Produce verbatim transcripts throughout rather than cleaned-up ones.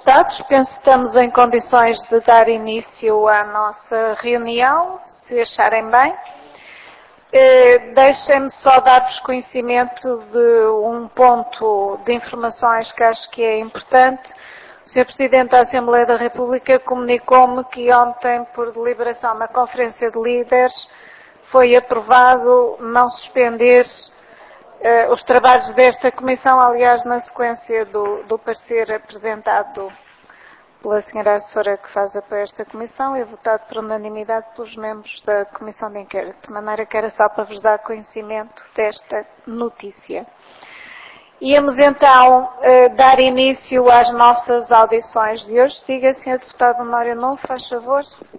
Deputados, penso que estamos em condições de dar início à nossa reunião, se acharem bem. Deixem-me só dar-vos conhecimento de um ponto de informações que acho que é importante. O senhor Presidente da Assembleia da República comunicou-me que ontem, por deliberação na Conferência de Líderes, foi aprovado não suspender uh, os trabalhos desta Comissão, aliás, na sequência do, do parecer apresentado pela senhora assessora que faz apoio a esta Comissão e votado por unanimidade pelos membros da Comissão de Inquérito, de maneira que era só para vos dar conhecimento desta notícia. Íamos então uh, dar início às nossas audições de hoje. Diga, senhor Deputado Honório Novo, faz favor.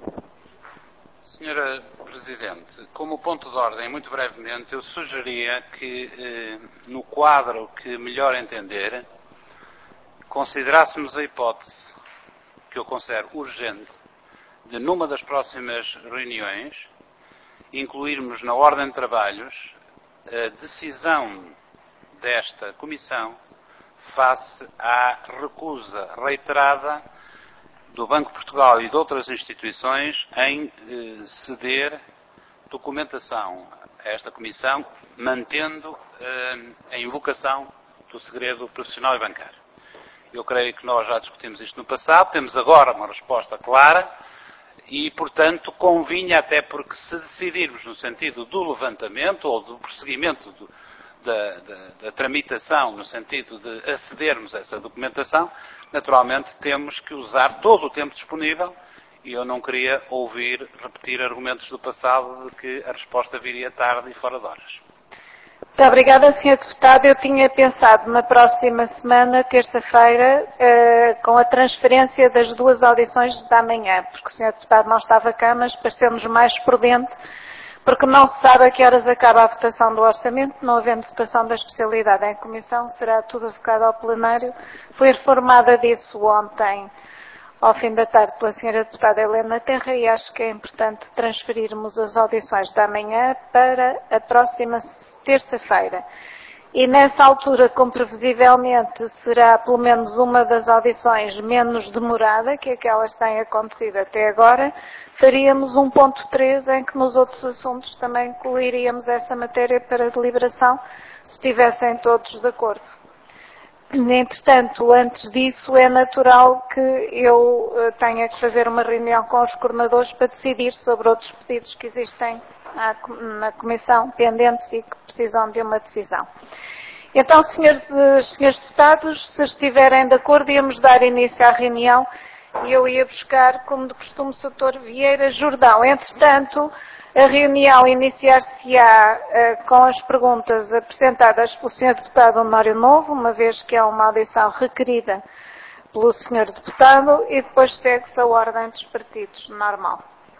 Senhora Presidente, como ponto de ordem, muito brevemente, eu sugeria que, eh, no quadro que melhor entender, considerássemos a hipótese, que eu considero urgente, de numa das próximas reuniões, incluirmos na ordem de trabalhos a decisão desta Comissão face à recusa reiterada do Banco de Portugal e de outras instituições em eh, ceder documentação a esta Comissão, mantendo eh, a invocação do segredo profissional e bancário. Eu creio que nós já discutimos isto no passado, temos agora uma resposta clara e, portanto, convinha, até porque se decidirmos no sentido do levantamento ou do prosseguimento do, da, da, da tramitação, no sentido de acedermos a essa documentação, naturalmente temos que usar todo o tempo disponível e eu não queria ouvir repetir argumentos do passado de que a resposta viria tarde e fora de horas. Muito obrigada, senhor Deputado. Eu tinha pensado na próxima semana, terça-feira, eh, com a transferência das duas audições da manhã, porque o senhor Deputado não estava cá, mas pareceu-nos mais prudente, porque não se sabe a que horas acaba a votação do orçamento, não havendo votação da especialidade em comissão, será tudo avocado ao plenário. Foi informada disso ontem, ao fim da tarde, pela senhora Deputada Helena Terra, e acho que é importante transferirmos as audições da manhã para a próxima terça-feira. E nessa altura, como previsivelmente será pelo menos uma das audições menos demorada que aquelas que têm acontecido até agora, faríamos um ponto três em que nos outros assuntos também incluiríamos essa matéria para deliberação, se estivessem todos de acordo. Entretanto, antes disso, é natural que eu tenha que fazer uma reunião com os coordenadores para decidir sobre outros pedidos que existem na Comissão pendentes e que precisam de uma decisão. Então, senhores, senhores deputados, se estiverem de acordo, íamos dar início à reunião e eu ia buscar, como de costume, o doutor Vieira Jordão. Entretanto, a reunião iniciar-se-á uh, com as perguntas apresentadas pelo senhor Deputado Honório Novo, uma vez que é uma audição requerida pelo senhor Deputado, e depois segue-se a ordem dos partidos normal.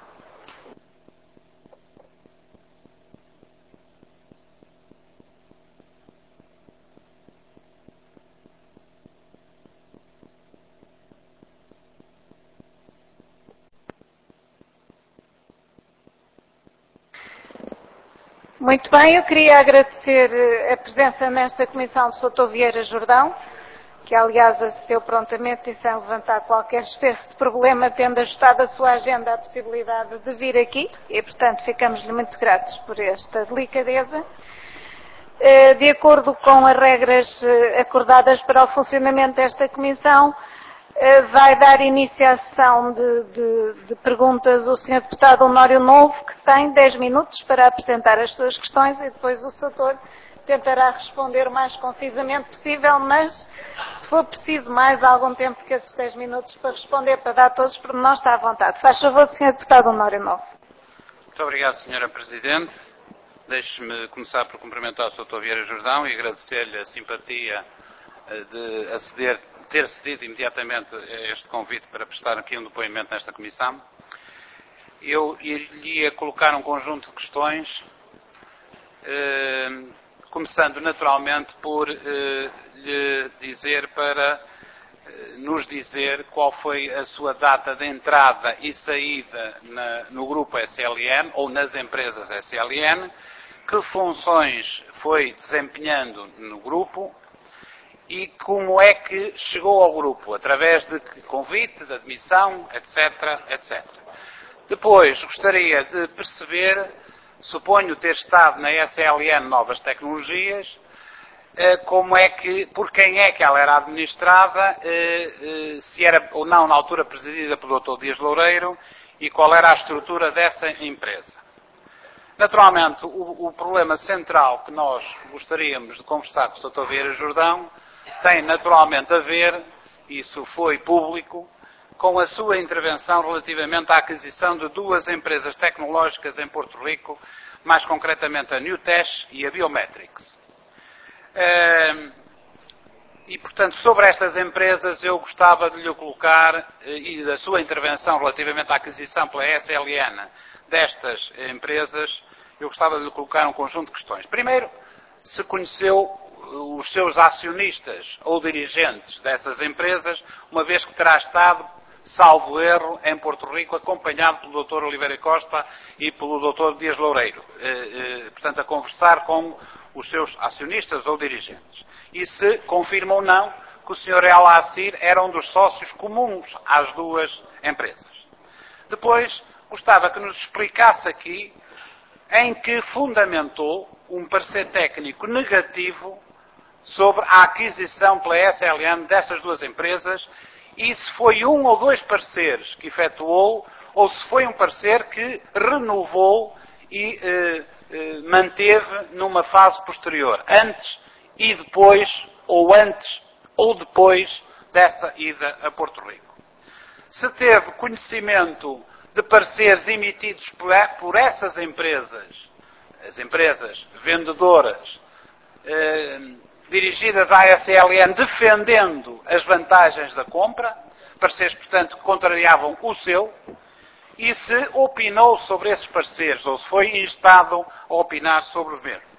Muito bem, eu queria agradecer a presença nesta comissão do doutor Vieira Jordão, que aliás acedeu prontamente e sem levantar qualquer espécie de problema, tendo ajustado a sua agenda à possibilidade de vir aqui, e portanto ficamos-lhe muito gratos por esta delicadeza. De acordo com as regras acordadas para o funcionamento desta comissão, vai dar início à sessão de, de, de perguntas o senhor Deputado Honório Novo, que tem dez minutos para apresentar as suas questões e depois o doutor tentará responder o mais concisamente possível, mas se for preciso mais algum tempo que esses dez minutos para responder, para dar todos os pormenores, está à vontade. Faz favor, senhor Deputado Honório Novo. Muito obrigado, senhora Presidente. Deixe-me começar por cumprimentar o doutor Vieira Jordão e agradecer-lhe a simpatia de aceder, ter cedido imediatamente a este convite para prestar aqui um depoimento nesta comissão. Eu iria colocar um conjunto de questões, eh, começando naturalmente por eh, lhe dizer para eh, nos dizer qual foi a sua data de entrada e saída na, no grupo S L N ou nas empresas S L N, que funções foi desempenhando no grupo e como é que chegou ao grupo, através de convite, de admissão, etc, etcétera. Depois, gostaria de perceber, suponho ter estado na S L N Novas Tecnologias, como é que, por quem é que ela era administrada, se era ou não na altura presidida pelo doutor Dias Loureiro e qual era a estrutura dessa empresa. Naturalmente, o, o problema central que nós gostaríamos de conversar com o doutor Vieira Jordão tem naturalmente a ver, isso foi público, com a sua intervenção relativamente à aquisição de duas empresas tecnológicas em Porto Rico, mais concretamente a Newtesh e a Biometrics. E, portanto, sobre estas empresas eu gostava de lhe colocar, e da sua intervenção relativamente à aquisição pela S L N destas empresas, eu gostava de lhe colocar um conjunto de questões. Primeiro, se conheceu os seus acionistas ou dirigentes dessas empresas, uma vez que terá estado, salvo erro, em Porto Rico, acompanhado pelo doutor Oliveira Costa e pelo doutor Dias Loureiro. Portanto, a conversar com os seus acionistas ou dirigentes. E se confirma ou não que o senhor El Assir era um dos sócios comuns às duas empresas. Depois, gostava que nos explicasse aqui em que fundamentou um parecer técnico negativo sobre a aquisição pela S L N dessas duas empresas e se foi um ou dois pareceres que efetuou ou se foi um parecer que renovou e eh, eh, manteve numa fase posterior, antes e depois, ou antes ou depois dessa ida a Porto Rico. Se teve conhecimento de pareceres emitidos por, por essas empresas, as empresas vendedoras, eh, dirigidas à S L N, defendendo as vantagens da compra, pareceres, portanto, que contrariavam o seu, e se opinou sobre esses pareceres, ou se foi instado a opinar sobre os mesmos.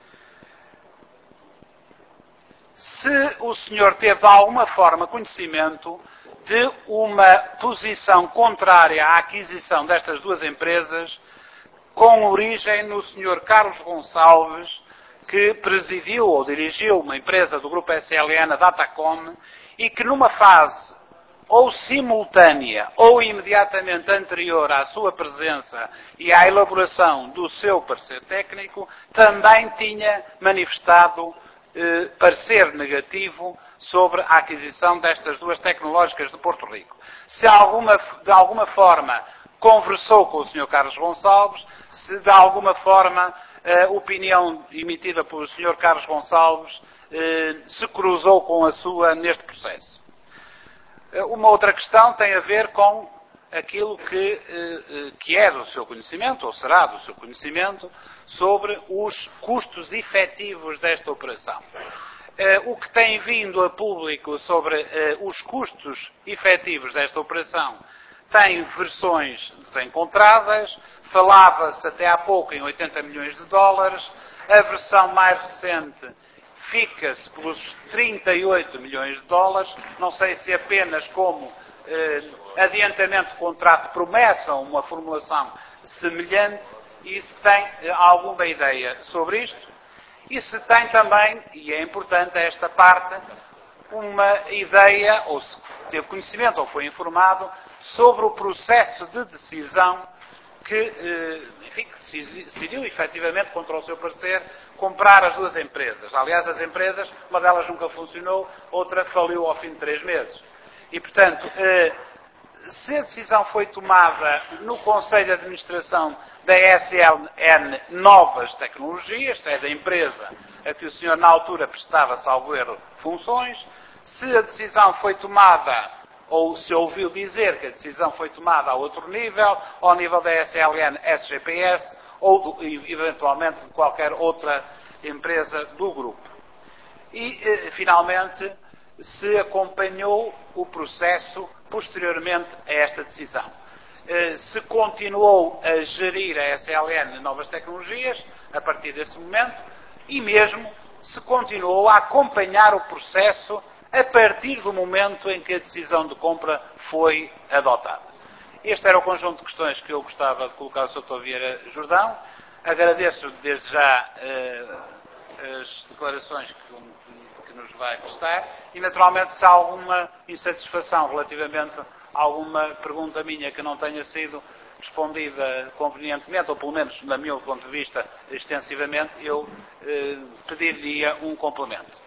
Se o senhor teve de alguma forma conhecimento de uma posição contrária à aquisição destas duas empresas, com origem no senhor Carlos Gonçalves, que presidiu ou dirigiu uma empresa do grupo S L N, a Datacom, e que numa fase ou simultânea ou imediatamente anterior à sua presença e à elaboração do seu parecer técnico, também tinha manifestado eh, parecer negativo sobre a aquisição destas duas tecnológicas de Porto Rico. Se alguma, de alguma forma conversou com o senhor Carlos Gonçalves, se de alguma forma a opinião emitida pelo senhor Carlos Gonçalves eh, se cruzou com a sua neste processo. Uma outra questão tem a ver com aquilo que, que é do seu conhecimento, ou será do seu conhecimento, sobre os custos efetivos desta operação. O que tem vindo a público sobre os custos efetivos desta operação tem versões desencontradas, falava-se até há pouco em oitenta milhões de dólares, a versão mais recente fica-se pelos trinta e oito milhões de dólares, não sei se apenas como eh, adiantamento de contrato promessa, uma formulação semelhante, e se tem eh, alguma ideia sobre isto, e se tem também, e é importante esta parte, uma ideia, ou se teve conhecimento ou foi informado, sobre o processo de decisão que, enfim, que decidiu efetivamente, contra o seu parecer, comprar as duas empresas. Aliás, as empresas, uma delas nunca funcionou, outra faliu ao fim de três meses. E, portanto, se a decisão foi tomada no Conselho de Administração da S L N Novas Tecnologias, é da empresa a que o senhor na altura prestava, salvo erro, funções, se a decisão foi tomada ou se ouviu dizer que a decisão foi tomada a outro nível, ao nível da S L N S G P S, ou eventualmente de qualquer outra empresa do grupo. E, finalmente, se acompanhou o processo posteriormente a esta decisão. Se continuou a gerir a S L N Novas Tecnologias, a partir desse momento, e mesmo se continuou a acompanhar o processo a partir do momento em que a decisão de compra foi adotada. Este era o conjunto de questões que eu gostava de colocar ao doutor Vieira Jordão. Agradeço desde já uh, as declarações que, que nos vai prestar e, naturalmente, se há alguma insatisfação relativamente a alguma pergunta minha que não tenha sido respondida convenientemente, ou pelo menos, do meu ponto de vista, extensivamente, eu eh, pediria um complemento.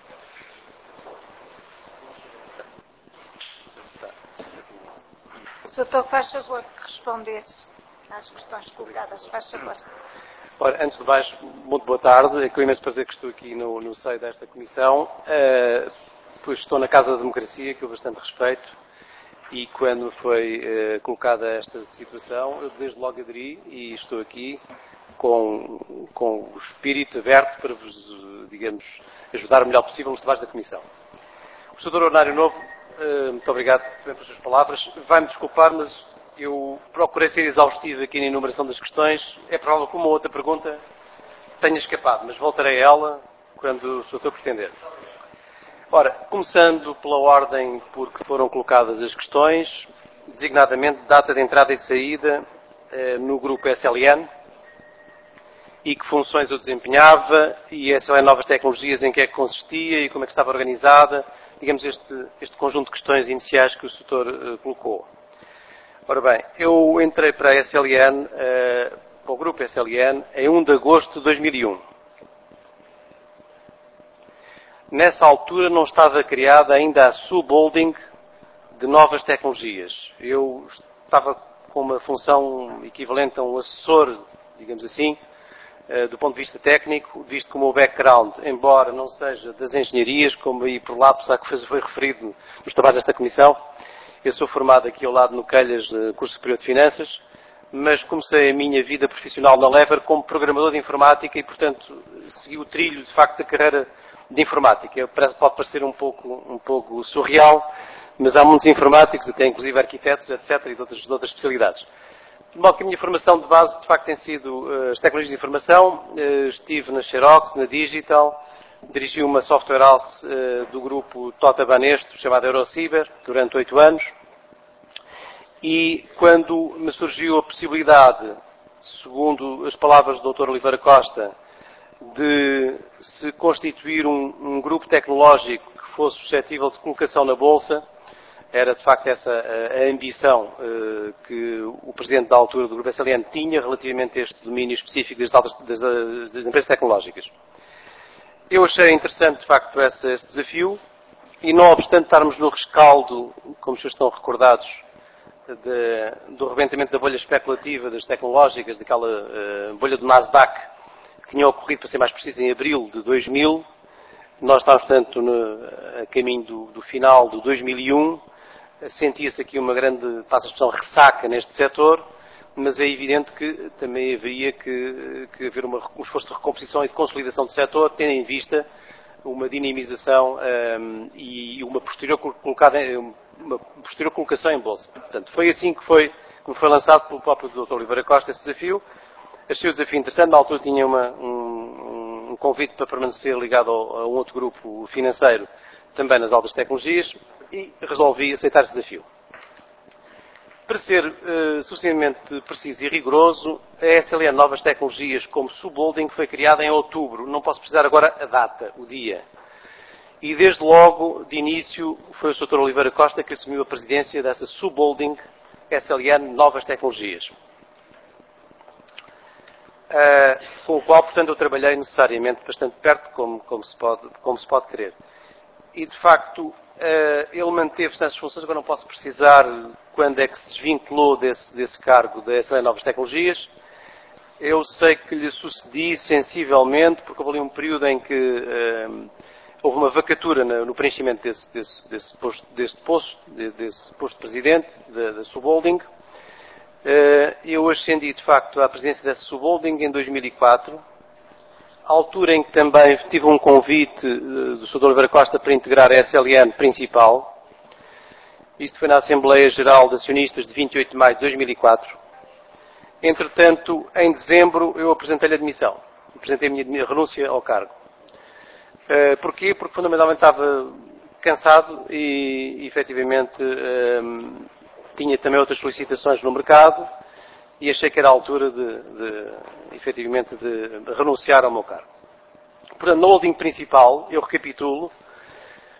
doutor, faz favor de responder às questões colocadas. Faz favor. Ora, antes de mais, muito boa tarde. É com imenso prazer que estou aqui no, no seio desta comissão. Uh, pois estou na Casa da Democracia, que eu bastante respeito, e quando foi uh, colocada esta situação, eu desde logo aderi e estou aqui com, com o espírito aberto para vos, digamos, ajudar o melhor possível nos trabalhos da comissão. O senhor Ordinário Novo, uh, muito obrigado também pelas suas palavras. Vai-me desculpar, mas eu procurei ser exaustivo aqui na enumeração das questões. É provável que uma ou outra pergunta tenha escapado, mas voltarei a ela quando o senhor pretender. Ora, começando pela ordem por que foram colocadas as questões, designadamente data de entrada e saída eh, no grupo S L N e que funções eu desempenhava e S L N Novas Tecnologias em que é que consistia e como é que estava organizada, digamos este, este conjunto de questões iniciais que o senhor eh, colocou. Ora bem, eu entrei para a S L N, uh, para o grupo S L N, em um de agosto de dois mil e um. Nessa altura não estava criada ainda a subholding de novas tecnologias. Eu estava com uma função equivalente a um assessor, digamos assim, uh, do ponto de vista técnico, visto como o background, embora não seja das engenharias, como aí por lapso que foi referido nos trabalhos desta comissão. Eu sou formado aqui ao lado no Calhas, curso superior de Finanças, mas comecei a minha vida profissional na Lever como programador de informática e, portanto, segui o trilho, de facto, da carreira de informática. Pode parecer um pouco, um pouco surreal, mas há muitos informáticos, até inclusive arquitetos, etcétera, e de outras, de outras especialidades. De modo que a minha formação de base, de facto, tem sido uh, as tecnologias de informação. Uh, estive na Xerox, na Digital, dirigi uma software house uh, do grupo Tota Banesto, chamada Eurociber, durante oito anos. E quando me surgiu a possibilidade, segundo as palavras do doutor Oliveira Costa, de se constituir um, um grupo tecnológico que fosse suscetível de colocação na Bolsa, era de facto essa a, a ambição uh, que o Presidente da altura do Grupo S L N tinha relativamente a este domínio específico das, das, das empresas tecnológicas. Eu achei interessante de facto esse, esse desafio e não obstante estarmos no rescaldo, como vocês estão recordados, de, do rebentamento da bolha especulativa das tecnológicas, daquela uh, bolha do Nasdaq, que tinha ocorrido, para ser mais preciso, em abril de dois mil. Nós estávamos, portanto, no, a caminho do, do final de dois mil e um. Sentia-se aqui uma grande, passa a expressão, ressaca neste setor, mas é evidente que também haveria que, que haver uma, um esforço de recomposição e de consolidação do setor, tendo em vista uma dinamização um, e uma posterior, colocada, uma posterior colocação em bolsa. Portanto, foi assim que foi, que foi lançado pelo próprio doutor Oliveira Costa esse desafio. Achei o desafio interessante. Na altura tinha uma, um, um convite para permanecer ligado ao, a um outro grupo financeiro, também nas altas tecnologias, e resolvi aceitar esse desafio. Para ser uh, suficientemente preciso e rigoroso, a S L N Novas Tecnologias, como subholding, foi criada em outubro. Não posso precisar agora a data, o dia. E desde logo, de início, foi o doutor Oliveira Costa que assumiu a presidência dessa subholding S L N Novas Tecnologias. Uh, com o qual, portanto, eu trabalhei necessariamente bastante perto, como, como, se, pode, como se pode crer. E, de facto, uh, ele manteve-se nessas funções. Agora não posso precisar quando é que se desvinculou desse, desse cargo da S L N Novas Tecnologias. Eu sei que lhe sucedi sensivelmente, porque houve ali um período em que uh, houve uma vacatura no, no preenchimento desse, desse, desse, posto, desse, posto, desse posto de presidente da, da subholding. Eu ascendi, de facto, à presidência dessa subholding em dois mil e quatro, altura em que também tive um convite do senhor Oliveira Costa para integrar a S L N principal. Isto foi na Assembleia Geral de Acionistas de vinte e oito de maio de dois mil e quatro. Entretanto, em dezembro, eu apresentei-lhe a admissão. Apresentei a minha renúncia ao cargo. Porquê? Porque, fundamentalmente, estava cansado e, efetivamente, tinha também outras solicitações no mercado e achei que era a altura de, de efetivamente, de renunciar ao meu cargo. Portanto, na holding principal, eu recapitulo,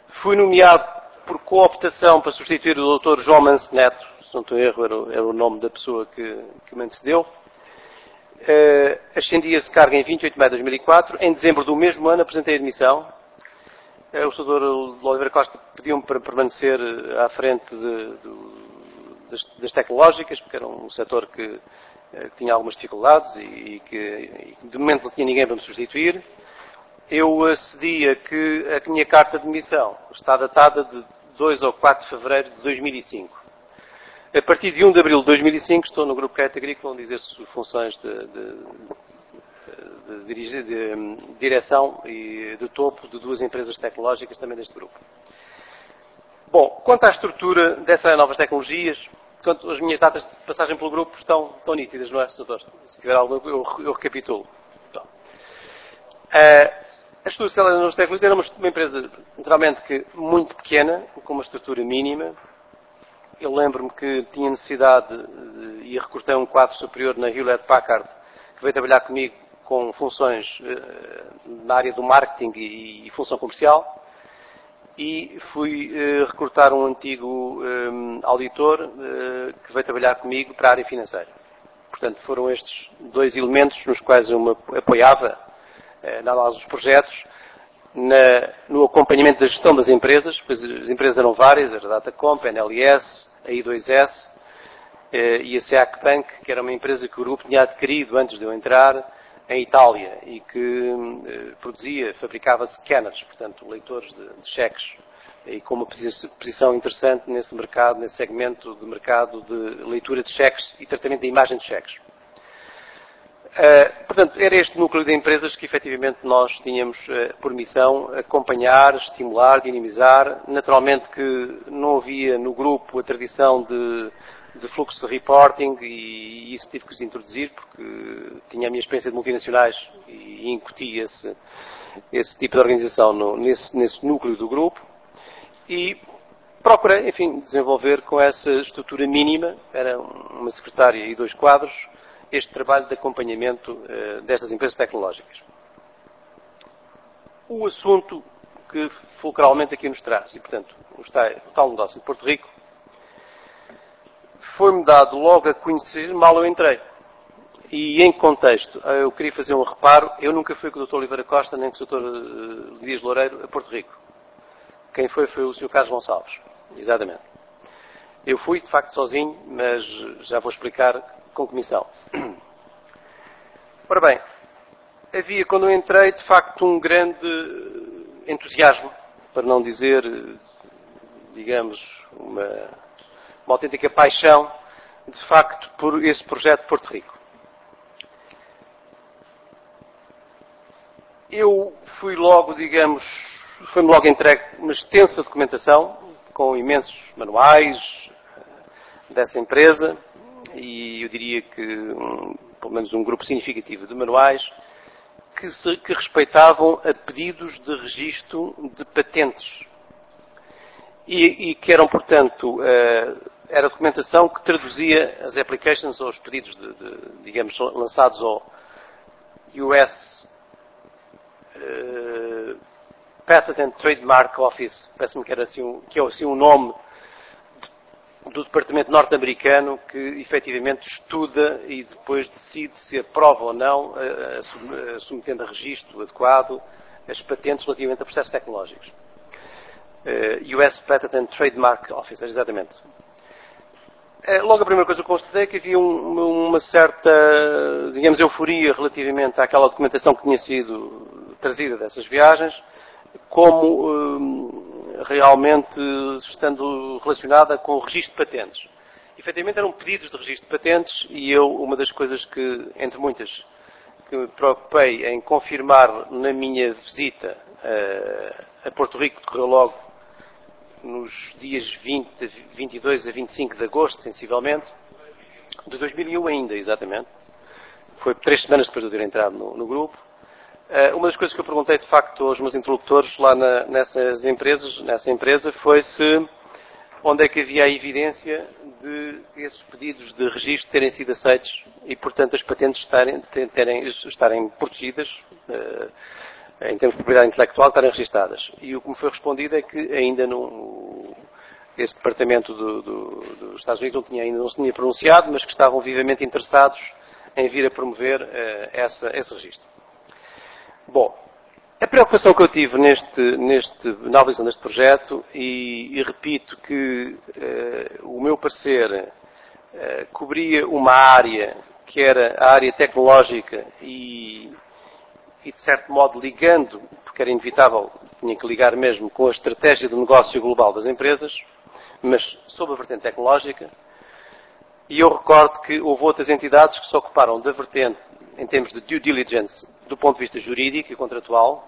Fui nomeado por cooptação para substituir o doutor João Manso Neto, se não estou em erro, era, era o nome da pessoa que, que me antecedeu. Uh, ascendi esse cargo em vinte e oito de maio de dois mil e quatro. Em dezembro do mesmo ano apresentei a admissão. Uh, o doutor Oliveira Costa pediu-me para permanecer à frente de, de, das, das tecnológicas, porque era um setor que, uh, que tinha algumas dificuldades e, e, que, e que de momento não tinha ninguém para me substituir. Eu acedi a que a minha carta de demissão está datada de dois ou quatro de fevereiro de dois mil e cinco. A partir de um de abril de dois mil e cinco estou no Grupo Crédito Agrícola, onde exerço funções de, de, de, de, de direção e de topo de duas empresas tecnológicas também deste grupo. Bom, quanto à estrutura dessas novas tecnologias, quanto as minhas datas de passagem pelo grupo estão, estão nítidas, não é, doutor? Se tiver alguma eu, eu recapitulo. Então, uh, a estrutura das novas tecnologias era uma, uma empresa, naturalmente, que, muito pequena, com uma estrutura mínima. Eu lembro-me que tinha necessidade de, e recrutei um quadro superior na Hewlett Packard, que veio trabalhar comigo com funções uh, na área do marketing e, e função comercial. E fui uh, recrutar um antigo um, auditor uh, que veio trabalhar comigo para a área financeira. Portanto, foram estes dois elementos nos quais eu me apoiava uh, na análise dos projetos, na, no acompanhamento da gestão das empresas, pois as empresas eram várias, a Datacomp, a N L S, a I dois S eh, e a SEAC Bank, que era uma empresa que o grupo tinha adquirido antes de eu entrar em Itália e que eh, produzia, fabricava scanners, portanto leitores de, de cheques, e com uma posição interessante nesse mercado, nesse segmento de mercado de leitura de cheques e tratamento da imagem de cheques. Uh, portanto, era este núcleo de empresas que efetivamente nós tínhamos uh, por missão acompanhar, estimular, dinamizar. Naturalmente que não havia no grupo a tradição de, de fluxo de reporting e, e isso tive que os introduzir porque tinha a minha experiência de multinacionais e incuti esse, esse tipo de organização no, nesse, nesse núcleo do grupo e procurei, enfim, desenvolver com essa estrutura mínima, era uma secretária e dois quadros, este trabalho de acompanhamento uh, destas empresas tecnológicas. O assunto que fulcralmente aqui nos traz, e portanto, o, está, o tal negócio de Porto Rico, foi-me dado logo a conhecer, mal eu entrei. E em contexto, eu queria fazer um reparo, eu nunca fui com o doutor Oliveira Costa, nem com o doutor uh, Dias Loureiro a Porto Rico. Quem foi foi o senhor Carlos Gonçalves, exatamente. Eu fui, de facto, sozinho, mas já vou explicar com comissão. Ora bem, havia, quando eu entrei, de facto, um grande entusiasmo, para não dizer, digamos, uma, uma autêntica paixão, de facto, por esse projeto de Porto Rico. Eu fui logo, digamos, foi-me logo entregue uma extensa documentação, com imensos manuais dessa empresa, e eu diria que, um, pelo menos um grupo significativo de manuais, que, se, que respeitavam a pedidos de registro de patentes. E, e que eram, portanto, uh, era documentação que traduzia as applications ou os pedidos, de, de, digamos, lançados ao U S uh, Patent and Trademark Office, parece-me que era assim, um, que é assim um nome do Departamento norte-americano que efetivamente estuda e depois decide se aprova ou não, submetendo a registro adequado, as patentes relativamente a processos tecnológicos. Uh, U S Patent and Trademark Office, exatamente. Uh, logo a primeira coisa que constatei é que havia um, uma certa, digamos, euforia relativamente àquela documentação que tinha sido trazida dessas viagens, como um, realmente estando relacionada com o registro de patentes. Efetivamente eram pedidos de registro de patentes e eu, uma das coisas que, entre muitas, que me preocupei em confirmar na minha visita a, a Porto Rico, que decorreu logo nos dias vinte, vinte e dois a vinte e cinco de agosto, sensivelmente, de dois mil e um ainda, exatamente. Foi três semanas depois de eu ter entrado no, no grupo. Uma das coisas que eu perguntei, de facto, aos meus interlocutores lá na, nessas empresas, nessa empresa, foi se onde é que havia a evidência de esses pedidos de registro terem sido aceitos e, portanto, as patentes estarem, terem, estarem protegidas uh, em termos de propriedade intelectual, estarem registadas. E o que me foi respondido é que ainda não, esse departamento do, do, dos Estados Unidos não tinha, ainda não se tinha pronunciado, mas que estavam vivamente interessados em vir a promover uh, essa, esse registro. Bom, a preocupação que eu tive neste, neste, na avaliação deste projeto, e, e repito que uh, o meu parecer uh, cobria uma área que era a área tecnológica e, e, de certo modo, ligando, porque era inevitável, tinha que ligar mesmo com a estratégia do negócio global das empresas, mas sob a vertente tecnológica. E eu recordo que houve outras entidades que se ocuparam da vertente, em termos de due diligence, do ponto de vista jurídico e contratual,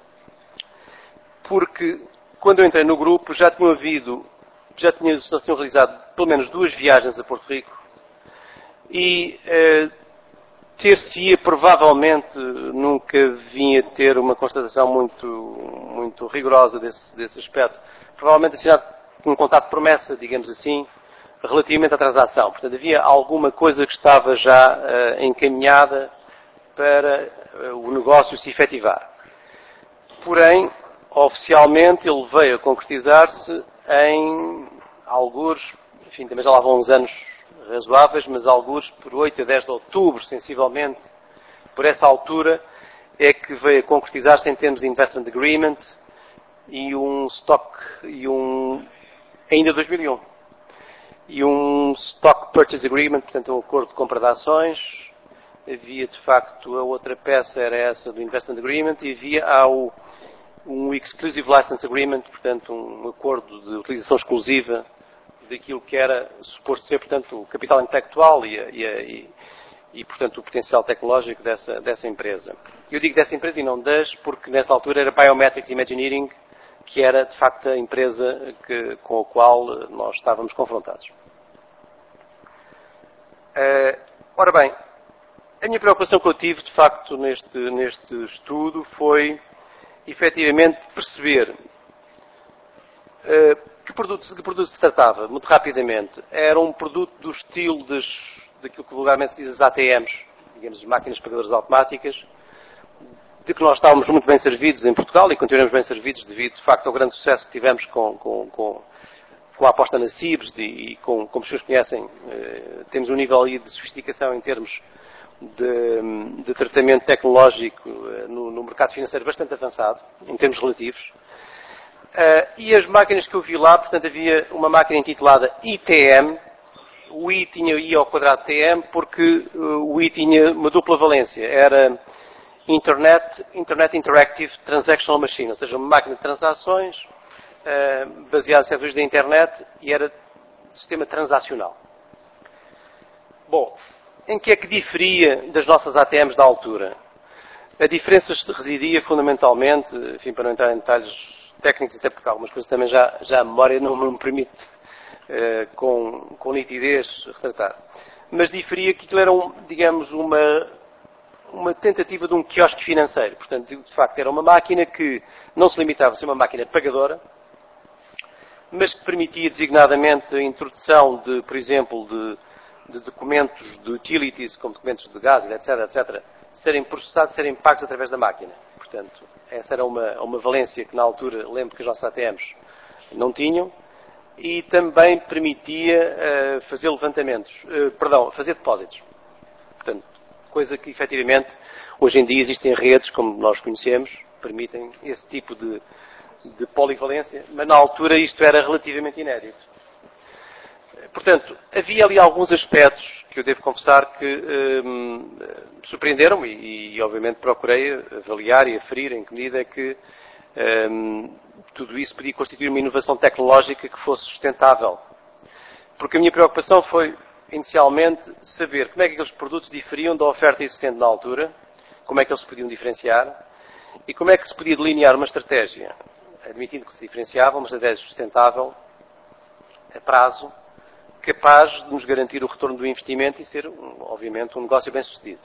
porque quando eu entrei no grupo já tinham havido, já tinha, já tinham realizado pelo menos duas viagens a Porto Rico e eh, ter-se-ia provavelmente nunca vinha ter uma constatação muito, muito rigorosa desse, desse aspecto. Provavelmente assinado um contrato de promessa, digamos assim, relativamente à transação. Portanto, havia alguma coisa que estava já uh, encaminhada para uh, o negócio se efetivar. Porém, oficialmente, ele veio a concretizar-se em algures, enfim, também já lá vão uns anos razoáveis, mas algures por oito a dez de outubro, sensivelmente, por essa altura, é que veio a concretizar-se em termos de Investment Agreement e um stock, e um, ainda dois mil e um. E um Stock Purchase Agreement, portanto um acordo de compra de ações. Havia, de facto, a outra peça era essa do Investment Agreement e havia ao, um Exclusive License Agreement, portanto um acordo de utilização exclusiva daquilo que era suposto ser, portanto, o capital intelectual e, a, e, a, e, e portanto, o potencial tecnológico dessa, dessa empresa. Eu digo dessa empresa e não das, porque nessa altura era Biometrics Imagineering, que era, de facto, a empresa que, com a qual nós estávamos confrontados. Uh, ora bem, a minha preocupação que eu tive, de facto, neste, neste estudo foi, efetivamente, perceber uh, que, produto, que produto se tratava, muito rapidamente. Era um produto do estilo das, daquilo que vulgarmente se diz as A T Ms, digamos, as máquinas pagadoras automáticas, de que nós estávamos muito bem servidos em Portugal e continuamos bem servidos devido, de facto, ao grande sucesso que tivemos com, com, com, com a aposta na Cibers e, e com, como as pessoas conhecem, eh, temos um nível aí de sofisticação em termos de, de tratamento tecnológico eh, no, no mercado financeiro bastante avançado, em termos relativos. Uh, e as máquinas que eu vi lá, portanto, havia uma máquina intitulada I T M. O I tinha I ao quadrado T M porque uh, o I tinha uma dupla valência. Era Internet, Internet Interactive Transactional Machine, ou seja, uma máquina de transações uh, baseada em serviços da internet e era sistema transacional. Bom, em que é que diferia das nossas A T Ms da altura? A diferença residia fundamentalmente, enfim, para não entrar em detalhes técnicos, até porque algumas coisas também já, já a memória não me permite uh, com, com nitidez retratar. Mas diferia que aquilo era, um, digamos, uma... uma tentativa de um quiosque financeiro. Portanto, de facto, era uma máquina que não se limitava a ser uma máquina pagadora, mas que permitia designadamente a introdução de, por exemplo, de, de documentos de utilities, como documentos de gás, etc, etcétera, serem processados, serem pagos através da máquina. Portanto, essa era uma, uma valência que na altura, lembro que as nossas A T Ms não tinham, e também permitia uh, fazer levantamentos, uh, perdão, fazer depósitos. Portanto, coisa que, efetivamente, hoje em dia existem redes, como nós conhecemos, que permitem esse tipo de, de polivalência, mas na altura isto era relativamente inédito. Portanto, havia ali alguns aspectos que eu devo confessar que hum, surpreenderam-me e, e, obviamente, procurei avaliar e aferir em que medida é que hum, tudo isso podia constituir uma inovação tecnológica que fosse sustentável. Porque a minha preocupação foi, inicialmente, saber como é que aqueles produtos diferiam da oferta existente na altura, como é que eles se podiam diferenciar e como é que se podia delinear uma estratégia, admitindo que se diferenciava, uma estratégia sustentável, a prazo, capaz de nos garantir o retorno do investimento e ser, obviamente, um negócio bem sucedido.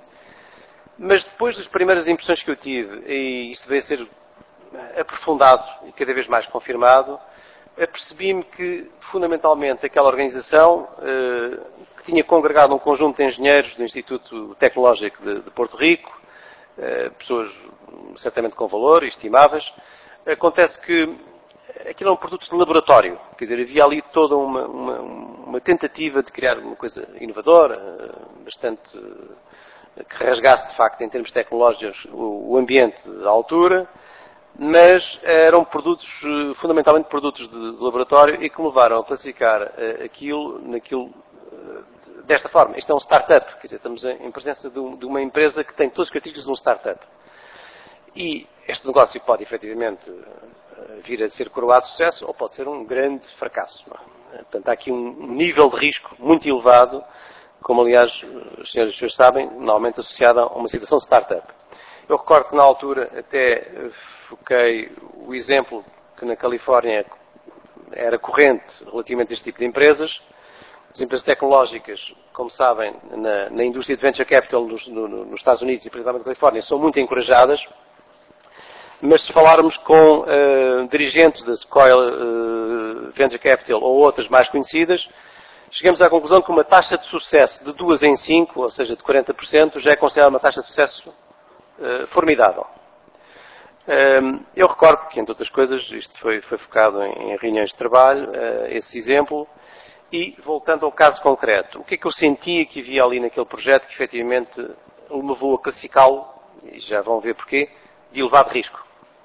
Mas depois das primeiras impressões que eu tive, e isto veio a ser aprofundado e cada vez mais confirmado, apercebi-me que, fundamentalmente, aquela organização, eh, que tinha congregado um conjunto de engenheiros do Instituto Tecnológico de, de Porto Rico, pessoas certamente com valor, estimáveis. Acontece que aquilo é um produto de laboratório, quer dizer, havia ali toda uma, uma, uma tentativa de criar uma coisa inovadora, bastante, que rasgasse de facto em termos tecnológicos o, o ambiente à altura, mas eram produtos, fundamentalmente produtos de, de laboratório e que me levaram a classificar aquilo naquilo desta forma. Isto é um startup, quer dizer, estamos em presença de, um, de uma empresa que tem todas as características de um startup. E este negócio pode efetivamente vir a ser coroado de sucesso ou pode ser um grande fracasso. Não é? Portanto, há aqui um nível de risco muito elevado, como aliás os senhores e senhores sabem, normalmente associado a uma situação de startup. Eu recordo que na altura até foquei o exemplo que na Califórnia era corrente relativamente a este tipo de empresas. As empresas tecnológicas, como sabem, na, na indústria de venture capital nos, no, nos Estados Unidos e principalmente na Califórnia, são muito encorajadas. Mas se falarmos com uh, dirigentes da Sequoia uh, Venture Capital ou outras mais conhecidas, chegamos à conclusão que uma taxa de sucesso de duas em cinco, ou seja, de quarenta por cento, já é considerada uma taxa de sucesso uh, formidável. Um, eu recordo que, entre outras coisas, isto foi, foi focado em, em reuniões de trabalho, uh, esse exemplo, e voltando ao caso concreto, o que é que eu sentia que havia ali naquele projeto que efetivamente me levou a classificá-lo, e já vão ver porquê, de elevado risco.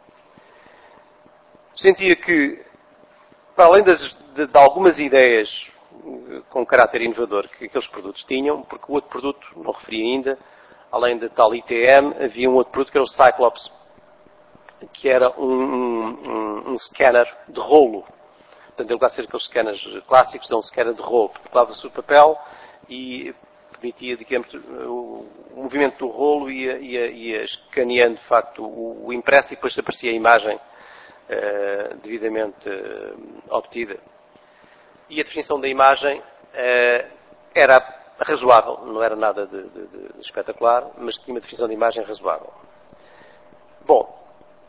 Sentia que, para além das, de, de algumas ideias com caráter inovador que aqueles produtos tinham, porque o outro produto, não referi ainda, além da tal I T M, havia um outro produto que era o Cyclops, que era um, um, um scanner de rolo. Portanto, ele vai ser aqueles scanners clássicos, é um scanner de rolo, que colava-se o papel e permitia, digamos, o movimento do rolo e ia, ia, ia escaneando, de facto, o, o impresso e depois aparecia a imagem Uh, devidamente uh, obtida. E a definição da imagem uh, era razoável, não era nada de, de, de espetacular, mas tinha uma definição de imagem razoável. Bom,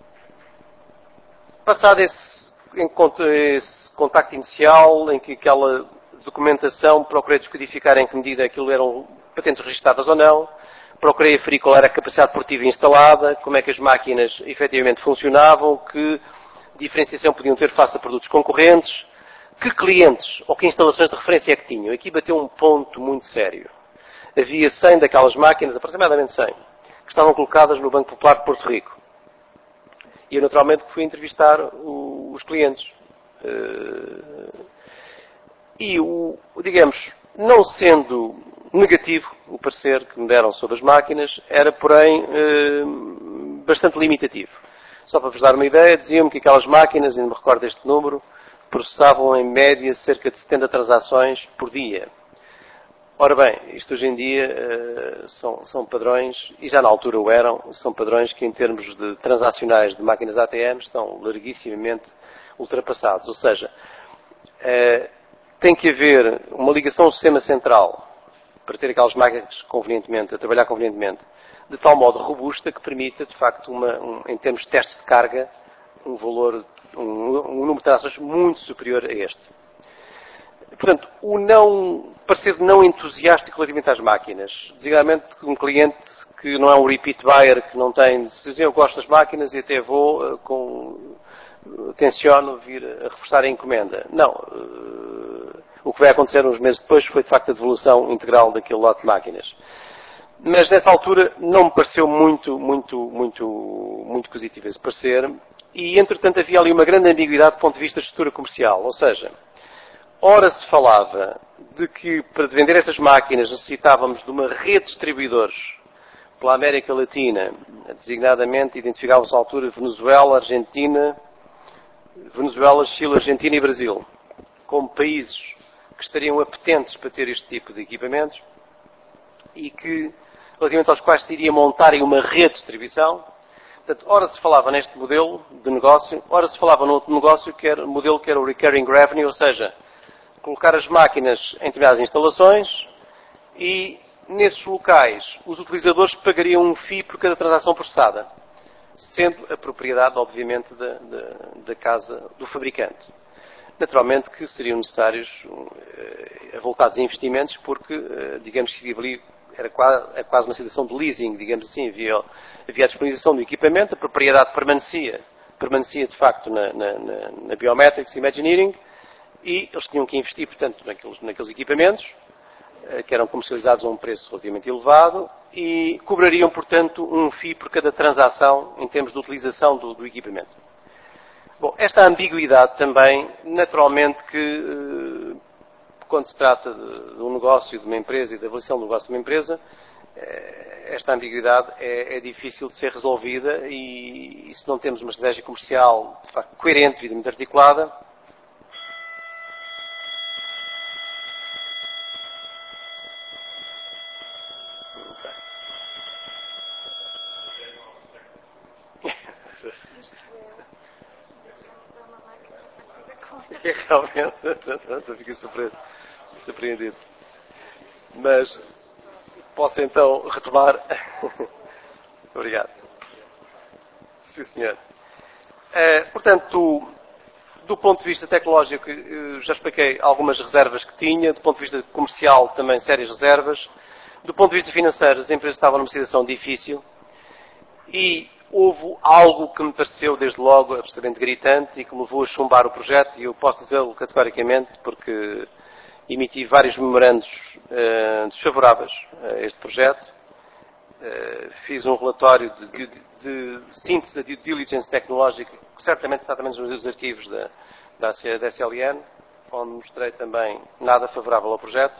passado esse, esse contacto inicial, em que aquela documentação procurei descodificar em que medida aquilo eram patentes registradas ou não, procurei aferir qual era a capacidade portiva instalada, como é que as máquinas efetivamente funcionavam, que diferenciação podiam ter face a produtos concorrentes, que clientes ou que instalações de referência é que tinham. Aqui bateu um ponto muito sério. Havia cem daquelas máquinas, aproximadamente cem, que estavam colocadas no Banco Popular de Porto Rico. E eu naturalmente fui entrevistar o, os clientes. E, o, digamos, não sendo negativo o parecer que me deram sobre as máquinas, era, porém, bastante limitativo. Só para vos dar uma ideia, diziam-me que aquelas máquinas, ainda me recordo deste número, processavam em média cerca de setenta transações por dia. Ora bem, isto hoje em dia uh, são, são padrões, e já na altura o eram, são padrões que em termos de transacionais de máquinas A T M estão larguissimamente ultrapassados. Ou seja, uh, tem que haver uma ligação ao sistema central para ter aquelas máquinas convenientemente, a trabalhar convenientemente, de tal modo robusta que permita, de facto, uma, um, em termos de testes de carga, um valor, um, um número de transações muito superior a este. Portanto, o não, parecer não entusiástico relativamente às máquinas, designadamente um cliente que não é um repeat buyer, que não tem, se dizer eu gosto das máquinas e até vou, com, tenciono vir a reforçar a encomenda. Não. O que vai acontecer uns meses depois foi, de facto, a devolução integral daquele lote de máquinas. Mas nessa altura não me pareceu muito, muito, muito, muito positivo esse parecer e, entretanto, havia ali uma grande ambiguidade do ponto de vista de estrutura comercial. Ou seja, ora se falava de que para vender essas máquinas necessitávamos de uma rede de distribuidores pela América Latina, designadamente identificavam-se à altura Venezuela, Argentina, Venezuela, Chile, Argentina e Brasil, como países que estariam apetentes para ter este tipo de equipamentos e que relativamente aos quais se iria montar em uma rede de distribuição. Portanto, ora se falava neste modelo de negócio, ora se falava num outro negócio, que era um modelo que era o recurring revenue, ou seja, colocar as máquinas em determinadas instalações e, nesses locais, os utilizadores pagariam um F I I por cada transação processada, sendo a propriedade, obviamente, da, da, da casa do fabricante. Naturalmente que seriam necessários uh, avultados investimentos, porque, uh, digamos que ali era quase, era quase uma situação de leasing, digamos assim. Havia, havia a disponibilização do equipamento, a propriedade permanecia, permanecia de facto na, na, na, na Biometrics Imagineering, e eles tinham que investir, portanto, naqueles, naqueles equipamentos, que eram comercializados a um preço relativamente elevado, e cobrariam, portanto, um fee por cada transação em termos de utilização do, do equipamento. Bom, esta ambiguidade também, naturalmente que, quando se trata de, de um negócio, de uma empresa e da avaliação do negócio de uma empresa, esta ambiguidade é, é difícil de ser resolvida e, e se não temos uma estratégia comercial, de facto, coerente, devidamente articulada, é realmente, eu fiquei surpreendido. Mas posso então retomar? Obrigado. Sim, senhor. É, portanto, do, do ponto de vista tecnológico, já expliquei algumas reservas que tinha. Do ponto de vista comercial, também sérias reservas. Do ponto de vista financeiro, as empresas estavam numa situação difícil e houve algo que me pareceu, desde logo, absolutamente gritante e que me levou a chumbar o projeto, e eu posso dizê-lo categoricamente, porque emiti vários memorandos uh, desfavoráveis a este projeto. Uh, fiz um relatório de, de, de síntese da due diligence tecnológica, que certamente está também nos arquivos da, da, da S L N, onde mostrei também nada favorável ao projeto.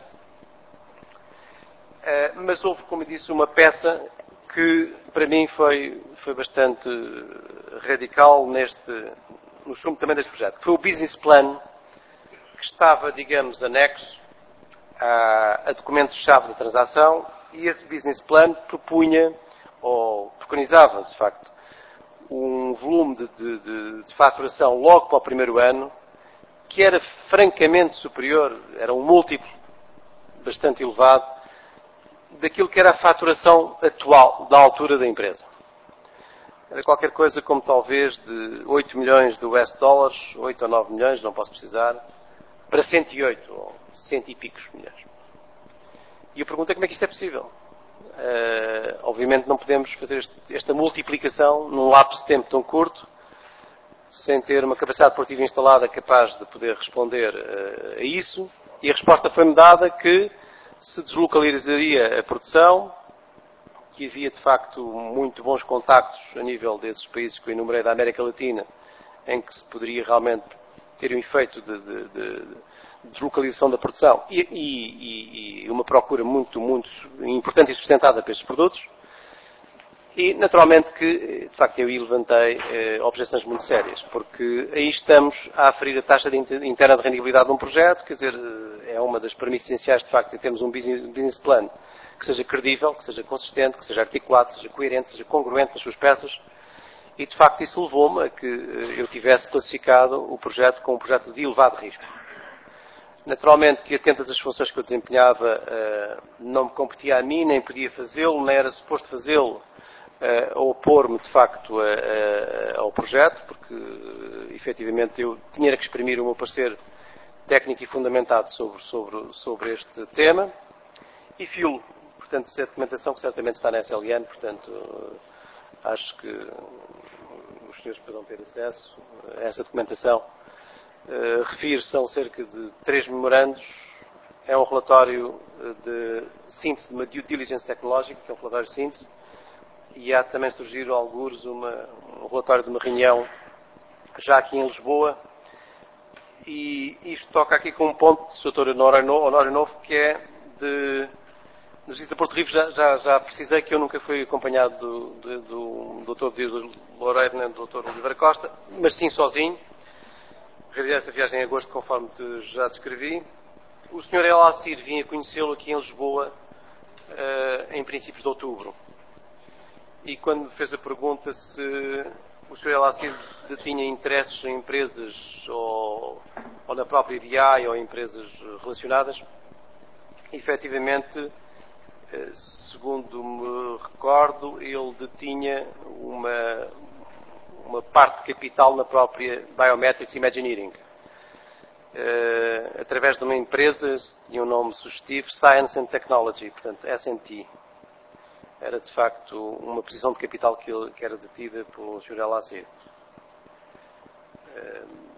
Uh, mas houve, como disse, uma peça que para mim foi, foi bastante radical neste, no chumbo também deste projeto, que foi o business plan, que estava, digamos, anexo a, a documentos-chave da transação, e esse business plan propunha, ou preconizava, de facto, um volume de, de, de, de faturação logo para o primeiro ano, que era francamente superior, era um múltiplo bastante elevado, daquilo que era a faturação atual, da altura da empresa. Era qualquer coisa como talvez de oito milhões de U S dólares, oito ou nove milhões, não posso precisar, para cento e oito ou cento e picos milhões. E eu pergunto como é que isto é possível. Uh, obviamente não podemos fazer este, esta multiplicação num lapso de tempo tão curto, sem ter uma capacidade produtiva instalada capaz de poder responder uh, a isso, e a resposta foi-me dada que se deslocalizaria a produção, que havia de facto muito bons contactos a nível desses países que eu enumerei da América Latina, em que se poderia realmente ter um efeito de, de, de, de deslocalização da produção e, e, e uma procura muito, muito importante e sustentada para estes produtos. E naturalmente que, de facto, eu aí levantei eh, objeções muito sérias, porque aí estamos a aferir a taxa de interna de rendibilidade de um projeto, quer dizer, é uma das premissas essenciais, de facto, em termos de um business, business plan que seja credível, que seja consistente, que seja articulado, que seja coerente, seja congruente nas suas peças, e de facto isso levou-me a que eu tivesse classificado o projeto como um projeto de elevado risco. Naturalmente que, atentas às funções que eu desempenhava, não me competia a mim, nem podia fazê-lo, nem era suposto fazê-lo, a opor-me de facto a, a, ao projeto, porque efetivamente eu tinha que exprimir o meu parecer técnico e fundamentado sobre, sobre, sobre este tema, e fio, portanto, essa documentação que certamente está na S L N, portanto, acho que os senhores poderão ter acesso a essa documentação. Uh, refiro, são cerca de três memorandos, é um relatório de síntese de uma due diligence tecnológica, que é um relatório de síntese, e há também surgido, algures, uma, um relatório de uma reunião já aqui em Lisboa, e isto toca aqui com um ponto do doutor Honório Novo, que é de... Nos dias a Porto Rico já, já, já precisei que eu nunca fui acompanhado do, do, do doutor Dias Loureiro nem do doutor Oliveira Costa, mas sim sozinho. Realizei essa viagem em agosto, conforme te já descrevi. O senhor El Assir vinha conhecê-lo aqui em Lisboa uh, em princípios de outubro. E quando fez a pergunta se o senhor El Assir tinha interesses em empresas ou, ou na própria V I ou em empresas relacionadas, efetivamente, segundo me recordo, ele detinha uma, uma parte de capital na própria Biometrics Imagineering. uh, através de uma empresa, tinha um nome sugestivo, Science and Technology, portanto S and T. Era de facto uma posição de capital que, ele, que era detida pelo senhor El Aziz. Uh,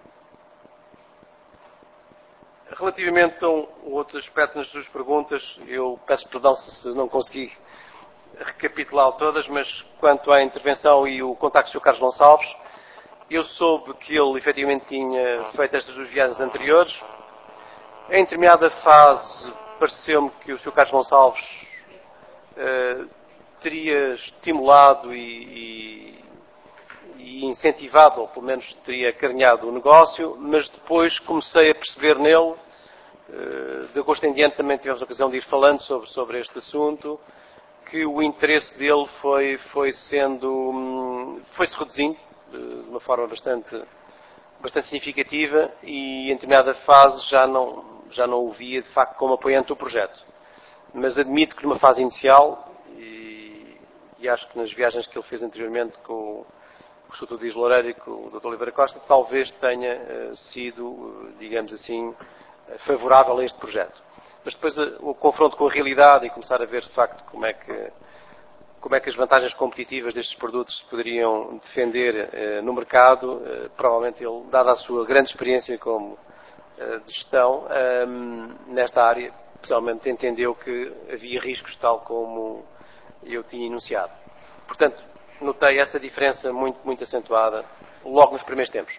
Relativamente a um outro aspecto nas suas perguntas, eu peço perdão se não consegui recapitulá-lo todas, mas quanto à intervenção e o contacto com o senhor Carlos Gonçalves, eu soube que ele efetivamente tinha feito estas duas viagens anteriores. Em determinada fase, pareceu-me que o senhor Carlos Gonçalves uh, teria estimulado e, e, e incentivado, ou pelo menos teria acarinhado o negócio, mas depois comecei a perceber nele, de agosto em diante também tivemos a ocasião de ir falando sobre, sobre este assunto, que o interesse dele foi, foi sendo, foi-se reduzindo de uma forma bastante, bastante significativa e em determinada fase já não, já não o via de facto como apoiante do projeto. Mas admito que numa fase inicial, e, e acho que nas viagens que ele fez anteriormente com o doutor Dias Loureiro e com o doutor Oliveira Costa, talvez tenha uh, sido, uh, digamos assim, uh, favorável a este projeto. Mas depois uh, o confronto com a realidade e começar a ver de facto como é que, como é que as vantagens competitivas destes produtos se poderiam defender uh, no mercado, uh, provavelmente ele, dada a sua grande experiência como uh, de gestão um, nesta área, especialmente entendeu que havia riscos tal como eu tinha enunciado. Portanto, notei essa diferença muito, muito acentuada logo nos primeiros tempos.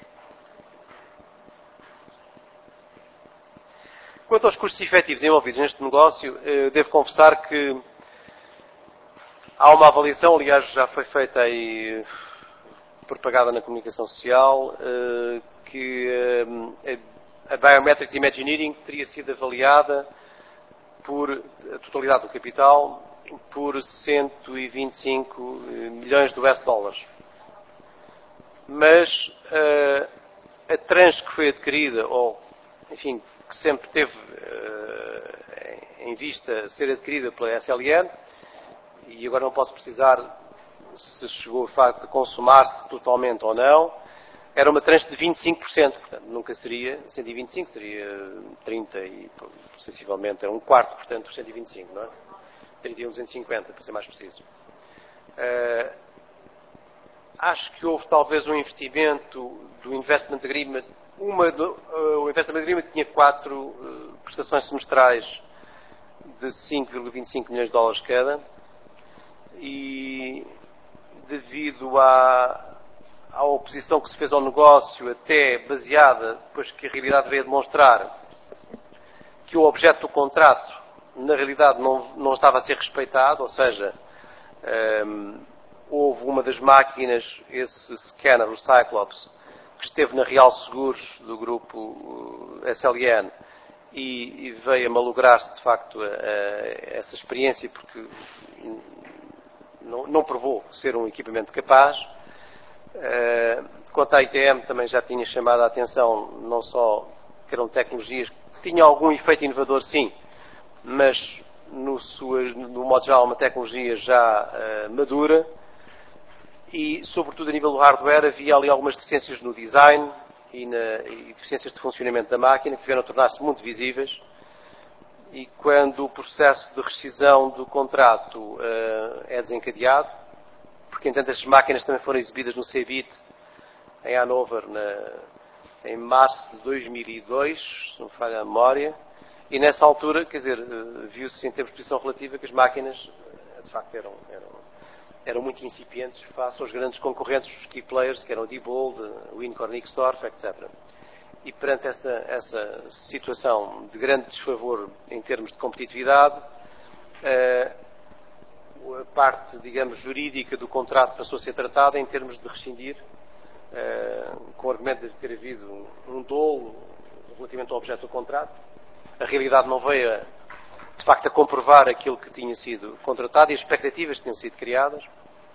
Quanto aos custos efetivos envolvidos neste negócio, devo confessar que há uma avaliação, aliás já foi feita aí, propagada na comunicação social, que a Biometrics Imagineering teria sido avaliada por a totalidade do capital por cento e vinte e cinco milhões de U S dólares. Mas uh, a tranche que foi adquirida, ou, enfim, que sempre teve uh, em vista ser adquirida pela S L N, e agora não posso precisar se chegou a facto de consumar-se totalmente ou não, era uma tranche de vinte e cinco por cento, portanto, nunca seria cento e vinte e cinco, seria trinta e, sensivelmente, era um quarto, portanto, dos cento e vinte e cinco, não é? trinta e um, duzentos e cinquenta, para ser mais preciso. Uh, acho que houve talvez um investimento do Investment Agreement. Uma do, uh, o Investment Agreement tinha quatro uh, prestações semestrais de cinco vírgula vinte e cinco milhões de dólares cada e devido à, à oposição que se fez ao negócio, até baseada, depois que a realidade veio a demonstrar que o objeto do contrato na realidade não, não estava a ser respeitado, ou seja, um, houve uma das máquinas, esse scanner, o Cyclops, que esteve na Real Seguros do grupo S L N e, e veio a malograr-se de facto a, a, essa experiência porque não, não provou ser um equipamento capaz. Uh, quanto à I T M também já tinha chamado a atenção, não só que eram tecnologias que tinham algum efeito inovador, sim, mas no, suas, no modo geral uma tecnologia já uh, madura e, sobretudo a nível do hardware, havia ali algumas deficiências no design e, na, e deficiências de funcionamento da máquina que vieram a tornar-se muito visíveis e quando o processo de rescisão do contrato uh, é desencadeado, porque entanto as máquinas também foram exibidas no C B I T em Hannover na, em março de dois mil e dois, se não me falha a memória. E nessa altura, quer dizer, viu-se em termos de posição relativa que as máquinas, de facto, eram, eram, eram muito incipientes face aos grandes concorrentes, os key players, que eram o Diebold, o Incore Nixdorf, etcétera. E perante essa, essa situação de grande desfavor em termos de competitividade, a parte, digamos, jurídica do contrato passou a ser tratada em termos de rescindir, com o argumento de ter havido um dolo relativamente ao objeto do contrato. A realidade não veio, a, de facto, a comprovar aquilo que tinha sido contratado e as expectativas que tinham sido criadas.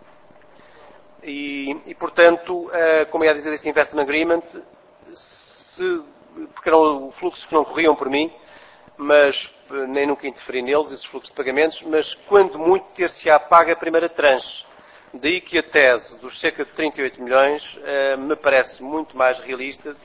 E, e portanto, como ia dizer, este Investment Agreement, se, porque eram fluxos que não corriam por mim, mas nem nunca interferi neles, esses fluxos de pagamentos, mas quando muito ter-se-á paga a primeira tranche. Daí que a tese dos cerca de trinta e oito milhões me parece muito mais realista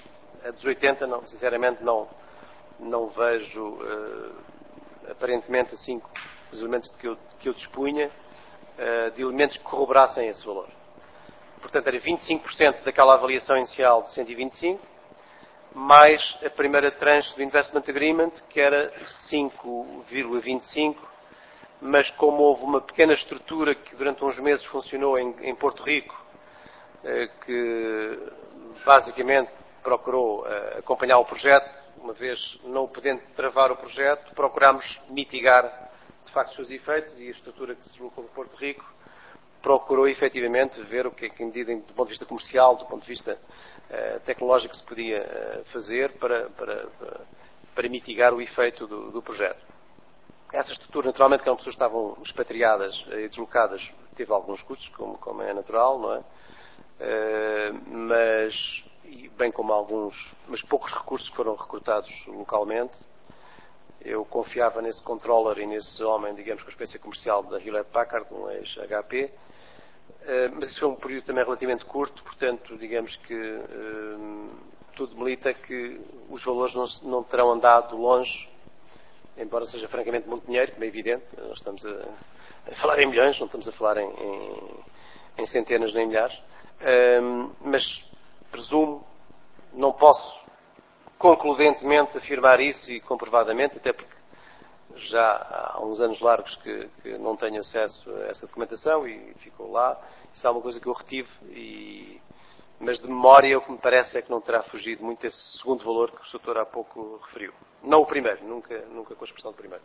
a dos oitenta, não, sinceramente não, não vejo uh, aparentemente assim os elementos de que eu, de que eu dispunha uh, de elementos que corroborassem esse valor. Portanto, era vinte e cinco por cento daquela avaliação inicial de cento e vinte e cinco, mais a primeira tranche do Investment Agreement, que era cinco vírgula vinte e cinco, mas como houve uma pequena estrutura que durante uns meses funcionou em, em Porto Rico, que basicamente procurou acompanhar o projeto, uma vez não podendo travar o projeto, procurámos mitigar de facto os seus efeitos, e a estrutura que se deslocou de Porto Rico procurou efetivamente ver o que é que, em medida do ponto de vista comercial, do ponto de vista uh, tecnológico, se podia uh, fazer para, para, para, para mitigar o efeito do, do projeto. Essa estrutura, naturalmente, que eram pessoas que estavam expatriadas e deslocadas, teve alguns custos, como, como é natural, não é? Uh, mas, e bem como alguns, mas poucos recursos foram recrutados localmente. Eu confiava nesse controller e nesse homem, digamos, com a experiência comercial da Hewlett Packard, um ex-H P, uh, mas isso foi um período também relativamente curto, portanto, digamos que uh, tudo milita que os valores não, não terão andado longe, embora seja francamente muito dinheiro, como é evidente. Nós estamos a, a falar em milhões, não estamos a falar em, em, em centenas nem milhares. Um, mas presumo, não posso concludentemente afirmar isso e comprovadamente, até porque já há uns anos largos que, que não tenho acesso a essa documentação e ficou lá. Isso é uma coisa que eu retive, e, mas de memória o que me parece é que não terá fugido muito esse segundo valor que o doutor há pouco referiu. Não o primeiro, nunca, nunca com a expressão do primeiro.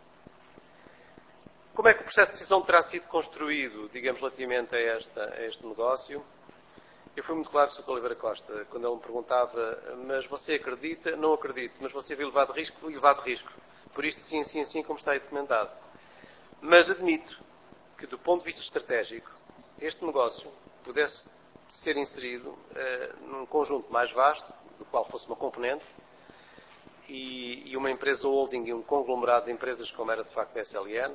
Como é que o processo de decisão terá sido construído, digamos, relativamente a, esta, a este negócio? Eu fui muito claro com o doutor Oliveira Costa, quando ele me perguntava, mas você acredita? Não acredito, mas você viu elevado risco? Elevado risco. Por isto, sim, sim, sim, como está aí documentado. Mas admito que, do ponto de vista estratégico, este negócio pudesse ser inserido uh, num conjunto mais vasto, do qual fosse uma componente, e, e uma empresa holding e um conglomerado de empresas como era, de facto, a S L N,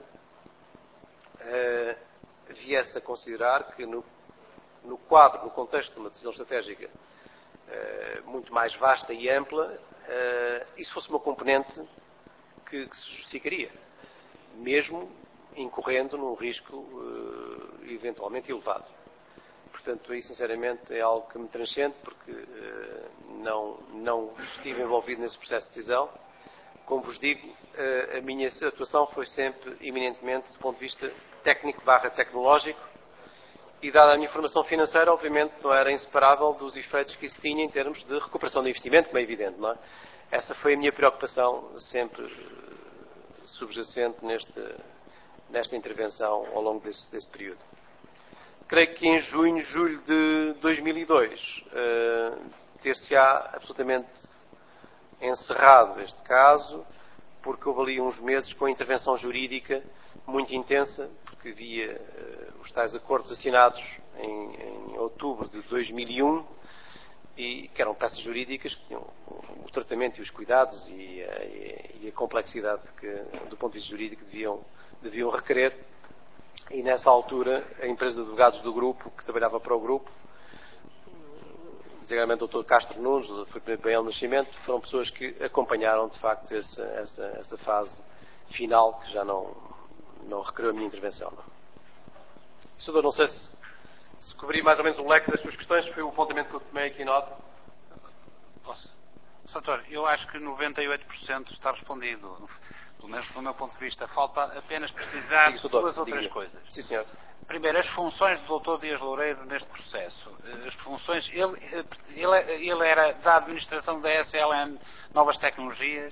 uh, viesse a considerar que, no no quadro, no contexto de uma decisão estratégica uh, muito mais vasta e ampla, uh, isso fosse uma componente que, que se justificaria, mesmo incorrendo num risco uh, eventualmente elevado. Portanto, aí sinceramente é algo que me transcende, porque uh, não, não estive envolvido nesse processo de decisão. Como vos digo, uh, a minha atuação foi sempre eminentemente do ponto de vista técnico barra tecnológico, e dada a minha formação financeira, obviamente não era inseparável dos efeitos que isso tinha em termos de recuperação de investimento, como é evidente, não é? Essa foi a minha preocupação sempre subjacente neste, nesta intervenção ao longo desse, desse período. Creio que em junho, julho de dois mil e dois, uh, ter-se-á absolutamente encerrado este caso, porque houve ali uns meses com a intervenção jurídica muito intensa, porque havia uh, os tais acordos assinados em, em outubro de dois mil e um, e que eram peças jurídicas que tinham o, o tratamento e os cuidados e a, e a complexidade que, do ponto de vista jurídico, deviam, deviam requerer. E nessa altura, a empresa de advogados do grupo, que trabalhava para o grupo, designadamente o doutor Castro Nunes, foi primeiro bem ao nascimento, foram pessoas que acompanharam, de facto, essa, essa, essa fase final, que já não, não requeriu a minha intervenção. Não. Senhor, não sei se, se cobri mais ou menos o leque das suas questões, foi o apontamento que eu tomei aqui em nota. Posso? Doutor, eu acho que noventa e oito por cento está respondido. Pelo menos do meu ponto de vista. Falta apenas precisar de duas ou três coisas. Sim, senhor. Primeiro, as funções do doutor Dias Loureiro neste processo. As funções, ele, ele, ele era da administração da S L N Novas Tecnologias,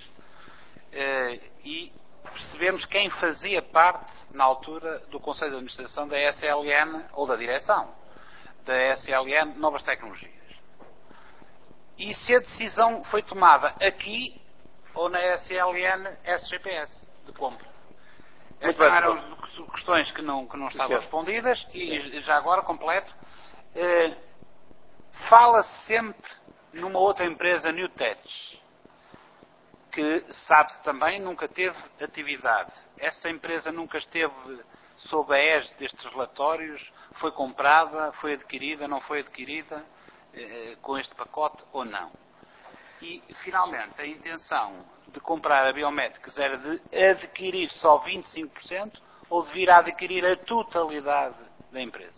e percebemos quem fazia parte, na altura, do Conselho de Administração da S L N, ou da direção da S L N Novas Tecnologias. E se a decisão foi tomada aqui ou na S L N S G P S de compra. Estas eram questões que não, que não estavam respondidas. E já agora, completo, eh, fala-se sempre numa outra empresa, New Tech, que, sabe-se também, nunca teve atividade. Essa empresa nunca esteve sob a égide destes relatórios, foi comprada, foi adquirida, não foi adquirida, eh, com este pacote ou não. E, finalmente, a intenção de comprar a Biométricos era de adquirir só vinte e cinco por cento ou de vir a adquirir a totalidade da empresa?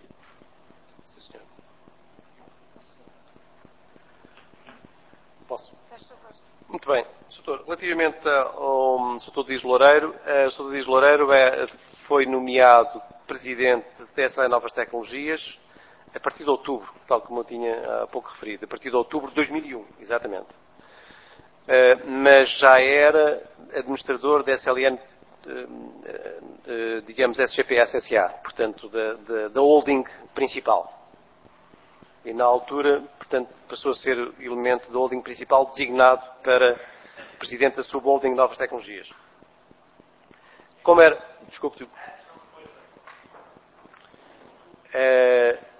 Posso? Muito bem. doutor Relativamente ao doutor Dias Loureiro, o doutor Dias Loureiro é, foi nomeado Presidente da T S L Novas Tecnologias a partir de outubro, tal como eu tinha há pouco referido, a partir de outubro de dois mil e um, exatamente. Uh, mas já era administrador da S L N, uh, uh, digamos, S G P S S A, portanto, da, da, da holding principal. E na altura, portanto, passou a ser elemento da holding principal designado para Presidente da Subholding Novas Tecnologias. Como era... Desculpe. Uh,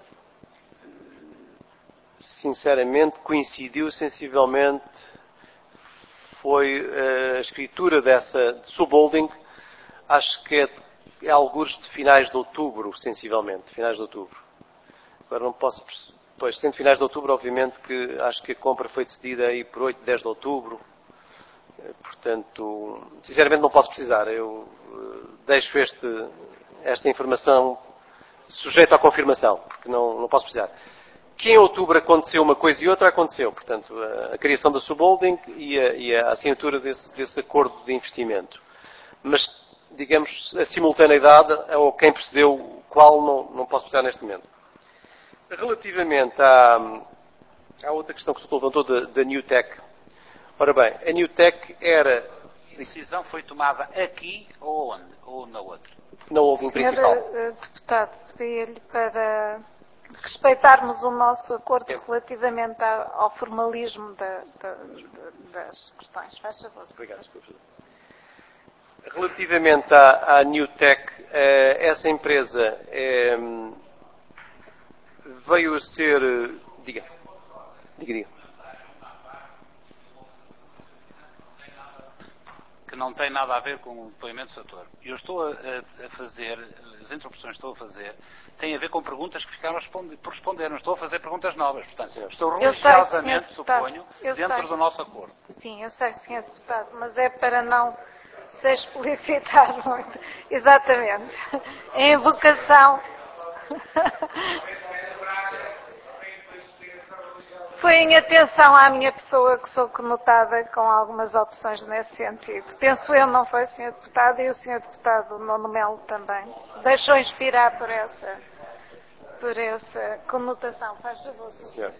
sinceramente, coincidiu sensivelmente, foi uh, a escritura dessa de subholding, acho que é, é alguns de finais de outubro, sensivelmente, finais de outubro. Agora não posso, pois, sendo finais de outubro, obviamente que acho que a compra foi decidida aí por oito, dez de outubro, uh, portanto, sinceramente não posso precisar, eu uh, deixo este, esta informação sujeita à confirmação, porque não, não posso precisar. Que em outubro aconteceu uma coisa e outra, aconteceu. Portanto, a, a criação da subholding e a, e a assinatura desse, desse acordo de investimento. Mas, digamos, a simultaneidade, ou quem precedeu qual, não, não posso precisar neste momento. Relativamente à, à outra questão que o senhor levantou da, da New Tech. Ora bem, a New Tech era... A decisão foi tomada aqui ou onde? Ou na outra? Na holding principal. Senhor Deputado, pedi-lhe para... respeitarmos o nosso acordo relativamente ao formalismo da, da, das questões. Faz favor. Obrigado. Relativamente à, à New Tech, essa empresa é, veio a ser... Diga. Diga, diga. Que não tem nada a ver com o depoimento do doutor. Eu estou a, a fazer, as interrupções que estou a fazer, têm a ver com perguntas que ficaram por responder. Não estou a fazer perguntas novas. Portanto, estou religiosamente, sei, suponho, eu dentro sei. do nosso acordo. Sim, eu sei, senhor Deputado, mas é para não se explicitar muito. Exatamente. Em invocação... Foi em atenção à minha pessoa que sou conotada com algumas opções nesse sentido. Penso eu, não foi, senhor Deputado, e o senhor Deputado Nuno Melo também. Se deixou inspirar por essa, por essa conotação. Faz favor. Senhor.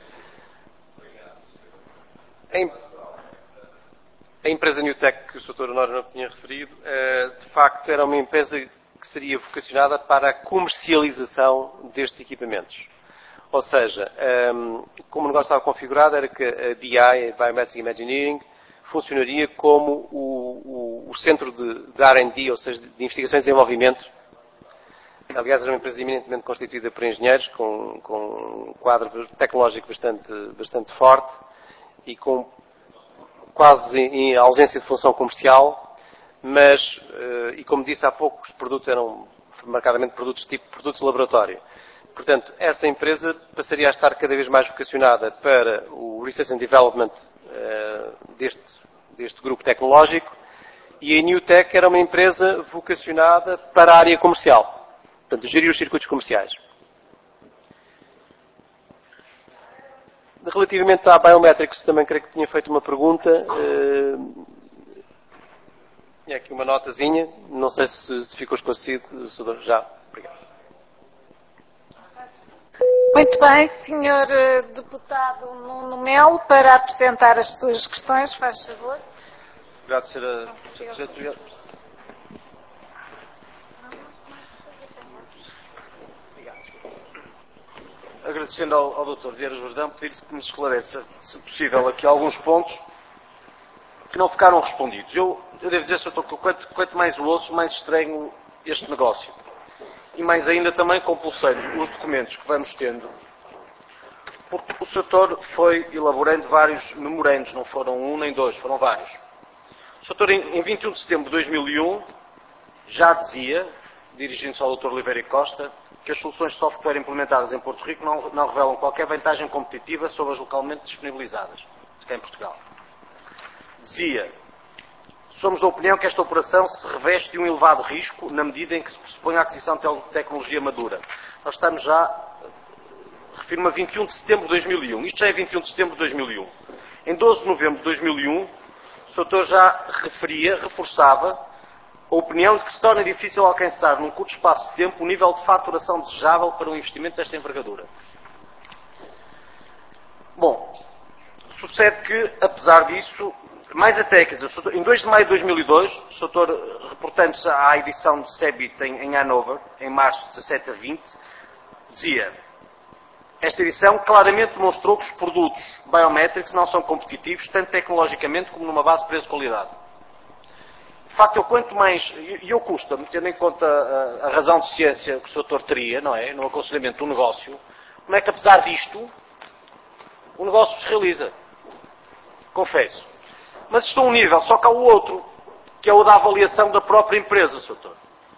Em, a empresa New Tech que o doutor Honório não tinha referido, de facto era uma empresa que seria vocacionada para a comercialização destes equipamentos. Ou seja, como o negócio estava configurado, era que a B I, a Biometric Imagineering, funcionaria como o, o, o centro de, de R and D, ou seja, de investigações e desenvolvimento. Aliás, era uma empresa eminentemente constituída por engenheiros, com, com um quadro tecnológico bastante, bastante forte e com quase em ausência de função comercial, mas, e como disse há pouco, os produtos eram marcadamente produtos tipo produtos de laboratório. Portanto, essa empresa passaria a estar cada vez mais vocacionada para o Research and Development uh, deste, deste grupo tecnológico e a New Tech era uma empresa vocacionada para a área comercial. Portanto, gerir os circuitos comerciais. Relativamente à Biometrics, também creio que tinha feito uma pergunta. Uh, tinha aqui uma notazinha. Não sei se ficou esclarecido. Já. Obrigado. Muito bem, senhor Deputado Nuno Melo, para apresentar as suas questões, faz favor. Obrigado, senhora Presidente. Agradecendo ao, ao doutor Vieira Jordão, pedir-lhe que nos esclareça, se possível, aqui alguns pontos que não ficaram respondidos. Eu, eu devo dizer, senhor doutor, que quanto, quanto mais o ouço, mais estranho este negócio. E mais ainda também compulsando os documentos que vamos tendo, porque o setor foi elaborando vários memorandos, não foram um nem dois, foram vários. O setor, em vinte e um de setembro de dois mil e um, já dizia, dirigindo-se ao doutor Oliveira Costa, que as soluções de software implementadas em Porto Rico não, não revelam qualquer vantagem competitiva sobre as localmente disponibilizadas. cá em Portugal. Dizia, somos da opinião que esta operação se reveste de um elevado risco na medida em que se pressupõe a aquisição de tecnologia madura. Nós estamos já, refiro-me a vinte e um de setembro de dois mil e um. Isto já é vinte e um de setembro de dois mil e um. Em doze de novembro de dois mil e um, o senhor doutor já referia, reforçava, a opinião de que se torna difícil alcançar num curto espaço de tempo o nível de faturação desejável para um investimento desta envergadura. Bom, sucede que, apesar disso, mais até, quer dizer, em dois de maio de dois mil e dois, o senhor doutor, reportando-se à edição de CEBIT em, em Hanover, em março de dezassete a vinte, dizia: esta edição claramente demonstrou que os produtos biométricos não são competitivos, tanto tecnologicamente como numa base de preço-qualidade. De facto, eu quanto mais, e eu custa-me, tendo em conta a, a razão de ciência que o senhor doutor teria, não é, no aconselhamento do negócio, como é que, apesar disto, o negócio se realiza. Confesso. Mas isto é um nível, só que há o outro, que é o da avaliação da própria empresa, senhor doutor.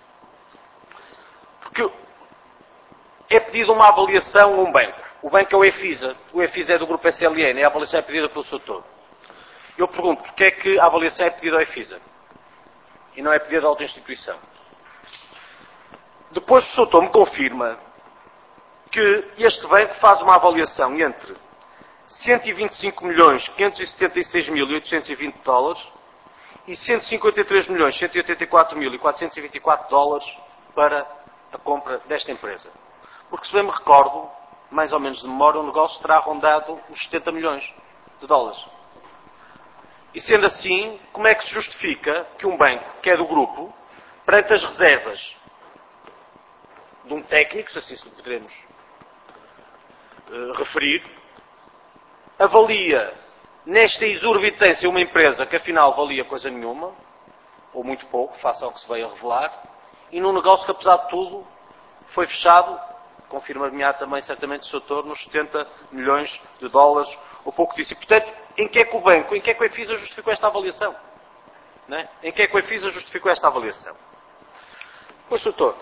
Porque é pedido uma avaliação a um banco. O banco é o EFISA. O EFISA é do grupo S L N. E a avaliação é pedida pelo senhor doutor. Eu pergunto, porquê é que a avaliação é pedida ao EFISA? E não é pedida a outra instituição? Depois o senhor doutor me confirma que este banco faz uma avaliação entre cento e vinte e cinco milhões, quinhentos e setenta e seis mil e oitocentos e vinte dólares e cento e cinquenta e três milhões, cento e oitenta e quatro mil e quatrocentos e vinte e quatro dólares para a compra desta empresa. Porque, se bem me recordo, mais ou menos de memória, o negócio terá rondado os setenta milhões de dólares. E sendo assim, como é que se justifica que um banco, que é do grupo, perante as reservas de um técnico, se assim se poderemos uh, referir, avalia nesta exorbitância uma empresa que afinal valia coisa nenhuma, ou muito pouco, face ao que se veio a revelar, e num negócio que, apesar de tudo, foi fechado, confirma-me também certamente o senhor doutor, nos setenta milhões de dólares, ou pouco disso. E, portanto, em que é que o banco, em que é que o EFISA justificou esta avaliação? Não é? Em que é que o EFISA justificou esta avaliação? Pois, senhor doutor,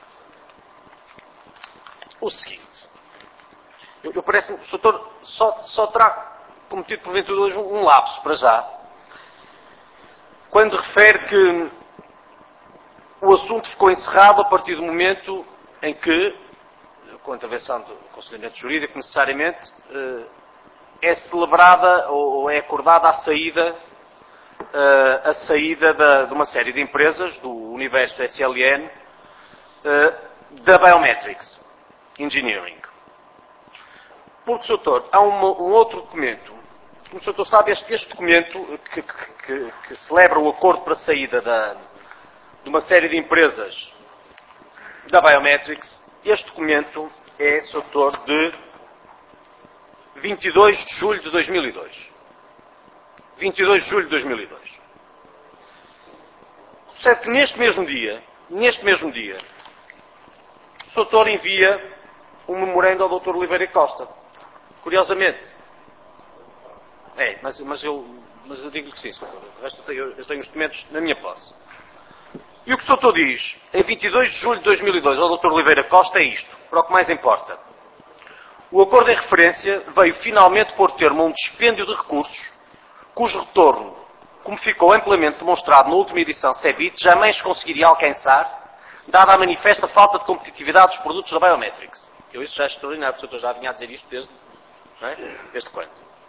o seguinte, eu, eu parece-me que o senhor doutor só, só terá cometido porventura hoje um, um lapso para já, quando refere que o assunto ficou encerrado a partir do momento em que, com a intervenção do aconselhamento jurídico, necessariamente, é celebrada ou é acordada a saída, a saída da, de uma série de empresas do universo S L N da Biometrics Engineering. Porque, senhor doutor, há uma, um outro documento, como o senhor doutor sabe, este, este documento que, que, que, que celebra o acordo para a saída da, de uma série de empresas da Biometrics, este documento é, senhor doutor, de vinte e dois de julho de dois mil e dois. vinte e dois de julho de dois mil e dois. Sucede que neste mesmo dia, neste mesmo dia, o senhor doutor envia um memorando ao doutor Oliveira Costa. Curiosamente. É, mas, mas, eu, mas eu digo-lhe que sim, senhor doutor. O resto eu tenho, eu tenho os documentos na minha posse. E o que o senhor doutor diz, em vinte e dois de julho de dois mil e dois, ao doutor Oliveira Costa, é isto, para o que mais importa. O acordo em referência veio finalmente pôr termo a um dispêndio de recursos, cujo retorno, como ficou amplamente demonstrado na última edição CEBIT, jamais conseguiria alcançar, dada a manifesta falta de competitividade dos produtos da Biometrics. Eu isso já é extraordinário, porque o doutor já vinha a dizer isto desde, não é? Desde quando?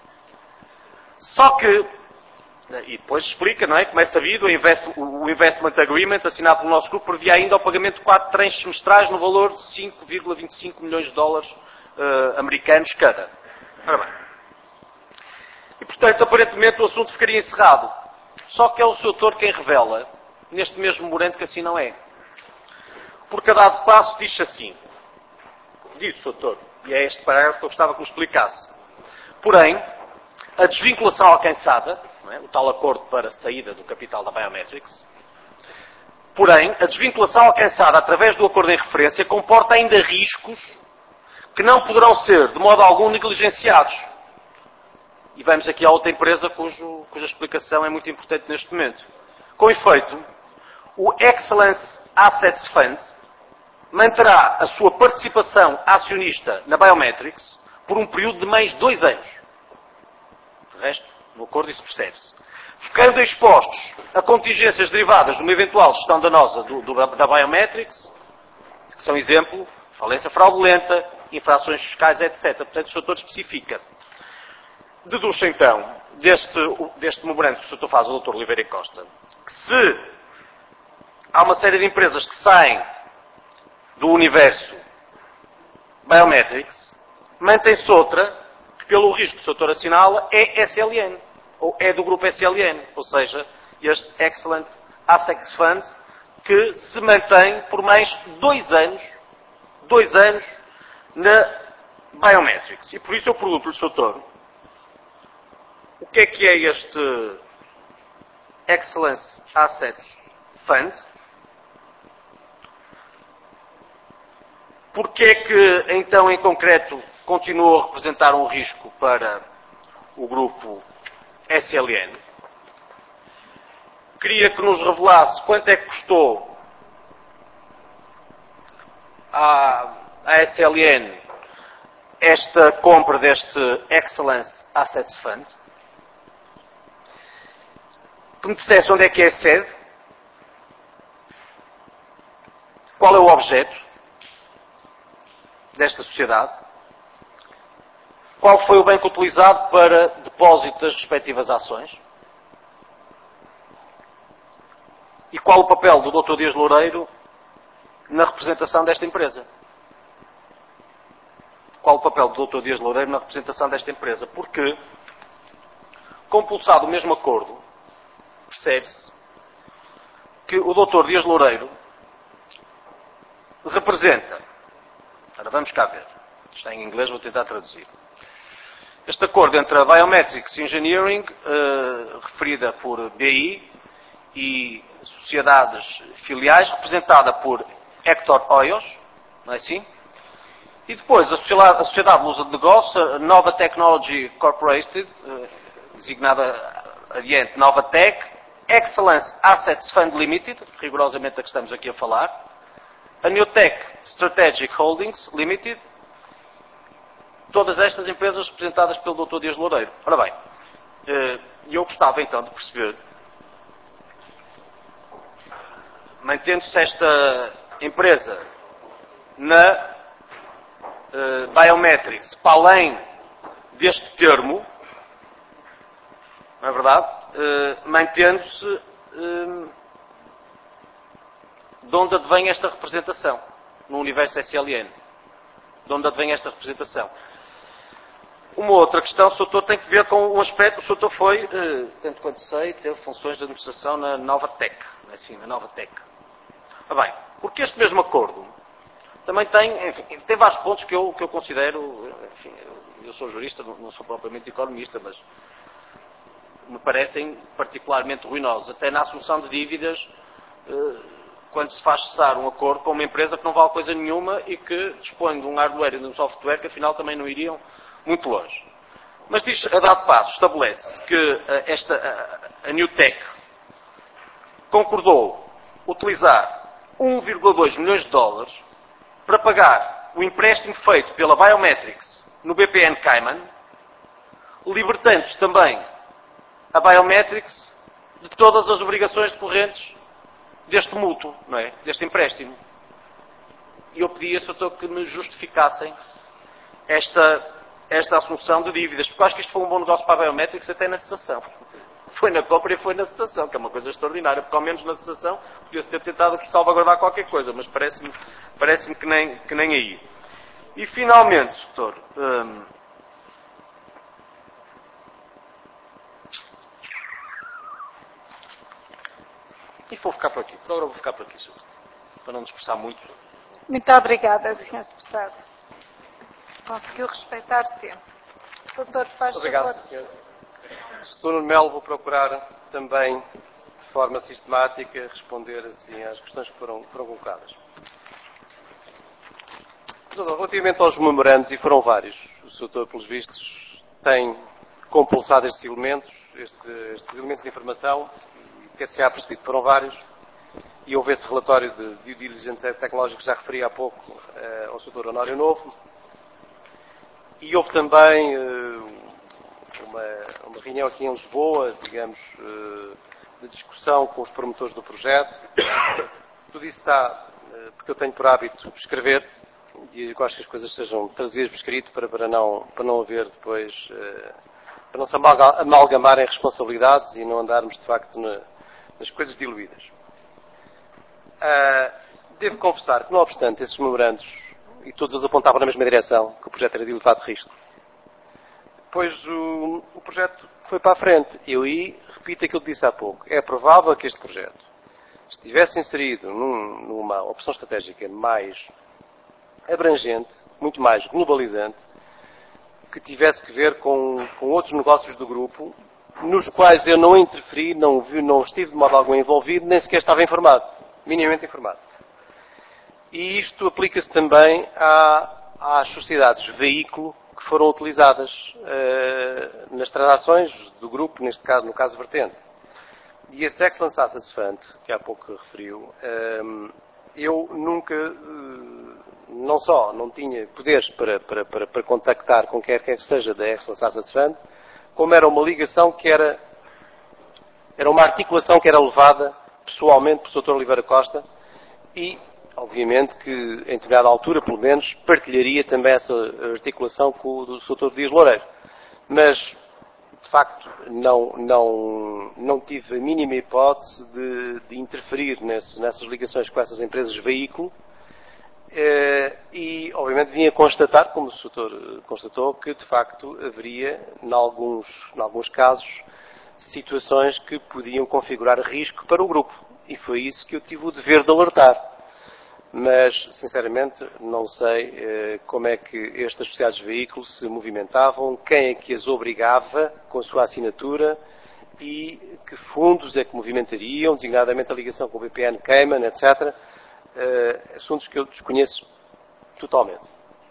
Só que, e depois explica, não é? Como é sabido, o, invest, o Investment Agreement, assinado pelo nosso grupo, previa ainda o pagamento de quatro tranches semestrais no valor de cinco vírgula vinte e cinco milhões de dólares uh, americanos cada. Ora bem. E, portanto, aparentemente o assunto ficaria encerrado. Só que é o senhor doutor quem revela, neste mesmo memorando, que assim não é. Porque a dado passo diz assim, diz o senhor doutor, e é este parágrafo que eu gostava que me explicasse. Porém, a desvinculação alcançada, não é? O tal acordo para a saída do capital da Biometrics, porém, a desvinculação alcançada através do acordo em referência comporta ainda riscos que não poderão ser, de modo algum, negligenciados. E vamos aqui a outra empresa cujo, cuja explicação é muito importante neste momento. Com efeito, o Excellence Assets Fund manterá a sua participação acionista na Biometrics por um período de mais dois anos. resto, no acordo isso percebe-se. Ficando expostos a contingências derivadas de uma eventual gestão danosa do, do, da Biometrics, que são exemplo, falência fraudulenta, infrações fiscais, etcétera. Portanto, o doutor especifica. Deduz então, deste, deste memorando que o doutor faz ao doutor Oliveira Costa, que se há uma série de empresas que saem do universo Biometrics, mantém-se outra, que pelo risco que o doutor assinala, é S L N, ou é do grupo S L N, ou seja, este Excellent Assets Fund, que se mantém por mais dois anos, dois anos na Biometrics. E por isso eu pergunto-lhe, doutor, o que é que é este Excellence Assets Fund? Porque é que, então, em concreto, continuou a representar um risco para o grupo S L N? Queria que nos revelasse quanto é que custou à, à S L N esta compra deste Excellence Assets Fund. Que me dissesse onde é que é a sede, qual é o objeto desta sociedade, qual foi o banco utilizado para depósito das respectivas ações e qual o papel do doutor Dias Loureiro na representação desta empresa. Qual o papel do doutor Dias Loureiro na representação desta empresa? Porque, compulsado o mesmo acordo, percebe-se que o doutor Dias Loureiro representa, agora vamos cá ver, está em inglês, vou tentar traduzir, este acordo entre a Biometrics Engineering, eh, referida por B I, e sociedades filiais, representada por Hector Hoyos, não é assim? E depois a sociedade, a sociedade Lusa de Negócio, a Nova Technology Corporated, eh, designada adiante Nova Tech, Excellence Assets Fund Limited, rigorosamente a que estamos aqui a falar, a New Tech Strategic Holdings Limited, todas estas empresas representadas pelo doutor Dias Loureiro. Ora bem, eu gostava então de perceber, mantendo-se esta empresa na Biometrics, para além deste termo, não é verdade? Uh, mantendo-se uh, de onde advém esta representação no universo S L N. De onde advém esta representação. Uma outra questão, o doutor tem que ver com um aspecto, o doutor foi, uh, tanto quanto sei, teve funções de administração na Nova Tech, assim, na Nova Tech. Ah, bem, porque este mesmo acordo também tem, enfim, tem vários pontos que eu, que eu considero, enfim, eu, eu sou jurista, não, não sou propriamente economista, mas me parecem particularmente ruinosos, até na assunção de dívidas, quando se faz cessar um acordo com uma empresa que não vale coisa nenhuma e que dispõe de um hardware e de um software que afinal também não iriam muito longe. Mas diz, a dado passo, estabelece que esta, a, a New Tech concordou utilizar um vírgula dois milhões de dólares para pagar o empréstimo feito pela Biometrics no B P N Cayman, libertando-se também a Biometrics de todas as obrigações decorrentes deste mútuo, não é? Deste empréstimo. E eu pedi a doutor que me justificassem esta, esta assunção de dívidas, porque eu acho que isto foi um bom negócio para a Biometrics até na cessação. Foi na compra e foi na cessação, que é uma coisa extraordinária, porque ao menos na cessação podia-se ter tentado aqui salvaguardar qualquer coisa, mas parece-me parece-me que nem, que nem aí. E finalmente, doutor, hum, e vou ficar por aqui. Por agora vou ficar por aqui, senhor, para não dispersar muito. Muito obrigada, senhor Deputado. Conseguiu respeitar o tempo. doutor, faz Obrigado, favor. senhor. doutor Nuno Melo, vou procurar também, de forma sistemática, responder assim às questões que foram, foram colocadas. Relativamente aos memorandos, e foram vários, o senhor doutor, pelos vistos, tem compulsado estes elementos, estes, estes elementos de informação, que se há percebido, foram vários, e houve esse relatório de due diligence tecnológico que já referi há pouco uh, ao senhor doutor Honório Novo, e houve também uh, uma, uma reunião aqui em Lisboa, digamos, de discussão com os promotores do projeto. Tudo isso está, porque eu tenho por hábito escrever, e eu gosto que as coisas sejam traduzidas por escrito para, para, não, para não haver depois, para não se amalgamarem responsabilidades e não andarmos de facto na, nas coisas diluídas. Devo confessar que, não obstante esses memorandos, e todos eles apontavam na mesma direção, que o projeto era de elevado risco, depois o, o projeto foi para a frente. Eu aí repito aquilo que disse há pouco. É provável que este projeto estivesse inserido num, numa opção estratégica mais abrangente, muito mais globalizante, que tivesse que ver com, com outros negócios do grupo, nos quais eu não interferi, não, vi, não estive de modo algum envolvido, nem sequer estava informado, minimamente informado. E isto aplica-se também à, às sociedades veículo que foram utilizadas uh, nas transações do grupo, neste caso, no caso Vertente. E esse Excellence Assets Fund, que há pouco referiu, um, eu nunca, uh, não só não tinha poderes para, para, para, para contactar com quem quer que seja da Excellence Assets Fund, como era uma ligação que era, era uma articulação que era levada pessoalmente pelo doutor Oliveira Costa e, obviamente, que em determinada altura, pelo menos, partilharia também essa articulação com o doutor Dias Loureiro. Mas, de facto, não, não, não tive a mínima hipótese de, de interferir nesse, nessas ligações com essas empresas veículo e, obviamente, vim a constatar, como o doutor constatou, que, de facto, haveria, em alguns, em alguns casos, situações que podiam configurar risco para o grupo. E foi isso que eu tive o dever de alertar. Mas, sinceramente, não sei eh, como é que estas sociedades de veículos se movimentavam, quem é que as obrigava com a sua assinatura e que fundos é que movimentariam, designadamente a ligação com o B P N, Cayman, etcétera. Eh, assuntos que eu desconheço totalmente.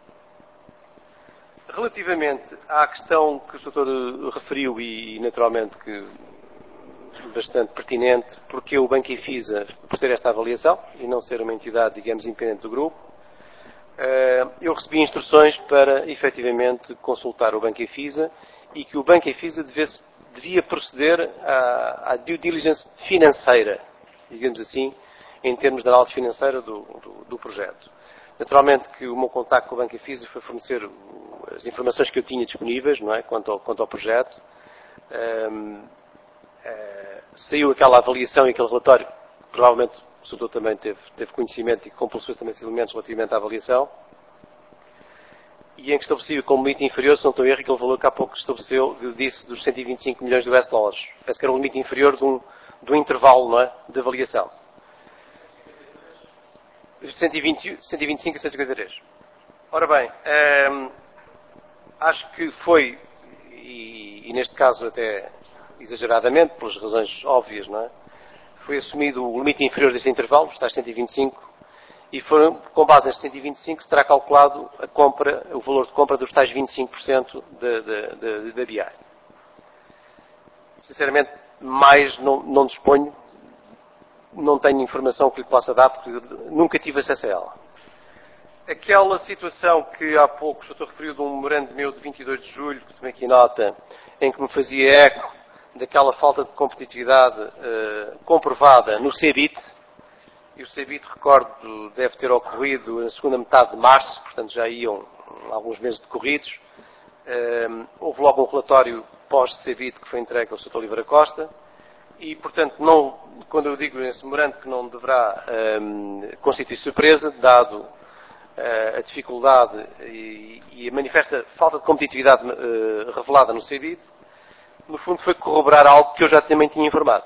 Relativamente à questão que o doutor referiu e, naturalmente, que bastante pertinente, porque o Banco Ifisa, por ter esta avaliação e não ser uma entidade, digamos, independente do grupo, eu recebi instruções para, efetivamente, consultar o Banco Ifisa e que o Banco Ifisa devesse, devia proceder à, à due diligence financeira, digamos assim, em termos de análise financeira do, do, do projeto. Naturalmente que o meu contacto com o Banco Ifisa foi fornecer as informações que eu tinha disponíveis, não é, quanto ao, quanto ao projeto. Um, Uh, saiu aquela avaliação e aquele relatório, que provavelmente o doutor também teve, teve conhecimento e que compulsou também esses elementos relativamente à avaliação, e em que estabeleceu como limite inferior, se não estou a erro, aquele valor que há pouco estabeleceu, disse, dos cento e vinte e cinco milhões de U S dólares. Parece que era um limite inferior de um, de um intervalo, não é, de avaliação. cento e vinte, cento e vinte e cinco a cento e cinquenta e três. Ora bem, um, acho que foi, e, e neste caso até exageradamente, pelas razões óbvias, não é? Foi assumido o limite inferior deste intervalo, os tais cento e vinte e cinco, e foram, com base nestes cento e vinte e cinco, se terá calculado a compra, o valor de compra dos tais vinte e cinco por cento da B I. Sinceramente, mais não, não disponho, não tenho informação que lhe possa dar, porque nunca tive acesso a ela. Aquela situação que há pouco o doutor referiu de um memorando meu de vinte e dois de julho, que tomei aqui nota, em que me fazia eco daquela falta de competitividade uh, comprovada no CEBIT, e o CEBIT, recordo, deve ter ocorrido na segunda metade de março, portanto já iam alguns meses decorridos. Uh, houve logo um relatório pós-CEBIT que foi entregue ao doutor Oliveira Costa, e, portanto, não, quando eu digo nesse memorando que não deverá um, constituir surpresa, dado uh, a dificuldade e, e a manifesta falta de competitividade uh, revelada no CEBIT, no fundo foi corroborar algo que eu já também tinha informado.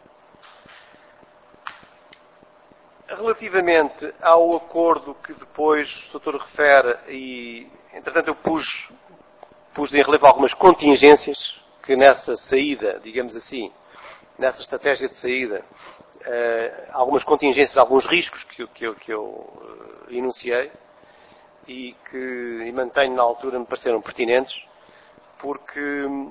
Relativamente ao acordo que depois o doutor refere, e entretanto eu pus, pus em relevo algumas contingências que nessa saída, digamos assim, nessa estratégia de saída, uh, algumas contingências, alguns riscos que, que eu, que eu uh, enunciei e que e mantenho na altura me pareceram pertinentes, porque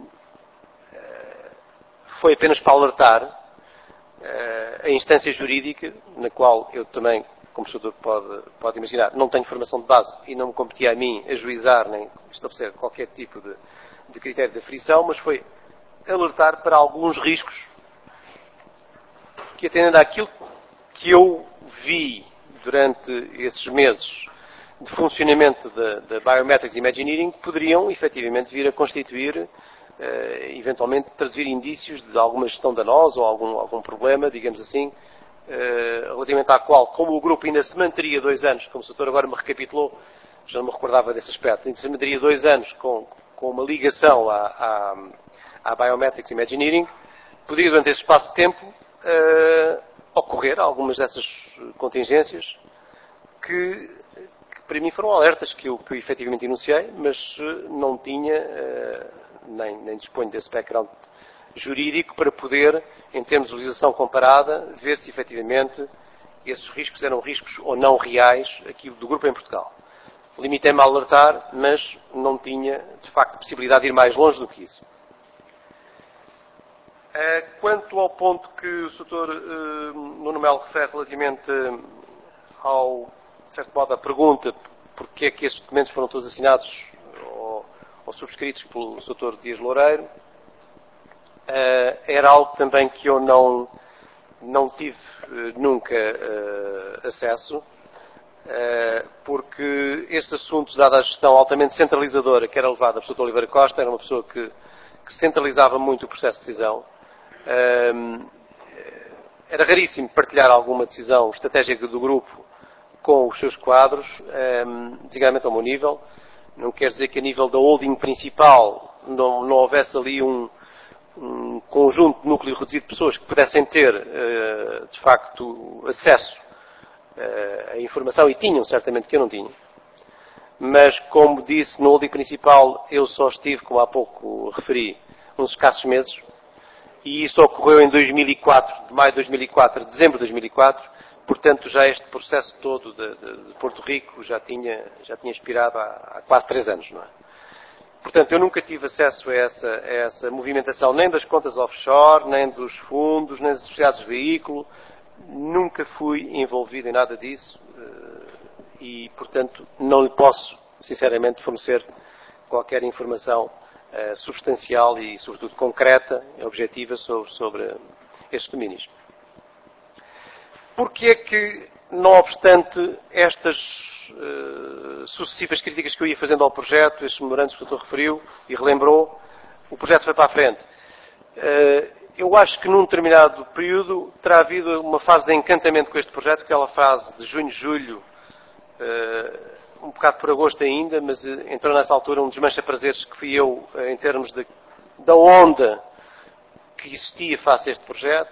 foi apenas para alertar uh, a instância jurídica, na qual eu também, como o senhor pode, pode imaginar, não tenho formação de base e não me competia a mim ajuizar nem estabelecer qualquer tipo de, de critério de aferição, mas foi alertar para alguns riscos que, atendendo àquilo que eu vi durante esses meses de funcionamento da, da Biometrics Imagineering, poderiam efetivamente vir a constituir, uh, eventualmente traduzir indícios de alguma gestão danosa ou algum, algum problema, digamos assim, uh, relativamente à qual, como o grupo ainda se manteria dois anos, como o doutor agora me recapitulou, já não me recordava desse aspecto, ainda se manteria dois anos com, com uma ligação à, à, à Biometrics Imagineering, poderia durante esse espaço de tempo uh, ocorrer algumas dessas contingências que, que para mim foram alertas que eu, que eu efetivamente enunciei, mas uh, não tinha, uh, nem, nem disponho desse background jurídico para poder, em termos de legislação comparada, ver se efetivamente esses riscos eram riscos ou não reais aqui do grupo em Portugal. Limitei-me a alertar, mas não tinha, de facto, possibilidade de ir mais longe do que isso. Quanto ao ponto que o doutor Nuno Melo refere relativamente ao, de certo modo, a pergunta porque é que estes documentos foram todos assinados ou, ou subscritos pelo doutor Dias Loureiro, era algo também que eu não, não tive nunca acesso, porque estes assuntos, dada a gestão altamente centralizadora que era levada pelo doutor Oliveira Costa, era uma pessoa que, que centralizava muito o processo de decisão. Era raríssimo partilhar alguma decisão estratégica do grupo com os seus quadros, designadamente ao meu nível. Não quer dizer que a nível da holding principal não, não houvesse ali um, um conjunto de núcleo reduzido de pessoas que pudessem ter, de facto, acesso a informação, e tinham certamente que eu não tinha. Mas, como disse, no holding principal eu só estive, como há pouco referi, uns escassos meses, e isso ocorreu em dois mil e quatro, de maio de dois mil e quatro, dezembro de dois mil e quatro, portanto já este processo todo de, de, de Porto Rico já tinha, já tinha expirado há, há quase três anos, não é? Portanto, eu nunca tive acesso a essa, a essa movimentação, nem das contas offshore, nem dos fundos, nem das sociedades de veículo. Nunca fui envolvido em nada disso e, portanto, não lhe posso, sinceramente, fornecer qualquer informação uh, substancial e, sobretudo, concreta e objetiva sobre, sobre estes domínios. Porque é que, não obstante estas uh, sucessivas críticas que eu ia fazendo ao projeto, estes memorandos que o doutor referiu e relembrou, o projeto foi para a frente? Uh, Eu acho que num determinado período terá havido uma fase de encantamento com este projeto, aquela fase de junho, julho, uh, um bocado por agosto ainda, mas uh, entrou nessa altura um desmancha-prazeres que fui eu uh, em termos de, da onda que existia face a este projeto.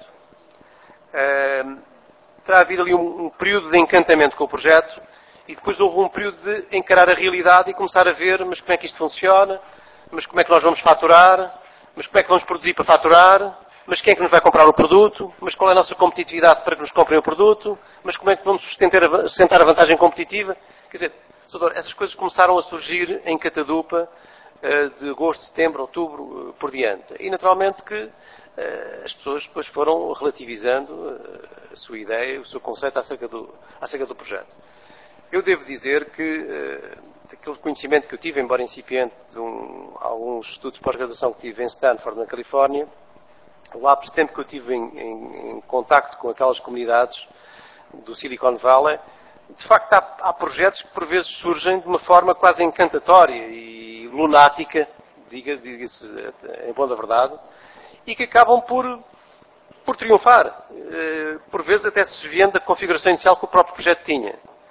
Uh, terá havido ali um, um período de encantamento com o projeto e depois houve um período de encarar a realidade e começar a ver, mas como é que isto funciona, mas como é que nós vamos faturar, mas como é que vamos produzir para faturar, mas quem é que nos vai comprar o produto, mas qual é a nossa competitividade para que nos comprem o produto, mas como é que vamos sustentar a, sustentar a vantagem competitiva. Quer dizer, doutor, essas coisas começaram a surgir em catadupa de agosto, setembro, outubro, por diante. E naturalmente que as pessoas depois foram relativizando a sua ideia, o seu conceito acerca do, acerca do projeto. Eu devo dizer que aquele conhecimento que eu tive, embora incipiente, de um, alguns estudos de pós-graduação que tive em Stanford, na Califórnia, lá por tempo que eu tive em, em, em contacto com aquelas comunidades do Silicon Valley, de facto há, há projetos que por vezes surgem de uma forma quase encantatória e lunática, diga-se diga em boa da verdade, e que acabam por, por triunfar, por vezes até se desviando da configuração inicial que o próprio projeto tinha.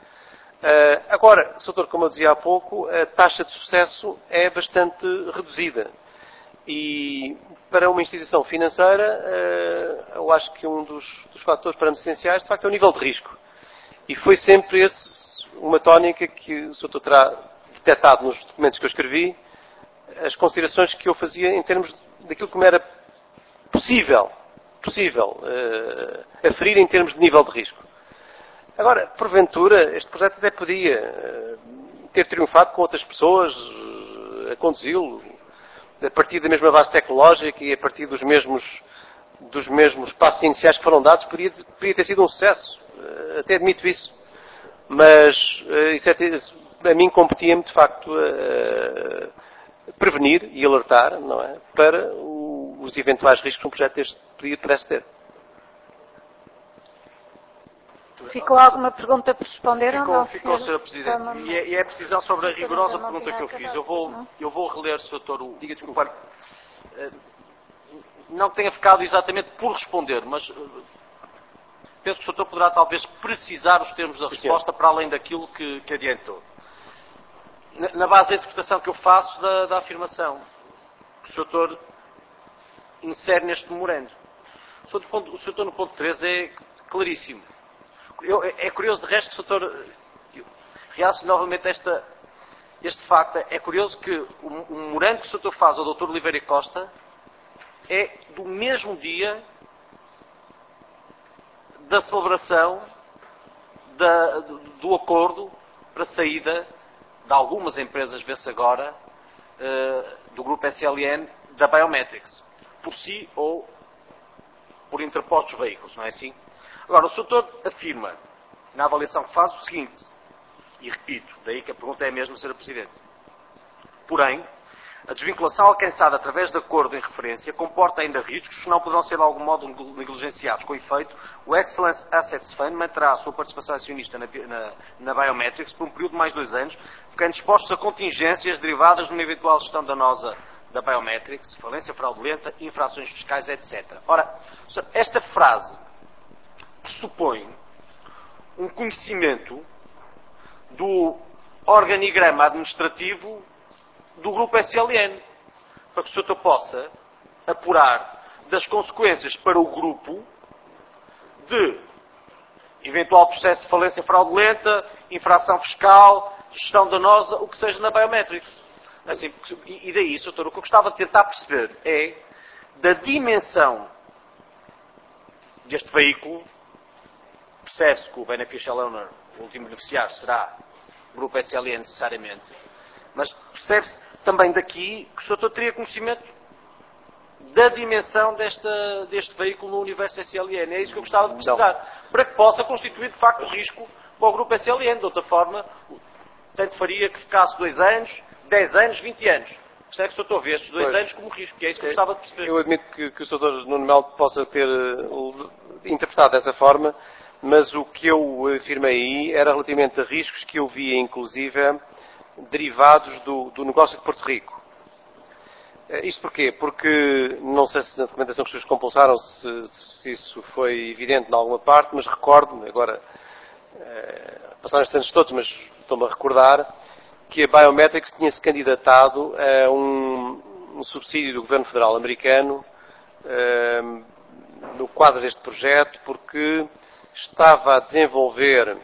Agora, doutor, como eu dizia há pouco, a taxa de sucesso é bastante reduzida. E para uma instituição financeira, eu acho que um dos, dos fatores para essenciais, de facto, é o nível de risco. E foi sempre esse uma tónica que o doutor terá detectado nos documentos que eu escrevi, as considerações que eu fazia em termos daquilo que me era possível, possível uh, aferir em termos de nível de risco. Agora, porventura, este projeto até podia uh, ter triunfado com outras pessoas, uh, a conduzi-lo, a partir da mesma base tecnológica e a partir dos mesmos, dos mesmos passos iniciais que foram dados, poderia, poderia ter sido um sucesso. Uh, até admito isso. Mas uh, isso é, a mim competia-me, de facto, uh, prevenir e alertar, não é, para o, os eventuais riscos que um projeto deste pudesse ter. Ficou alguma pergunta por responder ficou, ou não, ficou, senhora Presidente. Não, E é, e é precisão sobre a rigorosa não pergunta que eu tinha fiz. Eu vou, acabado, eu vou reler, senhor Doutor, diga desculpa. Não que tenha ficado exatamente por responder, mas penso que o senhor Doutor poderá talvez precisar os termos da Sim, resposta para além daquilo que, que adiantou. Na, na base da interpretação que eu faço da, da afirmação que o senhor Doutor insere neste memorando. O senhor Doutor no ponto três é claríssimo. Eu, é curioso, de resto, que o doutor realce novamente esta, este facto. É curioso que o, o memorando que o doutor faz ao doutor Oliveira Costa é do mesmo dia da celebração da, do, do acordo para a saída de algumas empresas, vê-se agora, uh, do grupo S L N, da Biometrics, por si ou por interpostos veículos, não é assim? Agora, o senhor Doutor afirma, na avaliação que faz, o seguinte, e repito, daí que a pergunta é a mesma, senhora Presidente. Porém, a desvinculação alcançada através de acordo em referência comporta ainda riscos que não poderão ser de algum modo negligenciados. Com efeito, o Excellence Assets Fund manterá a sua participação acionista na, na, na Biometrics por um período de mais dois anos, ficando expostos a contingências derivadas de uma eventual gestão danosa da Biometrics, falência fraudulenta, infrações fiscais, etcétera. Ora, esta frase pressupõe um conhecimento do organigrama administrativo do grupo S L N, para que o senhor possa apurar das consequências para o grupo de eventual processo de falência fraudulenta, infração fiscal, gestão danosa, o que seja na Biometrics. Assim, e daí, senhor Doutor, o que eu gostava de tentar perceber é da dimensão deste veículo. Percebe-se que o beneficial owner, o último beneficiário, será o grupo S L N necessariamente, mas percebe-se também daqui que o senhor teria conhecimento da dimensão desta, deste veículo no universo S L N. É isso que eu gostava de precisar, não. Para que possa constituir de facto risco para o grupo S L N. De outra forma, tanto faria que ficasse dois anos, dez anos, vinte anos. Percebe que o senhor vê estes dois pois. anos como risco, que é isso que eu gostava de perceber. Eu admito que, que o senhor Nuno Melo possa ter uh, interpretado dessa forma, mas o que eu afirmei aí era relativamente a riscos que eu via, inclusive, derivados do, do negócio de Porto Rico. Isto porquê? Porque, não sei se na documentação que vocês compulsaram se, se isso foi evidente em alguma parte, mas recordo-me, agora, eh, passaram estes anos todos, mas estou-me a recordar, que a Biometrics tinha-se candidatado a um, um subsídio do Governo Federal americano eh, no quadro deste projeto, porque estava a desenvolver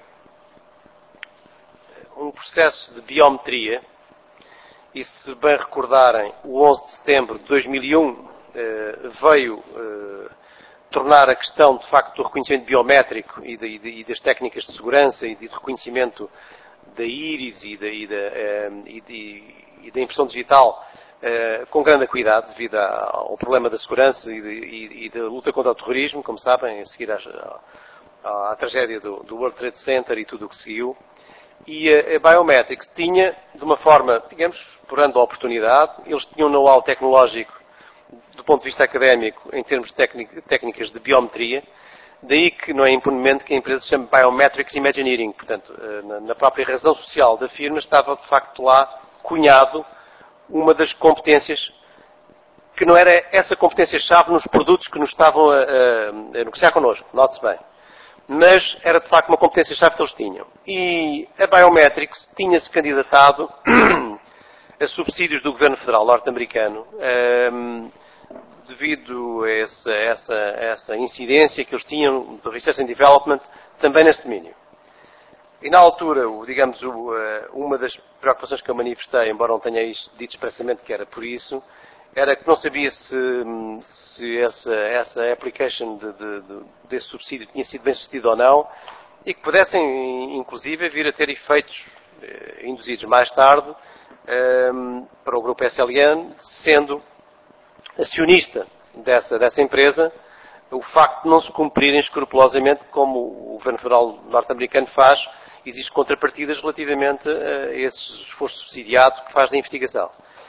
um processo de biometria, e se bem recordarem, o onze de setembro de dois mil e um eh, veio eh, tornar a questão, de facto, do reconhecimento biométrico e, de, e, de, e das técnicas de segurança e de reconhecimento da íris e da, e da, eh, e de, e da impressão digital eh, com grande cuidado, devido ao problema da segurança e, de, e, e da luta contra o terrorismo, como sabem, a seguir à, à, à tragédia do, do World Trade Center e tudo o que seguiu. E a, a Biometrics tinha, de uma forma, digamos, explorando a oportunidade, eles tinham um know-how tecnológico do ponto de vista académico em termos de técnicas de biometria, daí que não é impunemente que a empresa se chame Biometrics Imagineering. Portanto, na, na própria razão social da firma estava, de facto, lá cunhado uma das competências que não era essa competência-chave nos produtos que nos estavam a, a, a negociar connosco, note-se bem. Mas era de facto uma competência-chave que eles tinham. E a Biometrics tinha-se candidatado a subsídios do governo federal norte-americano um, devido a essa, essa, essa incidência que eles tinham de Research and Development também neste domínio. E na altura, digamos, uma das preocupações que eu manifestei, embora não tenha dito expressamente que era por isso, era que não sabia se, se essa, essa application de, de, de, desse subsídio tinha sido bem sucedido ou não, e que pudessem, inclusive, vir a ter efeitos eh, induzidos mais tarde eh, para o grupo S L N, sendo acionista dessa, dessa empresa, o facto de não se cumprirem escrupulosamente, como o Governo Federal norte-americano faz, existe contrapartidas relativamente a esse esforço subsidiado que faz da investigação.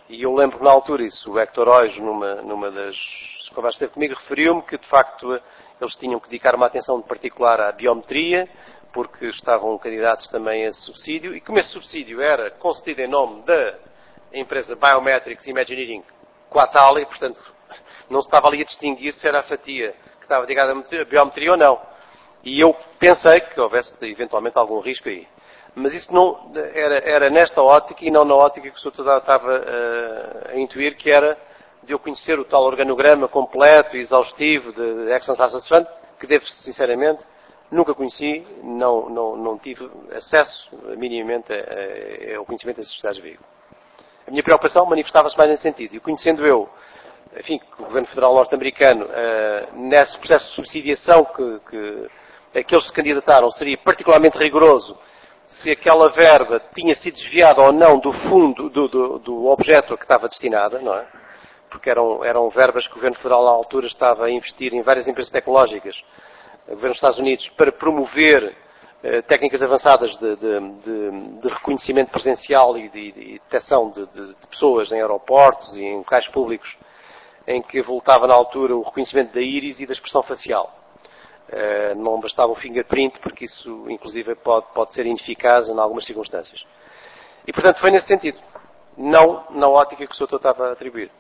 E eu lembro na altura isso, o Héctor Ojo, numa, numa das conversas que teve comigo, referiu-me que, de facto, eles tinham que dedicar uma atenção particular à biometria, porque estavam candidatos também a esse subsídio, e como esse subsídio era concedido em nome da empresa Biometrics Imagineering Quatali, portanto, não se estava ali a distinguir se era a fatia que estava dedicada a biometria ou não. E eu pensei que houvesse eventualmente algum risco aí. Mas isso não era, era nesta ótica e não na ótica que o senhor estava uh, a intuir, que era de eu conhecer o tal organograma completo e exaustivo de Action Access Fund, que devo, sinceramente, nunca conheci, não, não, não tive acesso minimamente a, a, ao conhecimento das sociedades de veículo. A minha preocupação manifestava-se mais nesse sentido. E conhecendo eu, enfim, que o Governo Federal norte-americano, uh, nesse processo de subsidiação que, que aqueles que se candidataram, seria particularmente rigoroso se aquela verba tinha sido desviada ou não do fundo, do, do, do objeto a que estava destinada, não é? Porque eram, eram verbas que o Governo Federal, à altura, estava a investir em várias empresas tecnológicas, o Governo dos Estados Unidos, para promover eh, técnicas avançadas de, de, de, de reconhecimento presencial e de, de detecção de, de, de pessoas em aeroportos e em locais públicos, em que voltava, na altura, o reconhecimento da íris e da expressão facial. Uh, não bastava o fingerprint, porque isso, inclusive, pode, pode ser ineficaz em algumas circunstâncias. E, portanto, foi nesse sentido. Não na ótica que o senhor estava a atribuir.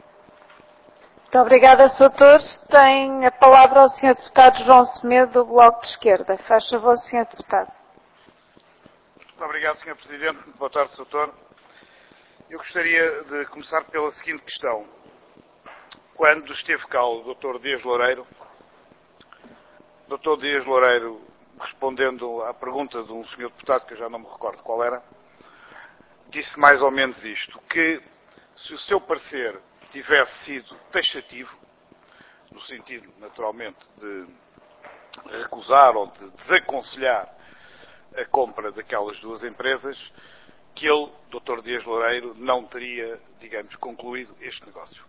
Muito obrigada, senhor doutor. Tem a palavra o senhor Deputado João Semedo, do Bloco de Esquerda. Faz favor, senhor Deputado. Muito obrigado, senhor Presidente. Muito boa tarde, senhor doutor. Eu gostaria de começar pela seguinte questão. Quando esteve cá o doutor Dias Loureiro, doutor Dias Loureiro, respondendo à pergunta de um senhor deputado, que eu já não me recordo qual era, disse mais ou menos isto, que se o seu parecer tivesse sido taxativo, no sentido, naturalmente, de recusar ou de desaconselhar a compra daquelas duas empresas, que ele, doutor Dias Loureiro, não teria, digamos, concluído este negócio.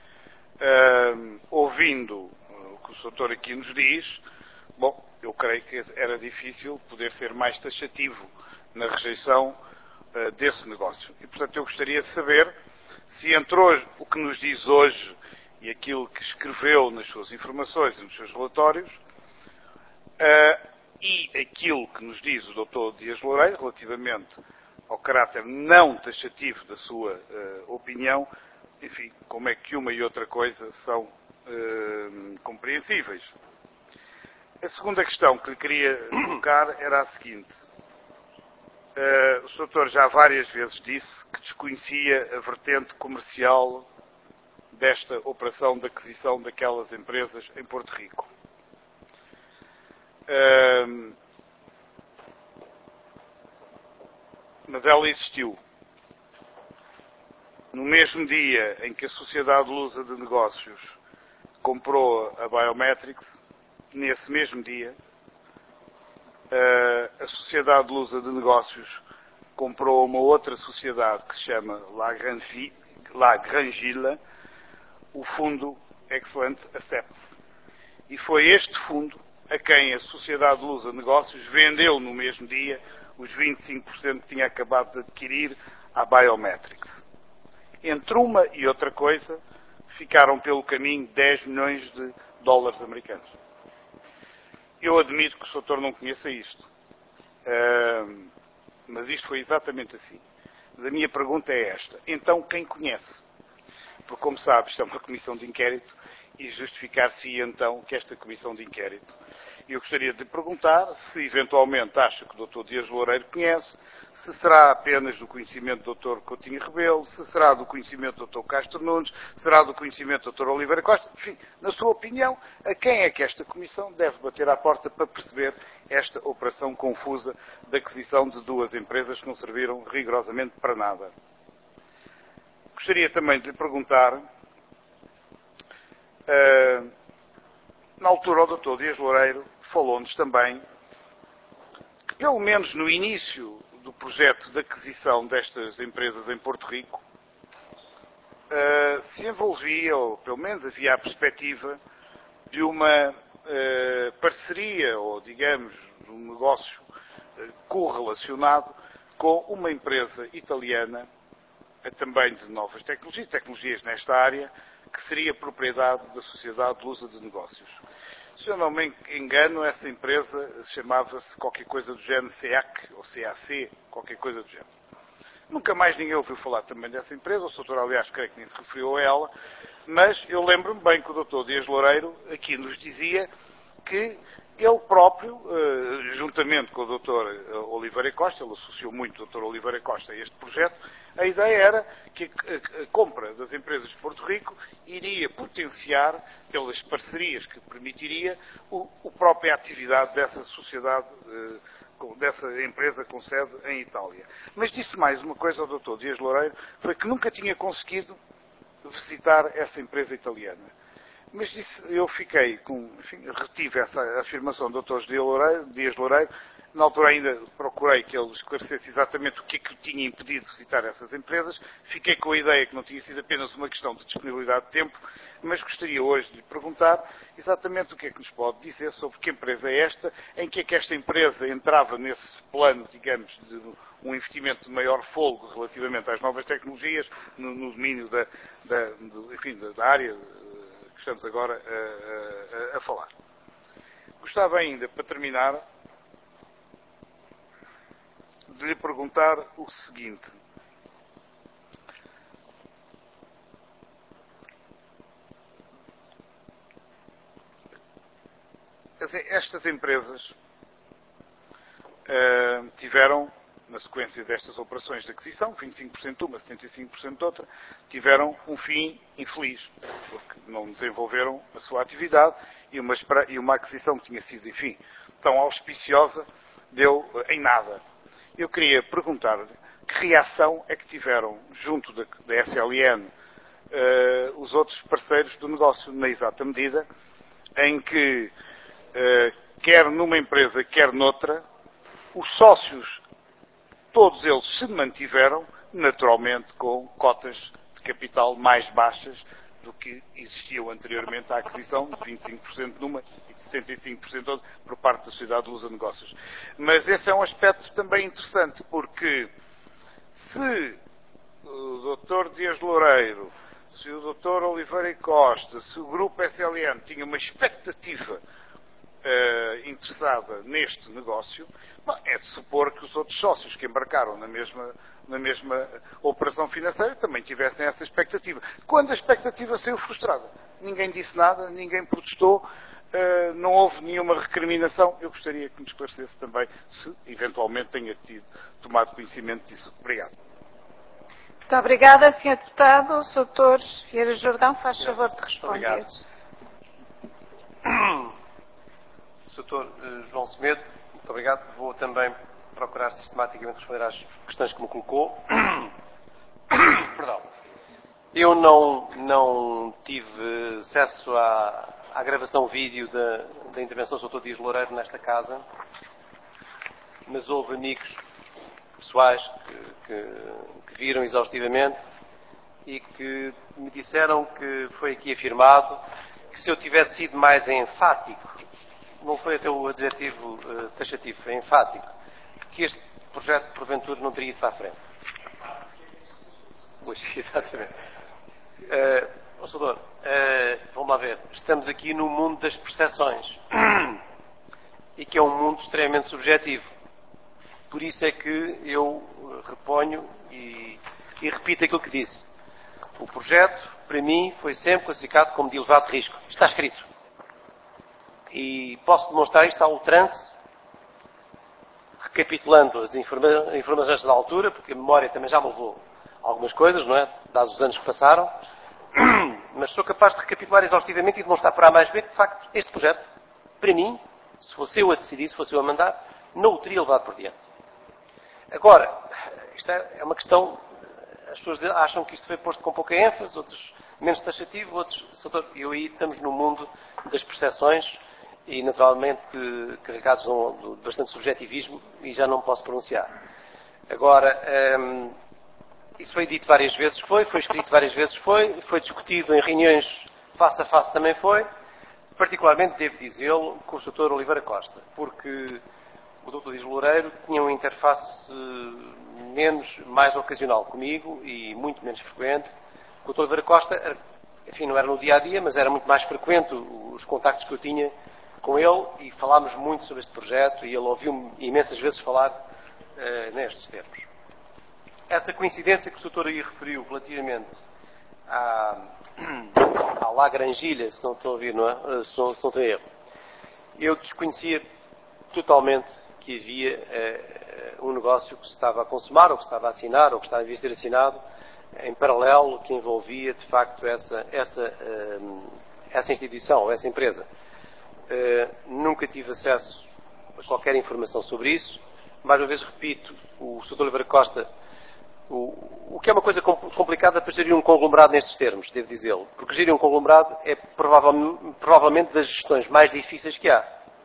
Uh, ouvindo o que o senhor doutor aqui nos diz, bom, eu creio que era difícil poder ser mais taxativo na rejeição uh, desse negócio. E, portanto, eu gostaria de saber se entre hoje, o que nos diz hoje e aquilo que escreveu nas suas informações e nos seus relatórios, uh, e aquilo que nos diz o doutor Dias Loureiro relativamente ao caráter não taxativo da sua uh, opinião, enfim, como é que uma e outra coisa são uh, compreensíveis. A segunda questão que lhe queria colocar era a seguinte. Uh, o senhor doutor já várias vezes disse que desconhecia a vertente comercial desta operação de aquisição daquelas empresas em Porto Rico. Uh, mas ela existiu. No mesmo dia em que a Sociedade Lusa de Negócios comprou a Biometrics, nesse mesmo dia, a Sociedade Lusa de Negócios comprou uma outra sociedade que se chama La Grangilla, o fundo Excellent Assets. E foi este fundo a quem a Sociedade Lusa de Negócios vendeu no mesmo dia os vinte e cinco por cento que tinha acabado de adquirir à Biometrics. Entre uma e outra coisa, ficaram pelo caminho dez milhões de dólares americanos. Eu admito que o senhor doutor não conheça isto. Uh, mas isto foi exatamente assim. Mas a minha pergunta é esta. Então, quem conhece? Porque, como sabe, isto é uma comissão de inquérito e justificar-se então que esta comissão de inquérito. Eu gostaria de perguntar se eventualmente acha que o doutor Dias Loureiro conhece, se será apenas do conhecimento do doutor Coutinho Rebelo, se será do conhecimento do doutor Castro Nunes, será do conhecimento do doutor Oliveira Costa, enfim, na sua opinião, a quem é que esta comissão deve bater à porta para perceber esta operação confusa de aquisição de duas empresas que não serviram rigorosamente para nada. Gostaria também de lhe perguntar, uh, na altura o doutor Dias Loureiro falou-nos também que, pelo menos no início do projeto de aquisição destas empresas em Porto Rico, uh, se envolvia, ou pelo menos havia a perspectiva, de uma uh, parceria, ou digamos, de um negócio uh, correlacionado com uma empresa italiana também de novas tecnologias, tecnologias nesta área, que seria propriedade da Sociedade Lusa de Negócios. Se eu não me engano, essa empresa chamava-se qualquer coisa do género C A C, ou C A C, qualquer coisa do género. Nunca mais ninguém ouviu falar também dessa empresa, o doutor aliás, creio que nem se referiu a ela, mas eu lembro-me bem que o doutor Dias Loureiro aqui nos dizia que ele próprio, juntamente com o doutor Oliveira Costa, ele associou muito o doutor Oliveira Costa a este projeto, a ideia era que a compra das empresas de Porto Rico iria potenciar, pelas parcerias que permitiria, a própria atividade dessa sociedade, dessa empresa com sede em Itália. Mas disse mais uma coisa ao doutor Dias Loureiro, foi que nunca tinha conseguido visitar essa empresa italiana. Mas disse, eu fiquei com, enfim, retive essa afirmação do doutor Dias Loureiro, na altura ainda procurei que ele esclarecesse exatamente o que é que o tinha impedido de visitar essas empresas, fiquei com a ideia que não tinha sido apenas uma questão de disponibilidade de tempo, mas gostaria hoje de lhe perguntar exatamente o que é que nos pode dizer sobre que empresa é esta, em que é que esta empresa entrava nesse plano, digamos, de um investimento de maior folgo relativamente às novas tecnologias, no, no domínio da, da, do, enfim, da área que estamos agora a, a, a falar. Gostava ainda, para terminar, de lhe perguntar o seguinte. Estas empresas uh, tiveram, na sequência destas operações de aquisição, vinte e cinco por cento de uma, setenta e cinco por cento de outra, tiveram um fim infeliz, porque não desenvolveram a sua atividade e uma, e uma aquisição que tinha sido, enfim, tão auspiciosa, deu em nada. Eu queria perguntar-lhe que reação é que tiveram, junto da, da S L N, uh, os outros parceiros do negócio, na exata medida em que, uh, quer numa empresa, quer noutra, os sócios, todos eles se mantiveram, naturalmente, com cotas de capital mais baixas do que existiam anteriormente à aquisição, de vinte e cinco por cento numa e de setenta e cinco por cento outra, por parte da Sociedade Lusa de Negócios. Mas esse é um aspecto também interessante, porque se o doutor Dias Loureiro, se o doutor Oliveira Costa, se o Grupo S L N tinha uma expectativa Uh, interessada neste negócio, bom, é de supor que os outros sócios que embarcaram na mesma, na mesma operação financeira também tivessem essa expectativa. Quando a expectativa saiu frustrada, ninguém disse nada, ninguém protestou, uh, não houve nenhuma recriminação. Eu gostaria que me esclarecesse também se eventualmente tenha tido, tomado conhecimento disso. Obrigado. Muito obrigada, senhor Deputado. O doutor Vieira Jordão, faz favor de responder. Obrigado. doutor João Semedo, muito obrigado. Vou também procurar sistematicamente responder às questões que me colocou. Perdão. Eu não, não tive acesso à, à gravação vídeo da, da intervenção do doutor Dias Loureiro nesta casa, mas houve amigos pessoais que, que, que viram exaustivamente e que me disseram que foi aqui afirmado que se eu tivesse sido mais enfático, não foi até o adjetivo uh, taxativo, foi enfático, que este projeto, porventura, não teria ido para a frente. Pois, exatamente. Uh, oh, senhor, uh, vamos lá ver. Estamos aqui no mundo das percepções. E que é um mundo extremamente subjetivo. Por isso é que eu reponho e, e repito aquilo que disse. O projeto, para mim, foi sempre classificado como de elevado risco. Está escrito. E posso demonstrar isto ao trance, recapitulando as informa informações da altura, porque a memória também já me levou algumas coisas, não é? Dados os anos que passaram. Mas sou capaz de recapitular exaustivamente e demonstrar por A mais B que, de facto, este projeto, para mim, se fosse eu a decidir, se fosse eu a mandar, não o teria levado por diante. Agora, isto é uma questão, as pessoas acham que isto foi posto com pouca ênfase, outros menos taxativo, outros... E eu aí estamos no mundo das percepções e, naturalmente, carregados de bastante subjetivismo e já não posso pronunciar. Agora, hum, isso foi dito várias vezes, foi, foi escrito várias vezes, foi, foi discutido em reuniões face a face também foi, particularmente, devo dizê-lo, com o doutor Oliveira Costa, porque o doutor Dias Loureiro tinha uma interface menos, mais ocasional comigo e muito menos frequente. Com o doutor Oliveira Costa, enfim, não era no dia-a-dia, mas era muito mais frequente os contactos que eu tinha com ele e falámos muito sobre este projeto e ele ouviu-me imensas vezes falar uh, nestes termos. Essa coincidência que o doutor aí referiu relativamente à, à Lagrangelha, se não estou a ouvir, não é? Se não, se não estou a erro, eu desconhecia totalmente que havia uh, um negócio que se estava a consumar, ou que se estava a assinar, ou que estava a ser assinado, em paralelo, que envolvia, de facto, essa, essa, uh, essa instituição, ou essa empresa. Uh, nunca tive acesso a qualquer informação sobre isso. Mais uma vez repito, o doutor Oliveira Costa, o, o que é uma coisa complicada para gerir um conglomerado nestes termos, devo dizê-lo, porque gerir um conglomerado é provavelmente, provavelmente das gestões mais difíceis que há.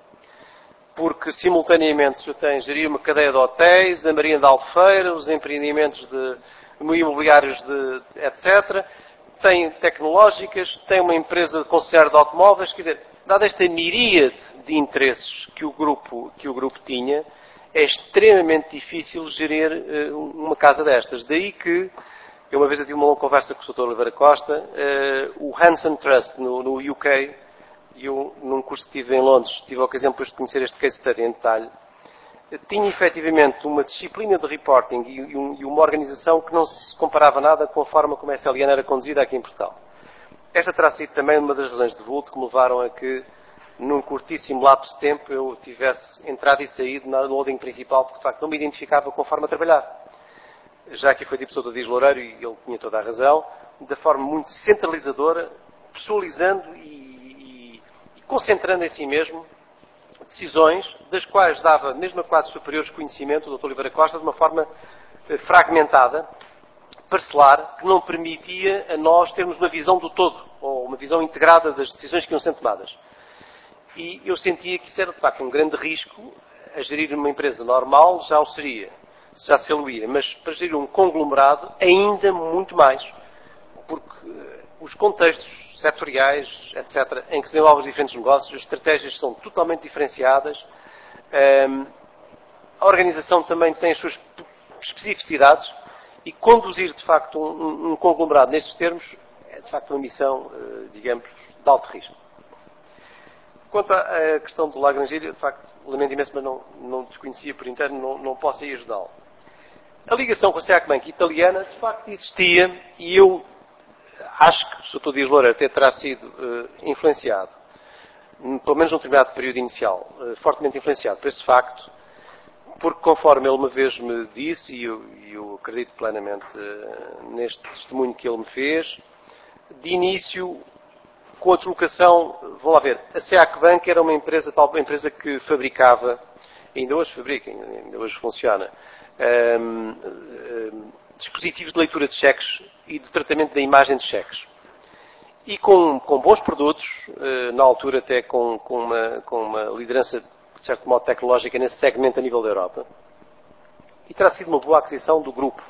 Porque, simultaneamente, se eu tenho gerir uma cadeia de hotéis, a Marinha da Albufeira, os empreendimentos de imobiliários, de, etcétera, tem tecnológicas, tem uma empresa de concessionário de automóveis, quer dizer, dada esta miríade de interesses que o grupo, que o grupo tinha, é extremamente difícil gerir uh, uma casa destas. Daí que, eu uma vez tive uma longa conversa com o doutor Oliveira Costa, uh, o Hanson Trust, no, no U K, e eu, num curso que tive em Londres, tive a ocasião depois de conhecer este case study em detalhe, tinha efetivamente uma disciplina de reporting e, e, um, e uma organização que não se comparava nada com a forma como a S L N era conduzida aqui em Portugal. Esta terá sido também uma das razões de vulto que me levaram a que, num curtíssimo lapso de tempo, eu tivesse entrado e saído na holding principal, porque de facto não me identificava com a forma de trabalhar. Já aqui foi dito pelo Dias Loureiro, e ele tinha toda a razão, da forma muito centralizadora, personalizando e concentrando em si mesmo decisões das quais dava, mesmo a quadros superiores de conhecimento, o doutor Oliveira Costa, de uma forma fragmentada, parcelar, que não permitia a nós termos uma visão do todo, ou uma visão integrada das decisões que iam sendo tomadas. E eu sentia que isso era, de facto, um grande risco. A gerir uma empresa normal já o seria, já se ia, mas para gerir um conglomerado ainda muito mais, porque os contextos setoriais, etcétera, em que se desenvolvem os diferentes negócios, as estratégias são totalmente diferenciadas, a organização também tem as suas especificidades e conduzir, de facto, um, um conglomerado nestes termos é, de facto, uma missão, digamos, de alto risco. Quanto à questão do Lagrangelha, de facto, lamento imenso, mas não, não desconhecia por interno, não, não posso aí ajudá-lo. A ligação com a SEAC Bank italiana, de facto, existia e eu acho que o doutor Dias Loureiro até terá sido uh, influenciado, pelo menos num determinado período inicial, uh, fortemente influenciado por esse facto, porque conforme ele uma vez me disse, e eu, eu acredito plenamente uh, neste testemunho que ele me fez, de início, com a deslocação, vão lá ver, a SEAC Bank era uma empresa, tal, uma empresa que fabricava, ainda hoje fabrica, ainda hoje funciona, um, um, dispositivos de leitura de cheques e de tratamento da imagem de cheques. E com, com bons produtos, na altura até com, com, uma, com uma liderança, de certo modo, tecnológica nesse segmento a nível da Europa. E terá sido uma boa aquisição do grupo.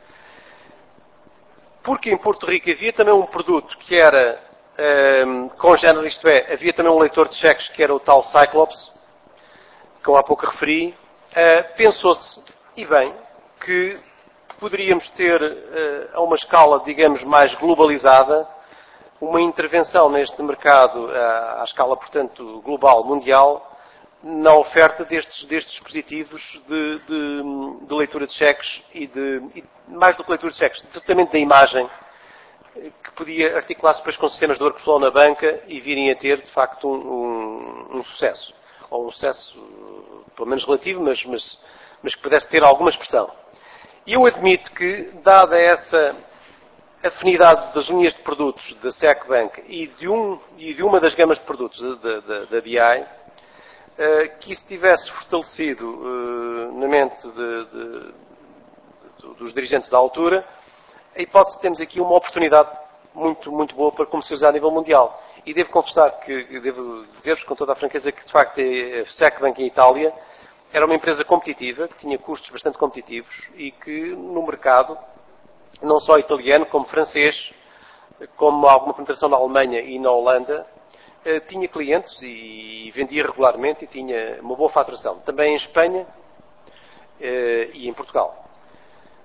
Porque em Porto Rico havia também um produto que era um, congénero, isto é, havia também um leitor de cheques que era o tal Cyclops, que eu há pouco referi. Uh, pensou-se, e bem, que poderíamos ter, uh, a uma escala, digamos, mais globalizada, uma intervenção neste mercado, uh, à escala, portanto, global, mundial, na oferta destes, destes dispositivos de, de, de leitura de cheques e, de, e mais do que leitura de cheques, de tratamento da imagem, que podia articular-se depois com sistemas de workflow na banca e virem a ter, de facto, um, um, um sucesso. Ou um sucesso, pelo menos relativo, mas, mas, mas que pudesse ter alguma expressão. E eu admito que, dada essa afinidade das linhas de produtos da SEAC Bank e de, um, e de uma das gamas de produtos da, da, da B I, uh, que isso tivesse fortalecido uh, na mente de, de, de, dos dirigentes da altura, a hipótese de termos aqui uma oportunidade muito, muito boa para comercializar a nível mundial. E devo confessar que, devo dizer-vos com toda a franqueza que, de facto, a SEAC Bank em Itália era uma empresa competitiva, que tinha custos bastante competitivos e que, no mercado, não só italiano, como francês, como alguma penetração na Alemanha e na Holanda, tinha clientes e vendia regularmente e tinha uma boa faturação. Também em Espanha e em Portugal.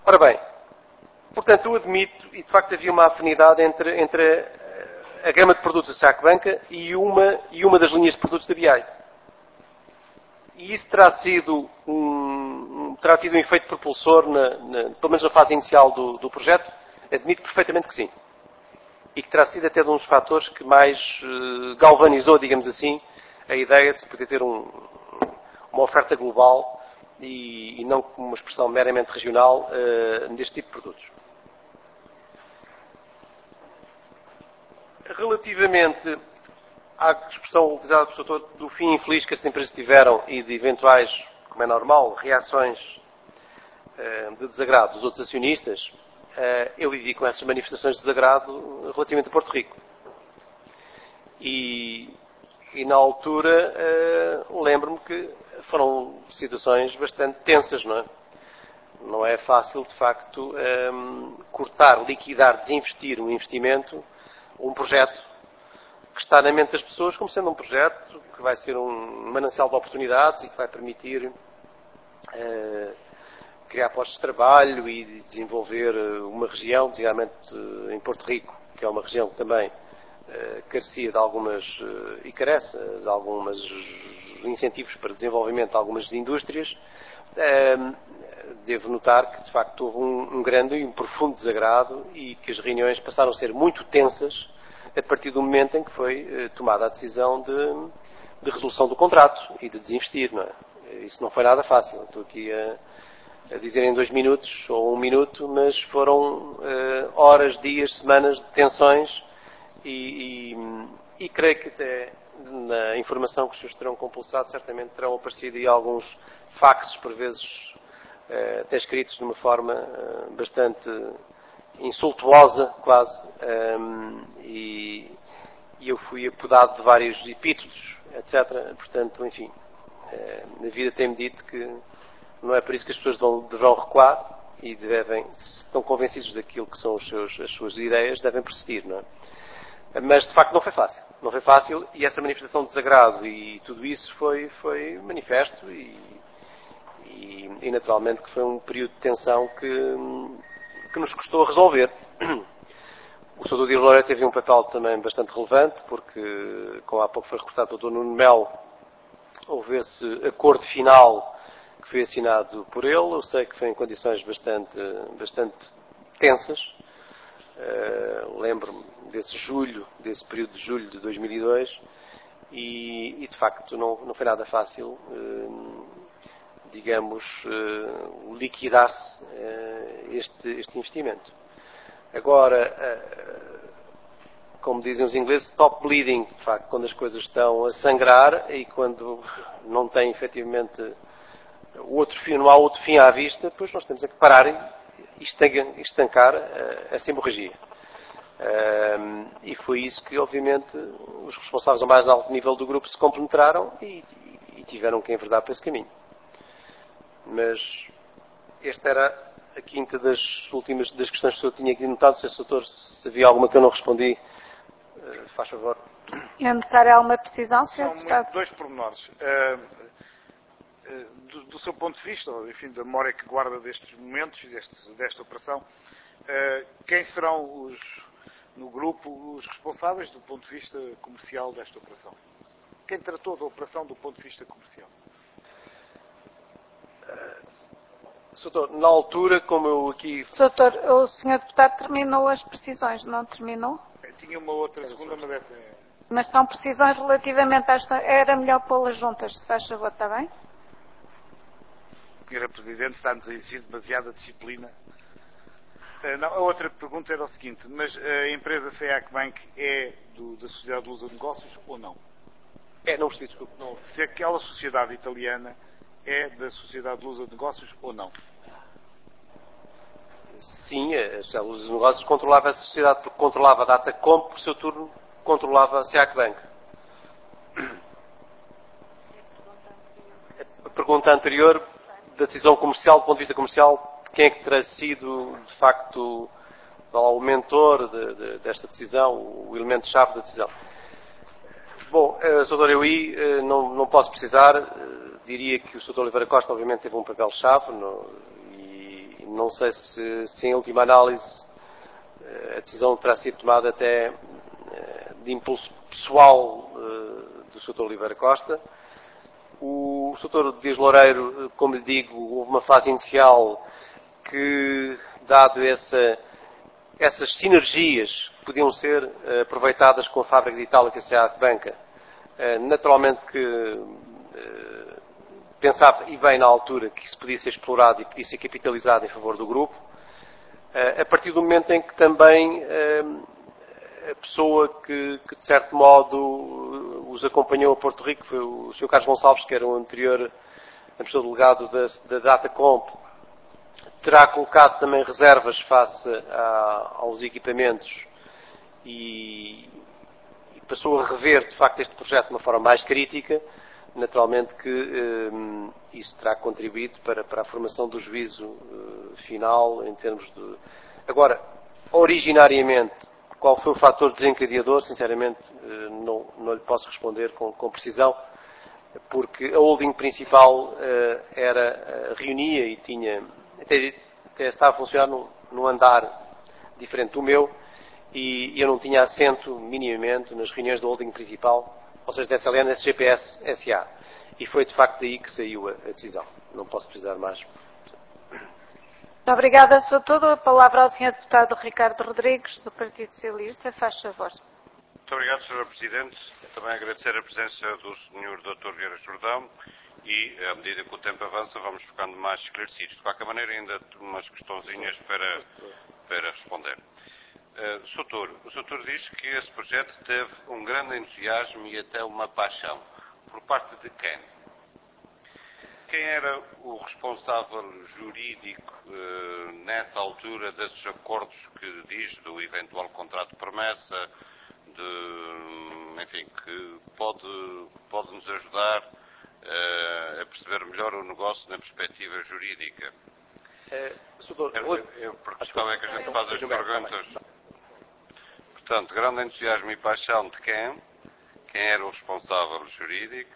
Ora bem, portanto, eu admito, e de facto havia uma afinidade entre, entre a, a gama de produtos da SAC Banca e uma, e uma das linhas de produtos da B I. E isso terá sido um, terá tido um efeito propulsor, na, na, pelo menos na fase inicial do, do projeto? Admito perfeitamente que sim. E que terá sido até de um dos fatores que mais uh, galvanizou, digamos assim, a ideia de se poder ter um, uma oferta global e, e não como uma expressão meramente regional uh, deste tipo de produtos. Relativamente à expressão utilizada pelo doutor do fim infeliz que as empresas tiveram e de eventuais, como é normal, reações uh, de desagrado dos outros acionistas, uh, eu vivi com essas manifestações de desagrado relativamente a Porto Rico. E, e na altura uh, lembro-me que foram situações bastante tensas, não é? Não é fácil, de facto, um, cortar, liquidar, desinvestir um investimento, um projeto que está na mente das pessoas como sendo um projeto que vai ser um manancial de oportunidades e que vai permitir uh, criar postos de trabalho e desenvolver uma região, designadamente em Porto Rico, que é uma região que também uh, carecia de algumas, uh, e carece de alguns incentivos para desenvolvimento de algumas indústrias. Uh, devo notar que, de facto, houve um, um grande e um profundo desagrado e que as reuniões passaram a ser muito tensas a partir do momento em que foi uh, tomada a decisão de, de resolução do contrato e de desinvestir, não é? Isso não foi nada fácil. Estou aqui a, a dizer em dois minutos ou um minuto, mas foram uh, horas, dias, semanas de tensões e, e, e creio que até na informação que os senhores terão compulsado certamente terão aparecido aí alguns faxes, por vezes uh, até escritos de uma forma uh, bastante insultuosa, quase, um, e, e eu fui apodado de vários epítetos, etcétera. Portanto, enfim, uh, na vida tem-me dito que não é por isso que as pessoas vão, deverão recuar e devem, se estão convencidos daquilo que são os seus, as suas ideias, devem persistir, não é? Mas, de facto, não foi fácil. Não foi fácil e essa manifestação de desagrado e tudo isso foi, foi manifesto e, e, e, naturalmente, que foi um período de tensão que que nos custou a resolver. O senhor doutor Loura teve um papel também bastante relevante, porque, como há pouco foi reportado pelo doutor Nuno Melo, houve esse acordo final que foi assinado por ele. Eu sei que foi em condições bastante, bastante tensas. Uh, lembro-me desse julho, desse período de julho de dois mil e dois, e, e de facto não, não foi nada fácil, uh, digamos, uh, liquidar-se uh, este, este investimento. Agora, uh, como dizem os ingleses, stop bleeding, de facto, quando as coisas estão a sangrar e quando não tem efetivamente o outro fim, não há outro fim à vista, depois nós temos é que parar e estancar uh, essa hemorragia. Uh, e foi isso que, obviamente, os responsáveis ao mais alto nível do grupo se compenetraram e, e tiveram que enverdar para esse caminho. Mas esta era a quinta das últimas das questões que o senhor tinha aqui notado. Se o doutor, se havia alguma que eu não respondi, uh, faz favor. É necessária alguma precisão, senhor São Deputado? muito, dois pormenores. Uh, uh, do, do seu ponto de vista, ou enfim, da memória que guarda destes momentos e deste, desta operação, uh, quem serão os, no grupo os responsáveis do ponto de vista comercial desta operação? Quem tratou da operação do ponto de vista comercial? Doutor, na altura, como eu aqui... Doutor, o senhor Deputado terminou as precisões, não terminou? Eu tinha uma outra segunda, mas é... Mas são precisões relativamente a esta... Era melhor pô-las juntas, se faz favor, está bem? Senhora Presidente, está-nos a exigir demasiada disciplina. Uh, não, a outra pergunta era o seguinte, mas a empresa SEAC Bank é do, da Sociedade Lusa de Negócios ou não? É, não percebi, desculpe. Não. Se aquela sociedade italiana é da Sociedade Lusa de Negócios ou não? Sim, a Sociedade Lusa de Negócios controlava essa sociedade porque controlava a Datacom, por seu turno controlava a SEAC Bank. A pergunta anterior, da decisão comercial, do ponto de vista comercial, quem é que terá sido, de facto, o mentor de, de, desta decisão, o elemento-chave da decisão? Bom, senhor doutor Eui, não, não posso precisar. Diria que o senhor doutor Oliveira Costa, obviamente, teve um papel-chave no, e, não sei se, se em última análise a decisão terá sido tomada até de impulso pessoal do senhor doutor Oliveira Costa. O senhor doutor Dias Loureiro, como lhe digo, houve uma fase inicial que, dado essa, essas sinergias que podiam ser aproveitadas com a fábrica de Itálica C A de Banca, naturalmente que pensava, e bem na altura, que isso podia ser explorado e podia ser capitalizado em favor do grupo, a partir do momento em que também a pessoa que, que de certo modo os acompanhou a Porto Rico foi o senhor Carlos Gonçalves, que era o anterior administrador delegado da, da Datacomp, terá colocado também reservas face a, aos equipamentos e, e passou a rever de facto este projeto de uma forma mais crítica. Naturalmente que um, isso terá contribuído para, para a formação do juízo uh, final em termos de... Agora, originariamente, qual foi o fator desencadeador? Sinceramente, uh, não, não lhe posso responder com, com precisão, porque a holding principal uh, era, uh, reunia e tinha... Até, até estava a funcionar num, num andar diferente do meu e, e eu não tinha assento minimamente nas reuniões da holding principal, ou seja, da S L N, S G P S, S A. E foi de facto daí que saiu a, a decisão. Não posso precisar mais. Muito obrigada, senhor Doutor. A palavra ao senhor Deputado Ricardo Rodrigues, do Partido Socialista. Faz favor. Muito obrigado, senhora Presidente. Também agradecer a presença do senhor doutor Vieira Jordão e, à medida que o tempo avança, vamos ficando mais esclarecidos. De qualquer maneira, ainda umas questõezinhas para, para responder. Uh, Soutor, o Soutor diz que esse projeto teve um grande entusiasmo e até uma paixão. Por parte de quem? Quem era o responsável jurídico uh, nessa altura desses acordos que diz do eventual contrato de promessa, de, enfim, que pode, pode nos ajudar uh, a perceber melhor o negócio na perspectiva jurídica? Uh, Soutor, eu, eu, porque a questão é que a gente faz as perguntas. Portanto, grande entusiasmo e paixão de quem? Quem era o responsável jurídico?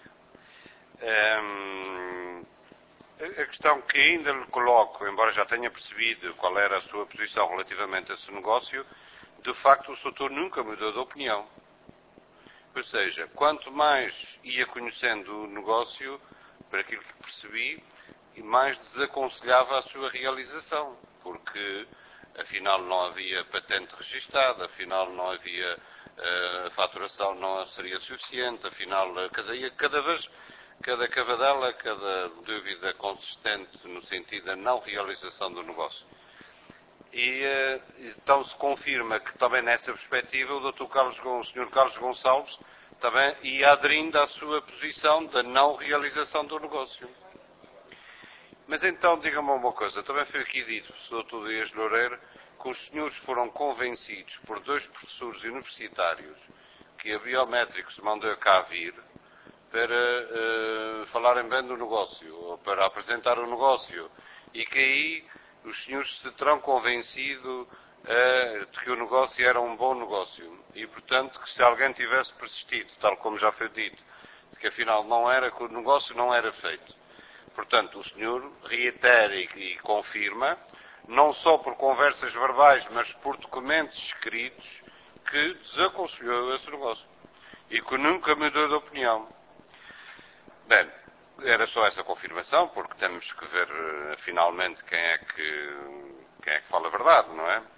Um, a questão que ainda lhe coloco, embora já tenha percebido qual era a sua posição relativamente a esse negócio, de facto o doutor nunca mudou de opinião. Ou seja, quanto mais ia conhecendo o negócio, por aquilo que percebi, mais desaconselhava a sua realização, porque afinal não havia patente registada, afinal não havia, uh, a faturação não seria suficiente, afinal, uh, cada vez, cada cavadela, cada dúvida consistente no sentido da não realização do negócio. E uh, então se confirma que também nessa perspectiva o doutor Carlos, o senhor Carlos Gonçalves também ia aderindo à sua posição da não realização do negócio. Mas então, diga-me uma coisa, também foi aqui dito pelo doutor Dias Loureiro que os senhores foram convencidos por dois professores universitários que a Biométricos mandou cá vir para uh, falarem bem do negócio, ou para apresentar o negócio, e que aí os senhores se terão convencido uh, de que o negócio era um bom negócio. E, portanto, que se alguém tivesse persistido, tal como já foi dito, de que afinal não era, que o negócio não era feito. Portanto, o senhor reitera e, e confirma, não só por conversas verbais, mas por documentos escritos, que desaconselhou esse negócio. E que nunca mudou de opinião. Bem, era só essa confirmação, porque temos que ver uh, finalmente quem é que, quem é que fala a verdade, não é?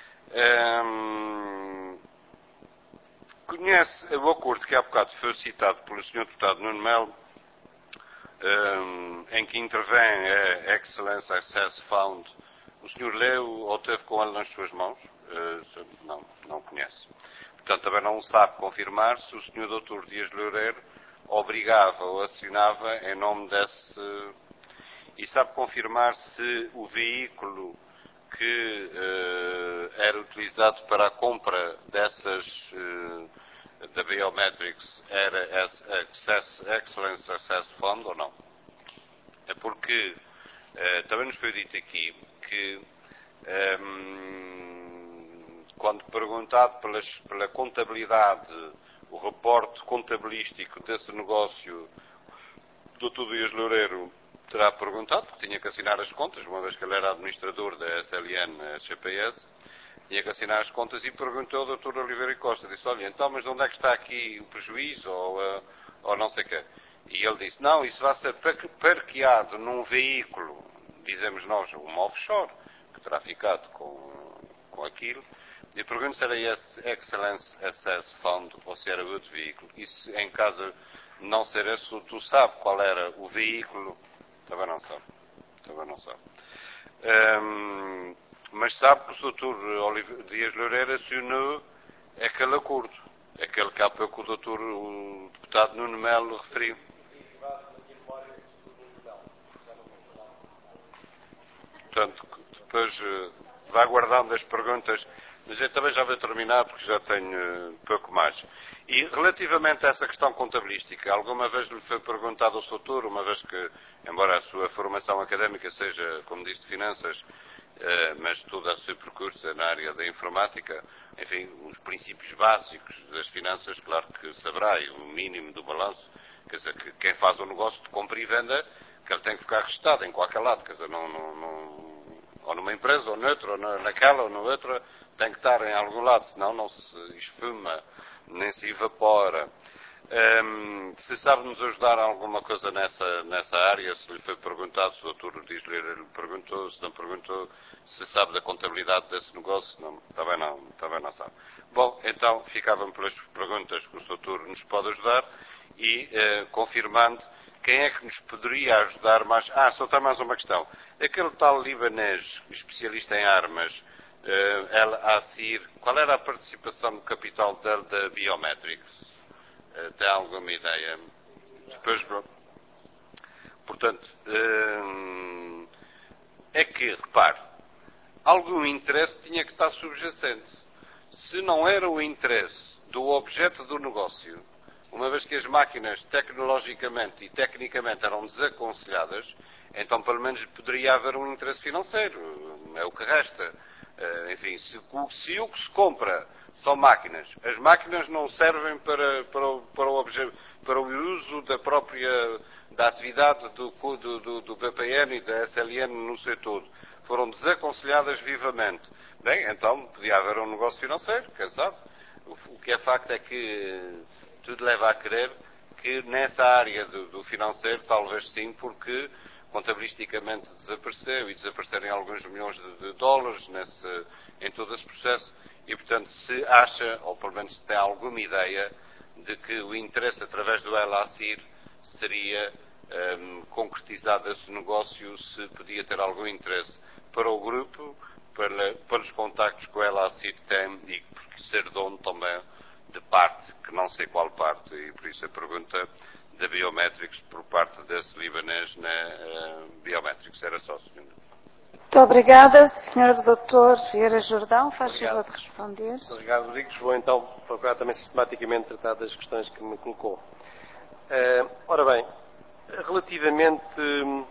Um, conhece o acordo que há bocado foi citado pelo senhor Deputado Nuno Melo, Um, em que intervém a Excellence Access Fund. O senhor leu ou teve com ele nas suas mãos? Uh, não, não conhece. Portanto, também não sabe confirmar se o senhor doutor Dias Loureiro obrigava ou assinava em nome desse... E sabe confirmar se o veículo que uh, era utilizado para a compra dessas... Uh, da Biometrics era Access, Excellence Access Fund ou não? É porque uh, também nos foi dito aqui que um, quando perguntado pelas, pela contabilidade, o reporte contabilístico desse negócio, o doutor Dias Loureiro terá perguntado, porque tinha que assinar as contas, uma vez que ele era administrador da S L N S G P S, tinha que assinar as contas e perguntou ao doutor Oliveira e Costa, disse, olha, então, mas de onde é que está aqui o prejuízo, ou, uh, ou não sei o quê? E ele disse, não, isso vai ser parqueado num veículo, dizemos nós, uma offshore, que terá ficado com, com aquilo, e pergunto se era esse Excellence Access Fund ou se era outro veículo. E se, em caso de não ser esse, tu sabes qual era o veículo? Também não sabe. Também não sabe. Um, mas sabe que o doutor Oliveira Dias Loureiro acionou aquele acordo. Aquele que há pouco o doutor, o deputado Nuno Melo referiu. Portanto, depois vai guardando as perguntas, mas eu também já vou terminar porque já tenho pouco mais. E relativamente a essa questão contabilística, alguma vez lhe foi perguntado ao doutor, uma vez que, embora a sua formação académica seja, como disse, de finanças, mas todo o seu percurso é na área da informática, enfim, os princípios básicos das finanças, claro que saberá, e o mínimo do balanço, quer dizer, que quem faz o negócio de compra e venda, que ele tem que ficar registado em qualquer lado, quer dizer, não, não, não, ou numa empresa, ou noutra, ou naquela, ou na outra, tem que estar em algum lado, senão não se esfuma, nem se evapora. Um, se sabe nos ajudar alguma coisa nessa, nessa área, se lhe foi perguntado, se o doutor Dias Loureiro lhe perguntou, se não perguntou, se sabe da contabilidade desse negócio, não, também não, também não sabe. Bom, então ficavam pelas perguntas que o doutor nos pode ajudar e, uh, confirmando, quem é que nos poderia ajudar mais? Ah, só tem mais uma questão. Aquele tal libanês especialista em armas, uh, El Assir, qual era a participação no capital dele da Biometrics? Uh, tem alguma ideia? Depois, portanto, uh, é que, repare, algum interesse tinha que estar subjacente. Se não era o interesse do objeto do negócio, uma vez que as máquinas tecnologicamente e tecnicamente eram desaconselhadas, então pelo menos poderia haver um interesse financeiro, é o que resta. Enfim, se, se o que se compra são máquinas, as máquinas não servem para, para, o, para, o, obje, para o uso da própria da atividade do, do, do B P N e da S L N no seu todo, foram desaconselhadas vivamente. Bem, então podia haver um negócio financeiro, quem sabe? O, o que é facto é que tudo leva a crer que nessa área do, do financeiro, talvez sim, porque contabilisticamente desapareceu e desapareceram alguns milhões de, de dólares nesse, em todo esse processo e, portanto, se acha, ou pelo menos se tem alguma ideia, de que o interesse através do El Assir seria um, concretizado esse negócio, se podia ter algum interesse para o grupo, para, para os contactos que o El Assir tem e por ser dono também de parte, que não sei qual parte, e por isso a pergunta da Biometrics por parte desse libanês na uh, Biometrics. Era só, senhor. Muito obrigada, senhor doutor Vieira Jordão. Faz favor de responder. Muito obrigado, Rodrigues. Vou então procurar também sistematicamente tratar das questões que me colocou. Uh, ora bem, relativamente, uh,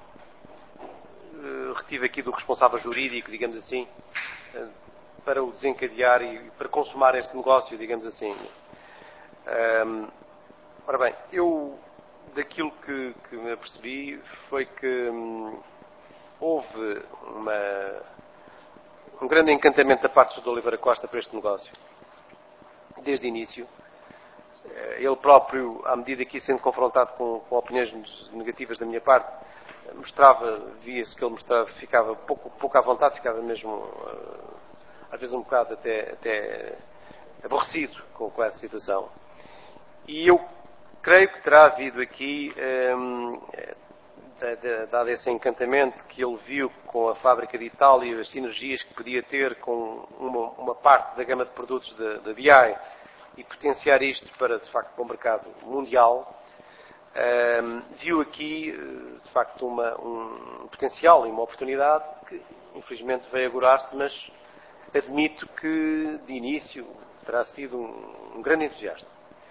retive aqui do responsável jurídico, digamos assim, uh, para o desencadear e para consumar este negócio, digamos assim. Um, ora bem, eu, daquilo que, que me apercebi, foi que hum, houve uma, um grande encantamento da parte do doutor Oliveira Costa para este negócio. Desde o início. Ele próprio, à medida que ia sendo confrontado com, com opiniões negativas da minha parte, mostrava, via-se que ele mostrava, ficava pouco, pouco à vontade, ficava mesmo... Uh, às vezes um bocado até, até aborrecido com, com essa situação. E eu creio que terá havido aqui, um, dado esse encantamento que ele viu com a fábrica de Itália, as sinergias que podia ter com uma, uma parte da gama de produtos da, da B I e potenciar isto para, de facto, para o mercado mundial, um, viu aqui, de facto, uma, um potencial e uma oportunidade que, infelizmente, veio agorar-se, mas admito que, de início, terá sido um, um grande entusiasta.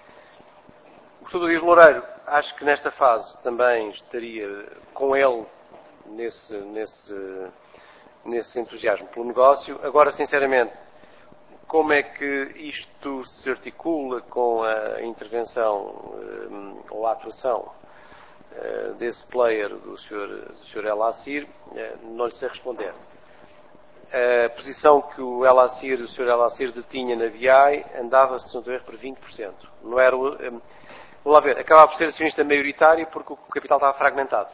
O senhor Dias Loureiro, acho que nesta fase também estaria com ele nesse, nesse, nesse entusiasmo pelo negócio. Agora, sinceramente, como é que isto se articula com a intervenção um, ou a atuação desse player do senhor, do senhor El Assir, não lhe sei responder. A posição que o El Assir, o senhor El Assir detinha na V I andava, se não estou a erro, por vinte por cento. Não era, vamos lá ver, acabava por ser acionista maioritário porque o capital estava fragmentado.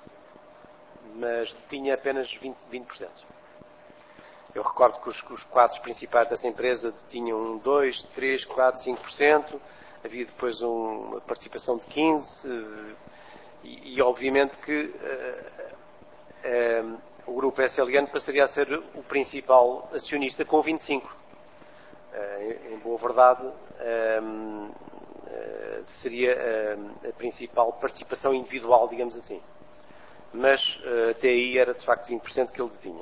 Mas detinha apenas vinte, vinte por cento. Eu recordo que os, os quadros principais dessa empresa tinham dois, três, quatro, cinco por cento. Havia depois um, uma participação de quinze por cento. E, e obviamente que uh, uh, o grupo S L N passaria a ser o principal acionista com vinte e cinco por cento. Uh, em boa verdade, uh, uh, seria uh, a principal participação individual, digamos assim. Mas uh, até aí era de facto vinte por cento que ele detinha.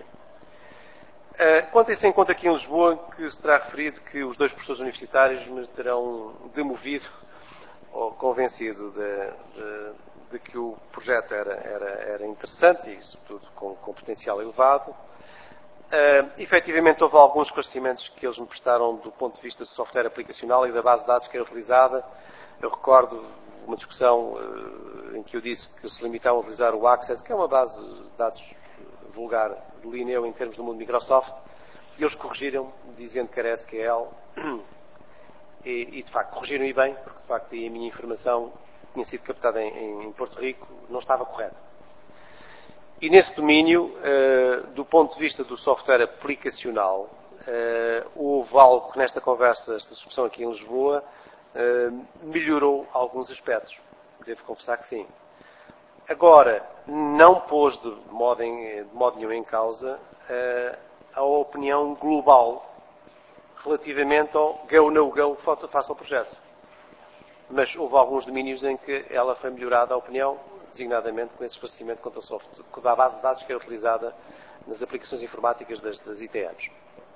Uh, quanto a esse encontro aqui em Lisboa, que se terá referido que os dois professores universitários me terão demovido ou convencido de, de, de que o projeto era, era, era interessante e, sobretudo, com, com potencial elevado. Uh, efetivamente, houve alguns esclarecimentos que eles me prestaram do ponto de vista do software aplicacional e da base de dados que era utilizada. Eu recordo uma discussão uh, em que eu disse que se limitava a utilizar o Access, que é uma base de dados vulgar de Lineu em termos do mundo Microsoft, e eles corrigiram, dizendo que era S Q L, e, e de facto corrigiram e bem, porque de facto a minha informação tinha sido captada em, em Porto Rico, não estava correta. E nesse domínio, uh, do ponto de vista do software aplicacional, uh, houve algo que nesta conversa, esta discussão aqui em Lisboa, uh, melhorou alguns aspectos. Devo confessar que sim. Agora, não pôs de modo, em, de modo nenhum em causa uh, a opinião global relativamente ao go, no go, face ao projeto. Mas houve alguns domínios em que ela foi melhorada a opinião, designadamente com esse esclarecimento quanto ao software, da base de dados que é utilizada nas aplicações informáticas das, das I T Ms.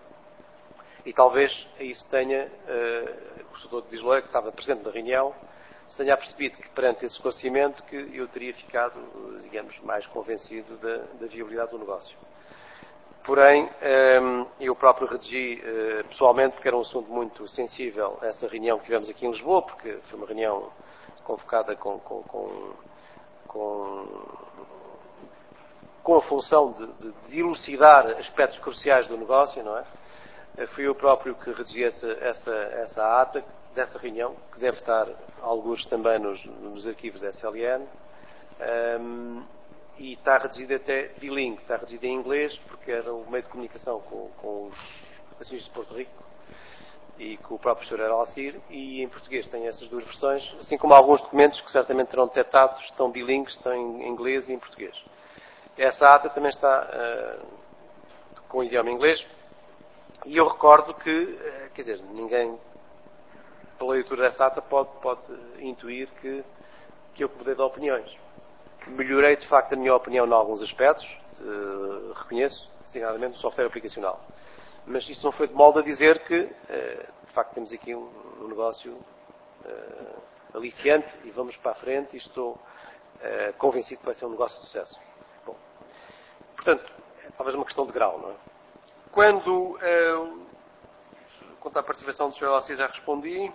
E talvez isso tenha, uh, o professor de Disloé, que estava presente na reunião, se tenha percebido que perante esse esclarecimento que eu teria ficado, digamos, mais convencido da, da viabilidade do negócio. Porém, um, eu próprio redigi uh, pessoalmente, porque era um assunto muito sensível, essa reunião que tivemos aqui em Lisboa, porque foi uma reunião convocada com, com, com, com, com a função de, de, de elucidar aspectos cruciais do negócio, não é? Uh, fui eu próprio que redigi essa, essa, essa ata dessa reunião, que deve estar, alguns também, nos, nos arquivos da S L N, um, e está redigida até bilingue, está redigida em inglês, porque era o meio de comunicação com, com os acionistas de Porto Rico e com o próprio senhor Al-Assir, e em português tem essas duas versões, assim como alguns documentos que certamente terão detectado, estão bilingues, estão em inglês e em português. Essa ata também está uh, com o idioma inglês, e eu recordo que, uh, quer dizer, ninguém, pela leitura dessa ata, pode, pode intuir que, que eu mudei de opiniões. Melhorei, de facto, a minha opinião em alguns aspectos, uh, reconheço, designadamente o software aplicacional. Mas isso não foi de modo a dizer que, uh, de facto, temos aqui um, um negócio uh, aliciante e vamos para a frente e estou uh, convencido que vai ser um negócio de sucesso. Bom, portanto, é talvez uma questão de grau, não é? Quando, uh, quanto à participação do senhor Al-Assir, já respondi.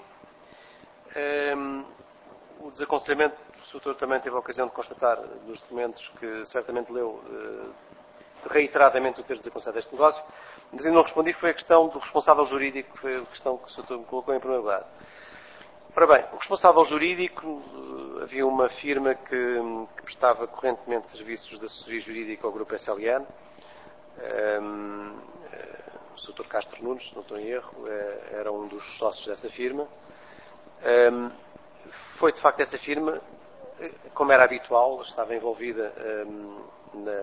Um, o desaconselhamento, o doutor também teve a ocasião de constatar nos documentos que certamente leu uh, reiteradamente o ter desaconselhado este negócio, mas ainda não respondi, foi a questão do responsável jurídico, foi a questão que o doutor me colocou em primeiro lugar. Ora bem, o responsável jurídico, uh, havia uma firma que, que prestava correntemente serviços de assessoria jurídica ao grupo S L N, um, uh, o doutor Castro Nunes, se não estou em erro, uh, era um dos sócios dessa firma. Um, foi de facto essa firma, como era habitual, estava envolvida um, na,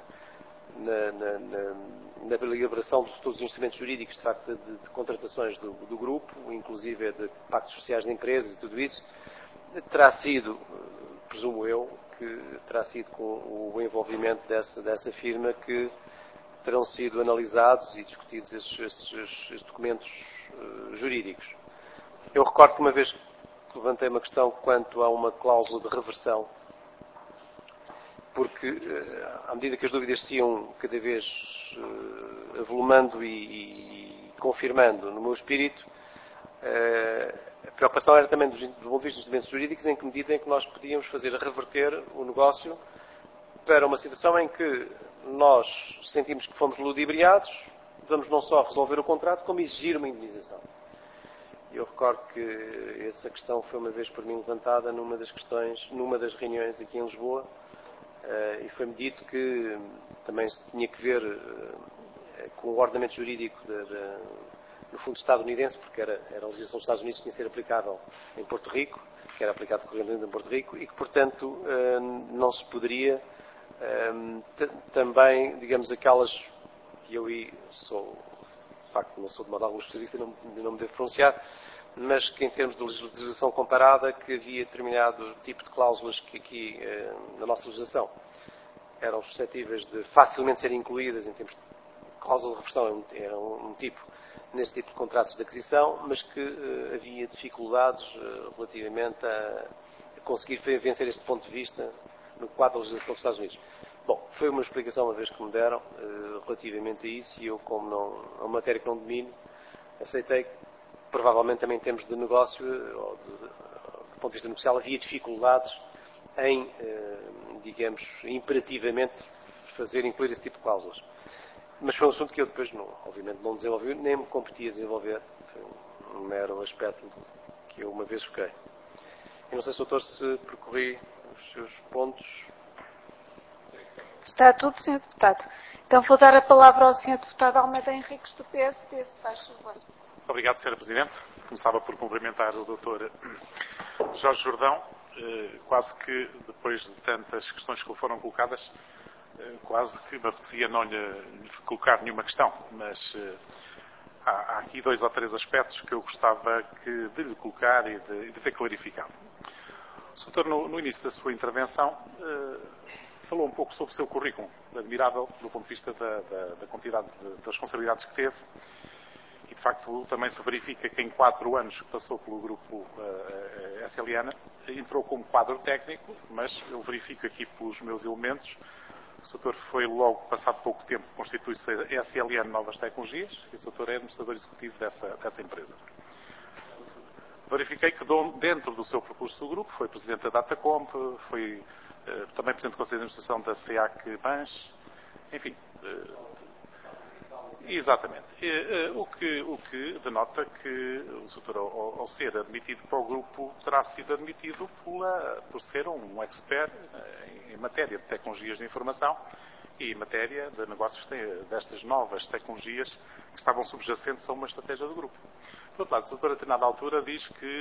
na, na, na, na elaboração de todos os instrumentos jurídicos de facto de, de contratações do, do grupo, inclusive de pactos sociais de empresas e tudo isso. Terá sido, presumo eu, que terá sido com o envolvimento dessa, dessa firma que terão sido analisados e discutidos esses, esses, esses documentos uh, jurídicos. Eu recordo que uma vez que levantei uma questão quanto a uma cláusula de reversão, porque à medida que as dúvidas se iam cada vez uh, avolumando e, e confirmando no meu espírito, A preocupação era também dos, do ponto de vista dos instrumentos jurídicos, em que medida em que nós podíamos fazer reverter o negócio para uma situação em que nós sentimos que fomos ludibriados, vamos não só resolver o contrato, como exigir uma indenização. Eu recordo que essa questão foi uma vez por mim levantada numa das questões, numa das reuniões aqui em Lisboa, e foi-me dito que também se tinha que ver com o ordenamento jurídico de, de, no fundo estadunidense, porque era, era a legislação dos Estados Unidos que tinha que ser aplicável em Porto Rico, que era aplicado correntemente em Porto Rico, e que, portanto, não se poderia também, digamos, aquelas, e eu sou, de facto, não sou de modo algum especialista, não, não me devo pronunciar, mas que em termos de legislação comparada, que havia determinado tipo de cláusulas que aqui, na nossa legislação, eram suscetíveis de facilmente serem incluídas em termos de cláusula de reversão, era um, um tipo, nesse tipo de contratos de aquisição, mas que uh, havia dificuldades uh, relativamente a, a conseguir vencer este ponto de vista no quadro da legislação dos Estados Unidos. Bom, foi uma explicação uma vez que me deram uh, relativamente a isso, e eu, como não, é uma matéria que não domino, aceitei que provavelmente também em termos de negócio, ou de, do ponto de vista negocial, havia dificuldades em, uh, digamos, imperativamente fazer incluir esse tipo de cláusulas. Mas foi um assunto que eu depois, não, obviamente, não desenvolvi, nem me competia a desenvolver. Foi um mero aspecto que eu uma vez foquei. Eu não sei, se doutor, se percorri os seus pontos. Está tudo, senhor Deputado. Então vou dar a palavra ao senhor Deputado Almeida Henriques, do P S D, se faz favor. Obrigado, senhora Presidente. Começava por cumprimentar o doutor Jorge Jordão, quase que, depois de tantas questões que lhe foram colocadas, quase que me apetecia não lhe, lhe colocar nenhuma questão, mas uh, há, há aqui dois ou três aspectos que eu gostava que, de lhe colocar e de, de ter clarificado. O senhor, no, no início da sua intervenção, uh, falou um pouco sobre o seu currículo, admirável do ponto de vista da, da, da quantidade de, de responsabilidades que teve, e de facto também se verifica que em quatro anos que passou pelo grupo uh, S L N, entrou como quadro técnico, mas eu verifico aqui pelos meus elementos. O doutor foi logo, passado pouco tempo, constitui-se a S L N Novas Tecnologias, e o doutor é administrador executivo dessa, dessa empresa. Verifiquei que dentro do seu percurso do grupo foi presidente da Datacomp, foi eh, também presidente do Conselho de Administração da C E A C Bans, enfim. Eh, exatamente. Eh, o, que, o que denota que o doutor, ao, ao ser admitido para o grupo, terá sido admitido pela, por ser um expert em, em matéria de tecnologias de informação e em matéria de negócios destas novas tecnologias que estavam subjacentes a uma estratégia do grupo. Por outro lado, o doutor, a determinada altura, diz que,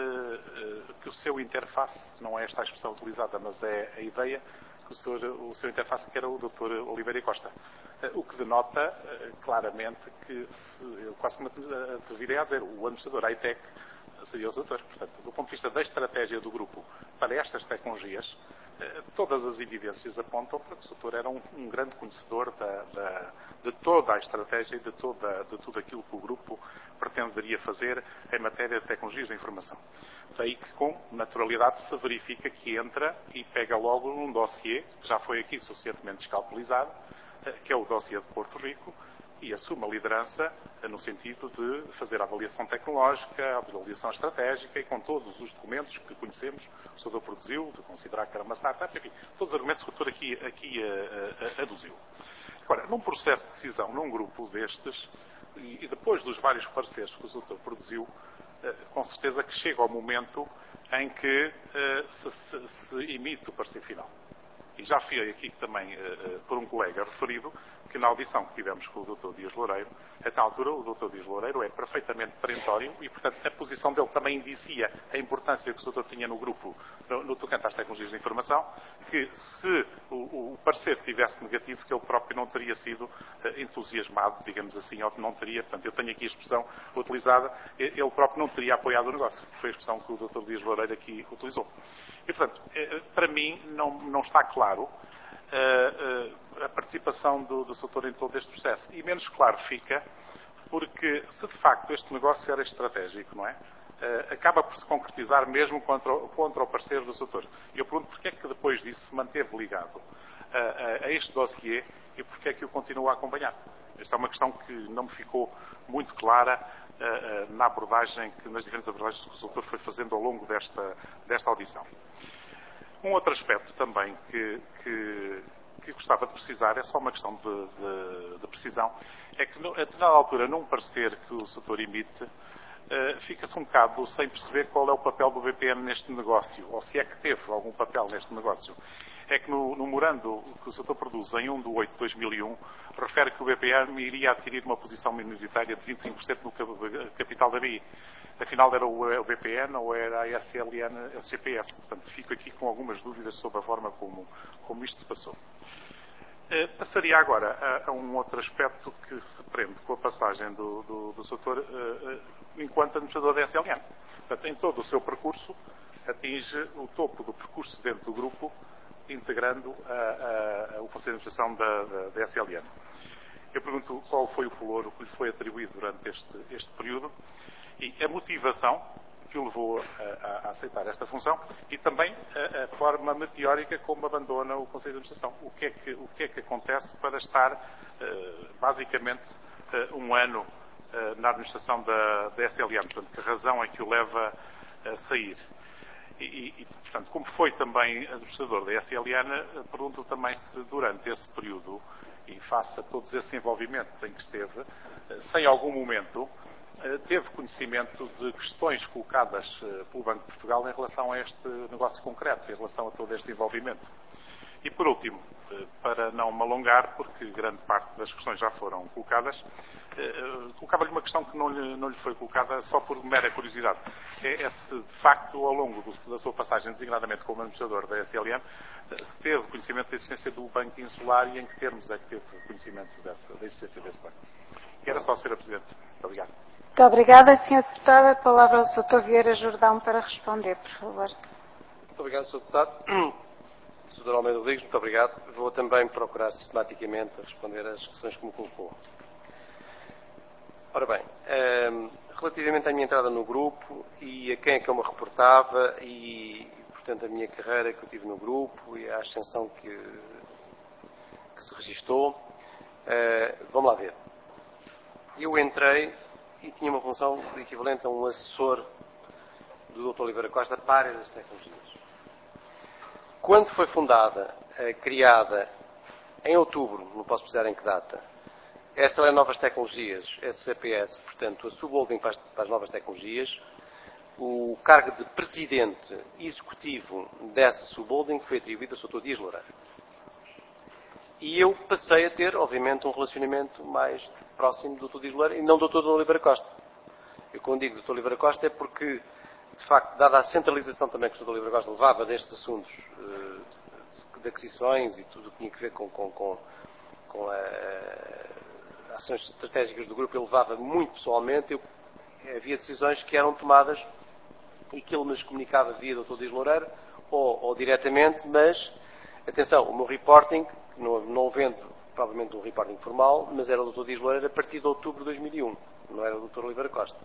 uh, que o seu interface, não é esta a expressão utilizada, mas é a ideia, que o, senhor, o seu interface que era o doutor Oliveira Costa. Uh, o que denota uh, claramente que, se, eu quase que me atrevirei a dizer, o administrador high-tech seria o doutor. Portanto, do ponto de vista da estratégia do grupo para estas tecnologias, todas as evidências apontam para que o doutor era um, um grande conhecedor da, da, de toda a estratégia e de, toda, de tudo aquilo que o grupo pretenderia fazer em matéria de tecnologias de informação. Daí que, com naturalidade, se verifica que entra e pega logo num dossiê, que já foi aqui suficientemente descalculizado, que é o dossiê de Porto Rico, e assume a liderança no sentido de fazer a avaliação tecnológica, a avaliação estratégica e com todos os documentos que conhecemos, o senhor produziu, de considerar que era uma startup, enfim, todos os argumentos que o doutor aqui, aqui uh, uh, aduziu. Agora, num processo de decisão, num grupo destes, e, e depois dos vários pareceres que o doutor produziu, uh, com certeza que chega ao momento em que uh, se, se, se emite o parecer final. E já fui aqui também uh, por um colega referido que na audição que tivemos com o doutor Dias Loureiro, até à altura o doutor Dias Loureiro é perfeitamente perentório e, portanto, a posição dele também indicia a importância que o doutor tinha no grupo no, no tocante às tecnologias de informação, que se o, o parecer tivesse negativo, que ele próprio não teria sido uh, entusiasmado, digamos assim, ou não teria, portanto, eu tenho aqui a expressão utilizada, ele próprio não teria apoiado o negócio. Foi a expressão que o doutor Dias Loureiro aqui utilizou. E, portanto, para mim não, não está claro uh, uh, a participação do, do doutor em todo este processo. E menos claro fica porque, se de facto este negócio era estratégico, não é? Uh, acaba por se concretizar mesmo contra, contra o parecer do doutor. E eu pergunto porque é que depois disso se manteve ligado uh, a, a este dossiê e porque é que o continua a acompanhar. Esta é uma questão que não me ficou muito clara na abordagem, que, nas diferentes abordagens que o consultor foi fazendo ao longo desta, desta audição. Um outro aspecto também que, que, que gostava de precisar, é só uma questão de, de, de precisão, é que, a determinada altura, num parecer que o setor emite, Uh, fica-se um bocado sem perceber qual é o papel do B P N neste negócio, ou se é que teve algum papel neste negócio. É que no, no memorando que o setor produz em um de oito de dois mil e um, refere que o B P N iria adquirir uma posição minoritária de vinte e cinco por cento no capital da B I. Afinal, era o B P N ou era a S L N S G P S. Portanto, fico aqui com algumas dúvidas sobre a forma como, como isto se passou. Uh, passaria agora a, a um outro aspecto que se prende com a passagem do, do, do setor uh, uh, enquanto administrador da S L N. Portanto, em todo o seu percurso, atinge o topo do percurso dentro do grupo, integrando a, a, a, o Conselho de Administração da, da, da S L N. Eu pergunto qual foi o valor que lhe foi atribuído durante este, este período e a motivação que o levou a, a aceitar esta função e também a, a forma meteórica como abandona o Conselho de Administração. O que é que, o que, é que acontece para estar, uh, basicamente, uh, um ano uh, na administração da, da S L N? Portanto, que razão é que o leva a sair? E, e, portanto, como foi também administrador da S L N, pergunto também se durante esse período, e face a todos esses envolvimentos em que esteve, uh, se em algum momento teve conhecimento de questões colocadas pelo Banco de Portugal em relação a este negócio concreto, em relação a todo este envolvimento. E, por último, para não me alongar, porque grande parte das questões já foram colocadas, colocava-lhe uma questão que não lhe, não lhe foi colocada só por mera curiosidade. É, é se, de facto, ao longo do, da sua passagem, designadamente como administrador da S L N, se teve conhecimento da existência do Banco Insular e em que termos é que teve conhecimento dessa, da existência desse banco. E era só, senhora Presidente. Muito obrigado. Muito obrigada, senhora Deputada. A palavra ao doutor Vieira Jordão para responder, por favor. Muito obrigado, senhor Deputado. senhor Almeida Rodrigues, muito obrigado. Vou também procurar sistematicamente responder às questões que me colocou. Ora bem, um, relativamente à minha entrada no grupo e a quem é que eu me reportava e, portanto, a minha carreira que eu tive no grupo e a ascensão que, que se registou, uh, vamos lá ver. Eu entrei e tinha uma função equivalente a um assessor do doutor Oliveira Costa para a área das tecnologias. Quando foi fundada, criada em outubro, não posso precisar em que data, S L N Novas Tecnologias, S G P S, portanto, a subholding para as novas tecnologias, o cargo de presidente executivo dessa subholding foi atribuído ao doutor Dias Loureiro. E eu passei a ter, obviamente, um relacionamento mais próximo do doutor Dias Loureiro e não do doutor Oliveira Costa. Eu, quando digo doutor Oliveira Costa, é porque, de facto, dada a centralização também que o doutor Oliveira Costa levava destes assuntos uh, de aquisições e tudo o que tinha a ver com, com, com, com a, a, ações estratégicas do grupo, ele levava muito pessoalmente. Eu, havia decisões que eram tomadas e que ele nos comunicava via doutor Dias Loureiro ou, ou diretamente, mas, atenção, o meu reporting, não, não vendo provavelmente um reporting formal, mas era o doutor Dias Loureiro a partir de outubro de dois mil e um, não era o doutor Oliveira Costa.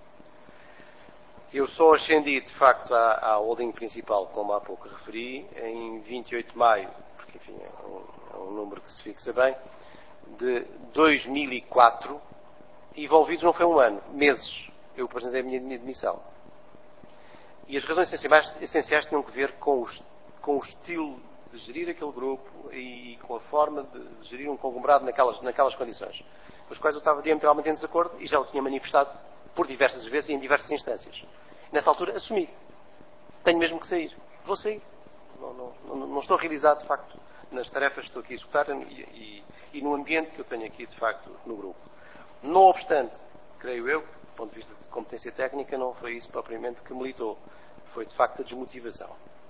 Eu só ascendi, de facto, à, à holding principal, como há pouco referi, em vinte e oito de maio, porque, enfim, é um, é um número que se fixa bem, de dois mil e quatro, e envolvidos não foi um ano, meses, eu apresentei a minha, minha demissão. E as razões essenciais, essenciais tinham que ver com, os, com o estilo de gerir aquele grupo e com a forma de, de gerir um conglomerado naquelas, naquelas condições, com as quais eu estava diametralmente em desacordo e já o tinha manifestado por diversas vezes e em diversas instâncias. Nessa altura, assumi. Tenho mesmo que sair. Vou sair. Não, não, não, não estou realizado, de facto, nas tarefas que estou aqui a executar e, e, e no ambiente que eu tenho aqui, de facto, no grupo. Não obstante, creio eu, do ponto de vista de competência técnica, não foi isso propriamente que militou. Foi, de facto, a desmotivação.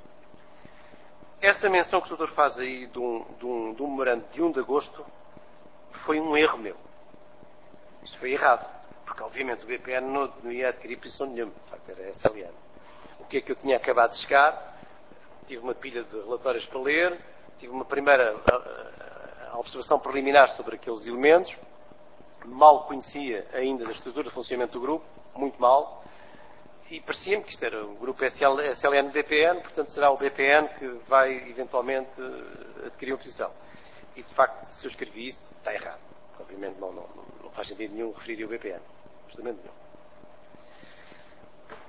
Essa menção que o doutor faz aí de um, de um, de um memorando de um de agosto foi um erro meu. Isso foi errado. Porque, obviamente, o B P N não, não ia adquirir posição nenhuma. De facto, era a S L N. O que é que eu tinha acabado de chegar? Tive uma pilha de relatórios para ler, tive uma primeira a, a observação preliminar sobre aqueles elementos, mal conhecia ainda da estrutura de funcionamento do grupo, muito mal, e parecia-me que isto era o grupo S L N B P N, portanto será o B P N que vai eventualmente adquirir uma posição. E de facto, se eu escrevi isso, está errado. Obviamente não, não, não faz sentido nenhum referir ao B P N. Justamente não.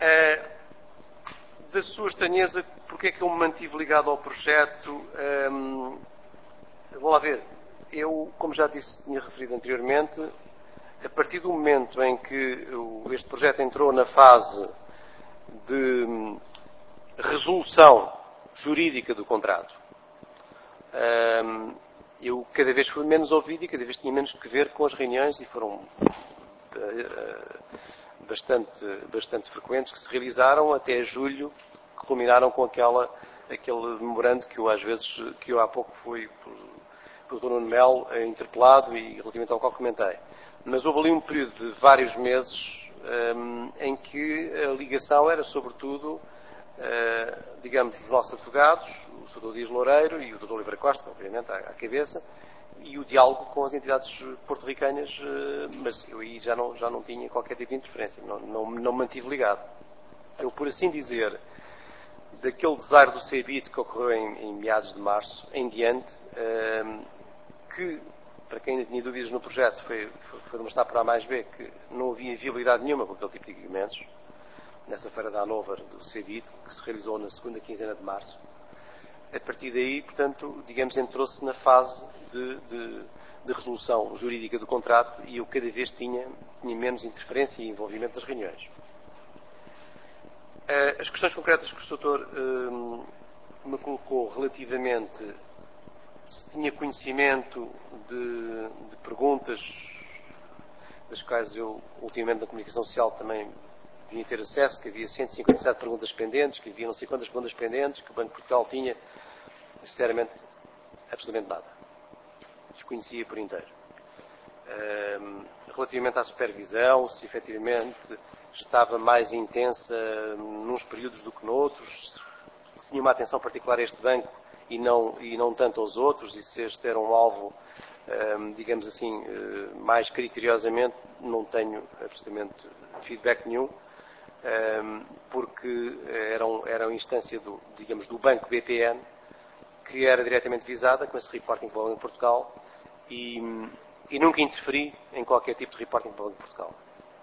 Uh, da sua estranheza, porque é que eu me mantive ligado ao projeto? Um, vamos lá ver. Eu, como já disse, tinha referido anteriormente, a partir do momento em que este projeto entrou na fase de resolução jurídica do contrato, eu cada vez fui menos ouvido e cada vez tinha menos que ver com as reuniões, e foram bastante, bastante frequentes, que se realizaram até julho, que culminaram com aquela, aquele memorando que eu às vezes, que eu há pouco fui pelo doutor Nuno Melo interpelado e relativamente ao qual comentei. Mas houve ali um período de vários meses um, em que a ligação era sobretudo, uh, digamos, os nossos advogados, o doutor Dias Loureiro e o doutor Oliveira Costa, obviamente, à, à cabeça, e o diálogo com as entidades porto-ricanhas, uh, mas eu aí já não, já não tinha qualquer tipo de interferência, não, não, não me mantive ligado. Eu, por assim dizer, daquele desaire do CEBIT que ocorreu em, em meados de março em diante, um, que, para quem ainda tinha dúvidas no projeto, foi, foi, foi demonstrar por A mais B que não havia viabilidade nenhuma com aquele tipo de equipamentos, nessa feira da Hannover do CEBIT, que se realizou na segunda quinzena de março. A partir daí, portanto, digamos, entrou-se na fase de, de, de resolução jurídica do contrato, e eu cada vez tinha, tinha menos interferência e envolvimento das reuniões. As questões concretas que o doutor um, me colocou relativamente se tinha conhecimento de, de perguntas das quais eu, ultimamente, na comunicação social também vinha ter acesso, que havia cento e cinquenta e sete perguntas pendentes, que havia não sei quantas perguntas pendentes, que o Banco de Portugal tinha, sinceramente, absolutamente nada. Desconhecia por inteiro. Um, relativamente à supervisão, se efetivamente estava mais intensa nos períodos do que noutros, se tinha uma atenção particular a este banco e não, e não tanto aos outros, e se este era um alvo, um, digamos assim, uh, mais criteriosamente, não tenho absolutamente feedback nenhum, um, porque eram, eram instância do, digamos, do Banco B P N, que era diretamente visada com esse reporting para o Banco de Portugal, e, e nunca interferi em qualquer tipo de reporting para o Banco de Portugal.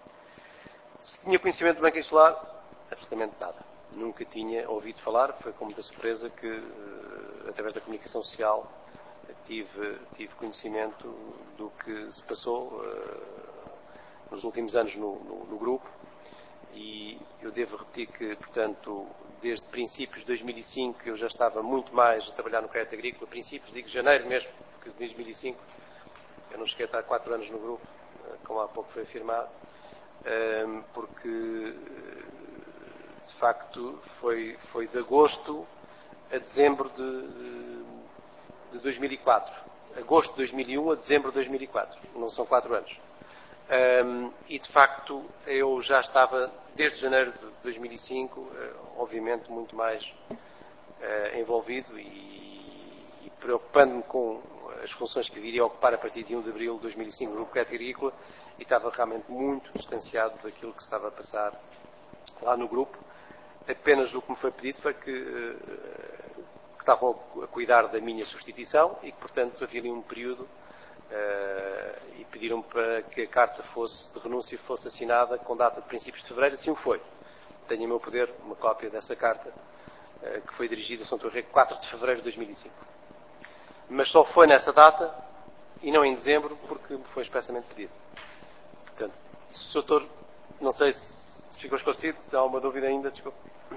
Se tinha conhecimento do Banco Insular, absolutamente nada. Nunca tinha ouvido falar, foi com muita surpresa que, através da comunicação social, tive, tive conhecimento do que se passou uh, nos últimos anos no, no, no grupo, e eu devo repetir que, portanto, desde princípios de dois mil e cinco eu já estava muito mais a trabalhar no crédito agrícola, princípios, digo janeiro mesmo, porque de dois mil e cinco eu não cheguei a estar quatro anos no grupo, como há pouco foi afirmado, uh, porque de facto foi, foi de agosto a dezembro de, de dois mil e quatro. Agosto de dois mil e um a dezembro de dois mil e quatro. Não são quatro anos. Um, e de facto eu já estava desde janeiro de dois mil e cinco, uh, obviamente muito mais uh, envolvido e, e preocupando-me com as funções que viria a ocupar a partir de um de abril de dois mil e cinco no Grupo Crédito Agrícola, e estava realmente muito distanciado daquilo que se estava a passar lá no grupo. Apenas o que me foi pedido foi que, uh, que estavam a cuidar da minha substituição e que, portanto, havia ali um período uh, e pediram para que a carta fosse de renúncia fosse assinada com data de princípios de fevereiro. Assim o foi. Tenho em meu poder uma cópia dessa carta uh, que foi dirigida, se não estou a errar, quatro de fevereiro de dois mil e cinco. Mas só foi nessa data e não em dezembro, porque me foi expressamente pedido. Portanto, se o doutor, não sei se ficou esclarecido, se há alguma dúvida ainda, desculpe.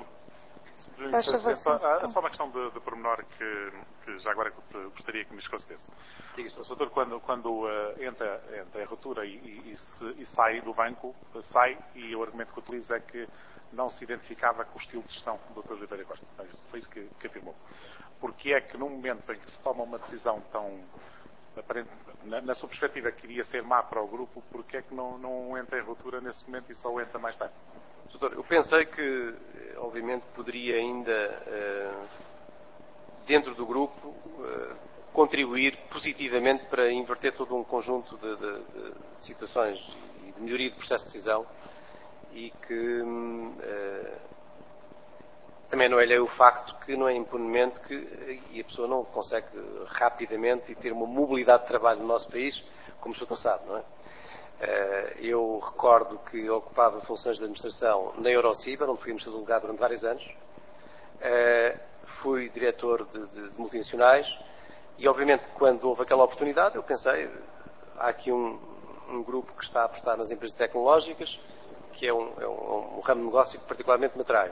É só, é só uma questão de, de pormenor que, que já agora gostaria que me esclarecesse. O doutor, quando, quando uh, entra, entra em ruptura e, e, e, se, e sai do banco, uh, sai, e o argumento que utiliza é que não se identificava com o estilo de gestão do doutor Oliveira Costa. Foi isso que, que afirmou. Porque é que, no momento em que se toma uma decisão tão aparente, na, na sua perspectiva, que iria ser má para o grupo, porque é que não, não entra em ruptura nesse momento e só entra mais tarde? Doutor, eu pensei que, obviamente, poderia ainda, dentro do grupo, contribuir positivamente para inverter todo um conjunto de, de, de situações e de melhoria do processo de decisão, e que também não é o facto que não é impunemente que e a pessoa não consegue rapidamente e ter uma mobilidade de trabalho no nosso país, como o senhor sabe, não é? Eu recordo que ocupava funções de administração na Eurociber, onde fui administrador delegado durante vários anos. Fui diretor de, de, de multinacionais e, obviamente, quando houve aquela oportunidade, eu pensei, há aqui um, um grupo que está a apostar nas empresas tecnológicas, que é um, é um, um ramo de negócio que particularmente me atrai.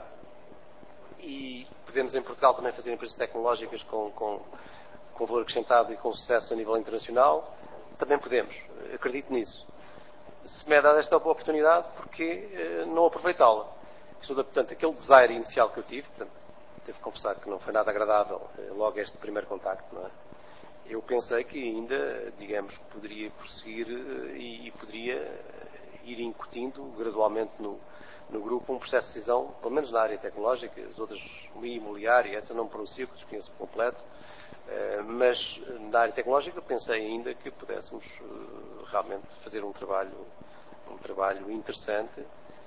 E podemos em Portugal também fazer empresas tecnológicas com, com, com valor acrescentado e com sucesso a nível internacional. Também podemos, acredito nisso. Se me é dada esta oportunidade, porque eh, não aproveitá-la? Portanto, aquele desire inicial que eu tive, portanto, devo confessar que não foi nada agradável eh, logo este primeiro contacto, não é? Eu pensei que ainda, digamos, poderia prosseguir eh, e, e poderia ir incutindo gradualmente no, no grupo um processo de decisão, pelo menos na área tecnológica, as outras, imobiliária, essa não me pronuncio, que desconheço por completo, uh, mas na área tecnológica pensei ainda que pudéssemos uh, realmente fazer um trabalho, um trabalho interessante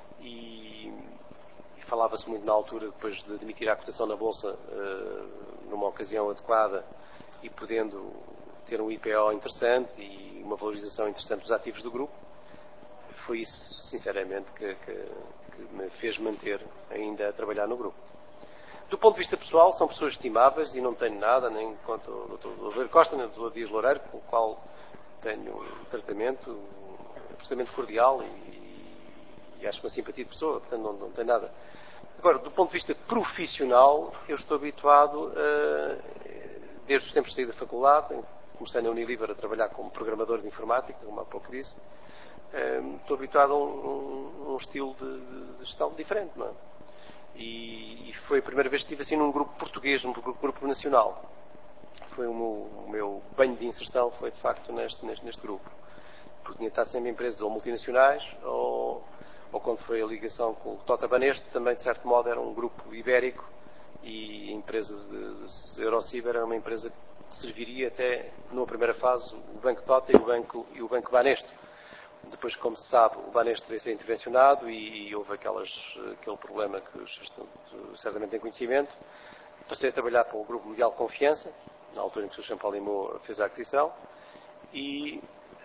e, e falava-se muito na altura, depois de admitir a cotação na Bolsa, uh, numa ocasião adequada e podendo ter um I P O interessante e uma valorização interessante dos ativos do grupo. Foi isso, sinceramente, que, que, que me fez manter ainda a trabalhar no grupo. Do ponto de vista pessoal, são pessoas estimáveis e não tenho nada, nem quanto ao doutor Oliveira Costa, nem ao doutor Dias Loureiro, com o qual tenho um tratamento absolutamente cordial e, e acho uma simpatia de pessoa, portanto não, não tenho nada. Agora, do ponto de vista profissional, eu estou habituado, a, desde os tempos de sair da faculdade, comecei na Unilever a trabalhar como programador de informática, como há pouco disse. Estou habituado a um, um, um estilo de, de gestão diferente, não é? E, e foi a primeira vez que estive assim num grupo português, num grupo, grupo nacional. Foi o meu, o meu banho de inserção, foi de facto neste, neste, neste grupo. Porque tinha estado sempre em empresas ou multinacionais, ou, ou quando foi a ligação com o Tota Banesto, também de certo modo era um grupo ibérico e a empresa de, de Eurociber era uma empresa que serviria até, numa primeira fase, o Banco Tota e o Banco, e o Banco Banesto. Depois, como se sabe, o Banesto veio ser intervencionado e, e houve aquelas, aquele problema que os certamente têm conhecimento. Passei a trabalhar para o Grupo Mundial de Confiança, na altura em que o Sr. Paulo Limão fez a aquisição, e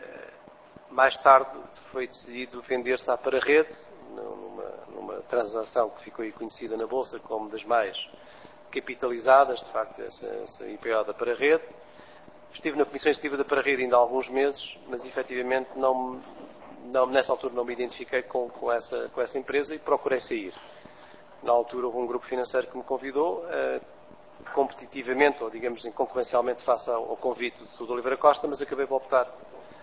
mais tarde foi decidido vender-se à Pararrede, numa, numa transação que ficou aí conhecida na Bolsa como das mais capitalizadas, de facto, essa, essa I P O da Pararrede. Estive na Comissão Executiva da Pararrede ainda há alguns meses, mas efetivamente não, não, nessa altura não me identifiquei com, com, essa, com essa empresa e procurei sair. Na altura houve um grupo financeiro que me convidou, uh, competitivamente, ou digamos concorrencialmente, face ao, ao convite do doutor Oliveira Costa, mas acabei por optar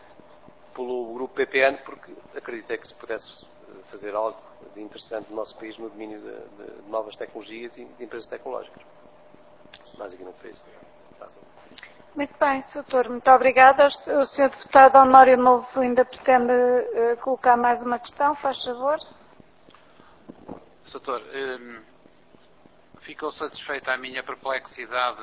pelo grupo P P N porque acreditei que se pudesse fazer algo de interessante no nosso país no domínio de, de novas tecnologias e de empresas tecnológicas. Basicamente foi isso. Fácil. Muito bem, doutor, muito obrigada. O senhor deputado Honório Novo ainda pretende uh, colocar mais uma questão, faz favor. doutor, um, ficou satisfeita a minha perplexidade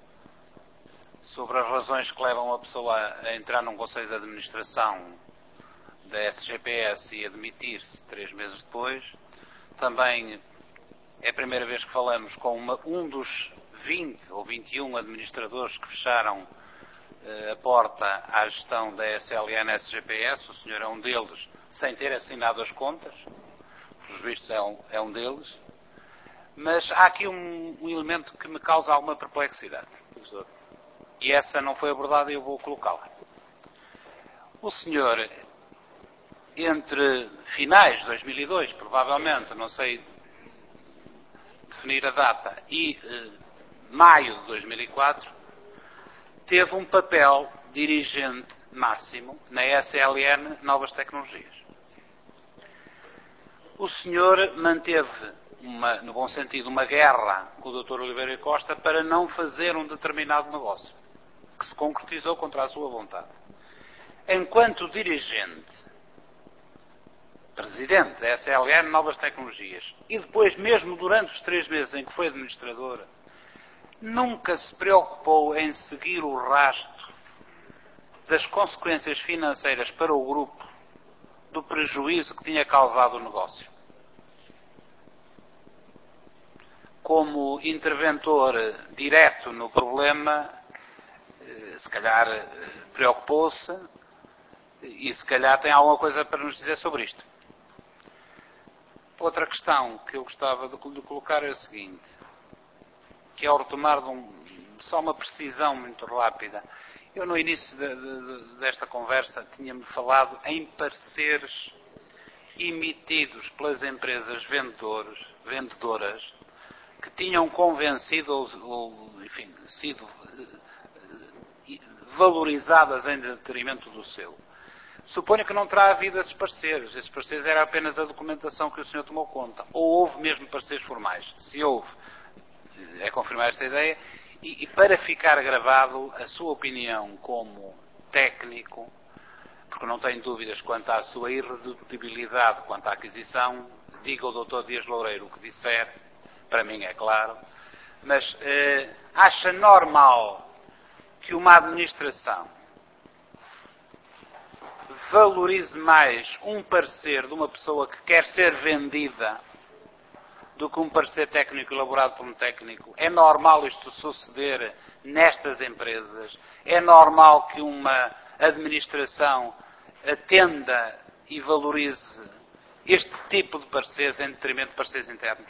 sobre as razões que levam a pessoa a entrar num conselho de administração da S G P S e admitir-se três meses depois. Também é a primeira vez que falamos com uma, um dos vinte ou vinte e um administradores que fecharam uh, a porta à gestão da S L N S G P S. O senhor é um deles, sem ter assinado as contas. Pelos vistos é um, é um deles. Mas há aqui um, um elemento que me causa alguma perplexidade. E essa não foi abordada e eu vou colocá-la. O senhor, entre finais de dois mil e dois, provavelmente, não sei definir a data, e eh, maio de dois mil e quatro, teve um papel dirigente máximo na S L N Novas Tecnologias. O senhor manteve, uma, no bom sentido, uma guerra com o doutor Oliveira Costa para não fazer um determinado negócio, que se concretizou contra a sua vontade. Enquanto dirigente, presidente da S L N Novas Tecnologias, e depois mesmo durante os três meses em que foi administradora, nunca se preocupou em seguir o rastro das consequências financeiras para o grupo do prejuízo que tinha causado o negócio. Como interventor direto no problema, se calhar preocupou-se e se calhar tem alguma coisa para nos dizer sobre isto. Outra questão que eu gostava de, de colocar é o seguinte, que é ao retomar de um, só uma precisão muito rápida. Eu no início de, de, desta conversa tinha-me falado em pareceres emitidos pelas empresas vendedores, vendedoras que tinham convencido ou, ou enfim, sido valorizadas em detrimento do seu. Suponho que não terá havido esses pareceres. Esses pareceres era apenas a documentação que o senhor tomou conta. Ou houve mesmo pareceres formais. Se houve, é confirmar esta ideia. E, e para ficar gravado a sua opinião como técnico, porque não tenho dúvidas quanto à sua irredutibilidade quanto à aquisição, diga o doutor Dias Loureiro o que disser, para mim é claro, mas eh, acha normal que uma administração valorize mais um parecer de uma pessoa que quer ser vendida do que um parecer técnico elaborado por um técnico? É normal isto suceder nestas empresas? É normal que uma administração atenda e valorize este tipo de pareceres em detrimento de pareceres internos?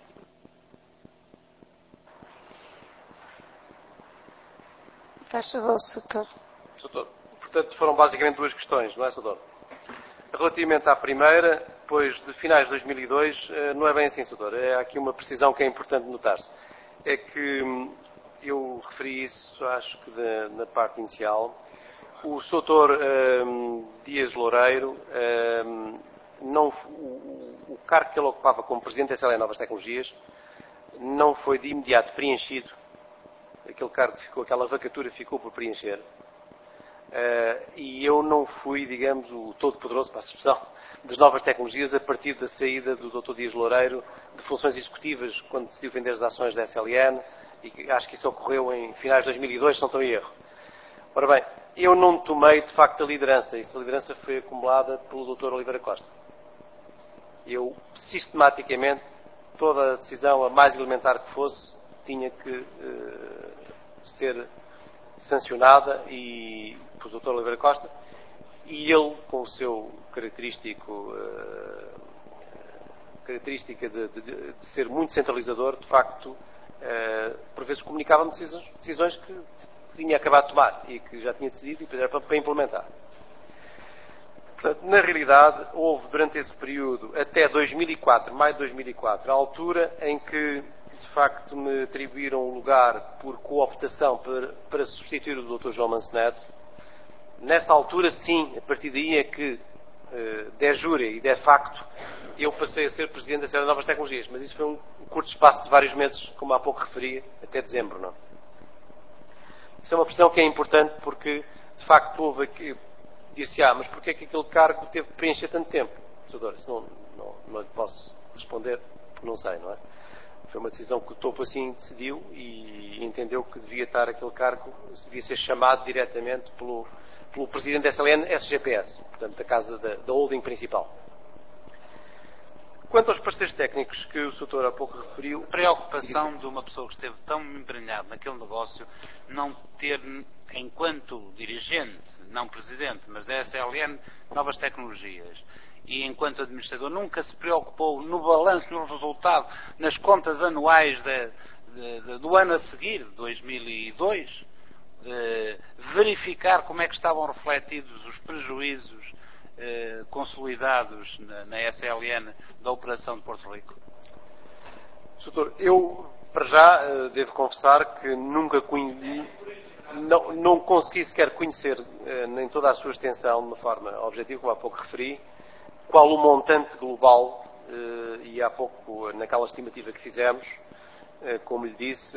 Faz favor, doutor. Doutor, portanto foram basicamente duas questões, não é, doutor? Relativamente à primeira, depois de finais de dois mil e dois, não é bem assim, doutor. É aqui uma precisão que é importante notar-se. É que eu referi isso, acho que de, na parte inicial. O doutor um, Dias Loureiro, um, não, o, o cargo que ele ocupava como Presidente da S L E Novas Tecnologias não foi de imediato preenchido. Aquele cargo ficou, aquela vacatura ficou por preencher. Uh, e eu não fui, digamos, o todo-poderoso, para a expressão, das novas tecnologias a partir da saída do doutor Dias Loureiro de funções executivas, quando decidiu vender as ações da S L N, e acho que isso ocorreu em finais de dois mil e dois, se não estou em erro. Ora bem, eu não tomei, de facto, a liderança. Essa liderança foi acumulada pelo doutor Oliveira Costa. Eu, sistematicamente, toda a decisão, a mais elementar que fosse, tinha que uh, ser sancionada e, pelo doutor Oliveira Costa, e ele, com o seu característico, uh, característica de, de, de ser muito centralizador, de facto, uh, por vezes comunicava-me decisões, decisões que tinha acabado de tomar e que já tinha decidido e depois era para, para implementar. Portanto, na realidade, houve durante esse período, até dois mil e quatro, maio de dois mil e quatro, a altura em que, de facto, me atribuíram um lugar por cooptação para, para substituir o doutor João Manceneto. Nessa altura, sim, a partir daí é que, uh, de jure e de facto, eu passei a ser Presidente da S L E Novas Tecnologias, mas isso foi um curto espaço de vários meses, como há pouco referia, até dezembro, não? Isso é uma pressão que é importante porque, de facto, houve aqui, dir-se, ah, mas porquê é que aquele cargo teve que preencher tanto tempo? Doutor, isso não, não, não lhe posso responder, porque não sei, não é? Foi uma decisão que o topo assim decidiu e entendeu que devia estar aquele cargo, devia ser chamado diretamente pelo, pelo Presidente da S L N S G P S, portanto, da casa da, da holding principal. Quanto aos parceiros técnicos que o doutor há pouco referiu... A preocupação de uma pessoa que esteve tão embrenhada naquele negócio não ter, enquanto dirigente, não presidente, mas da S L N, novas tecnologias, e enquanto administrador, nunca se preocupou no balanço, no resultado, nas contas anuais de, de, de, do ano a seguir, dois mil e dois, eh, verificar como é que estavam refletidos os prejuízos Eh, consolidados na, na S L N da operação de Porto Rico? doutor, eu, para já, eh, devo confessar que nunca conheci, não, não consegui sequer conhecer, eh, nem toda a sua extensão, de uma forma objetiva, como há pouco referi, qual o montante global, eh, e há pouco, naquela estimativa que fizemos, eh, como lhe disse,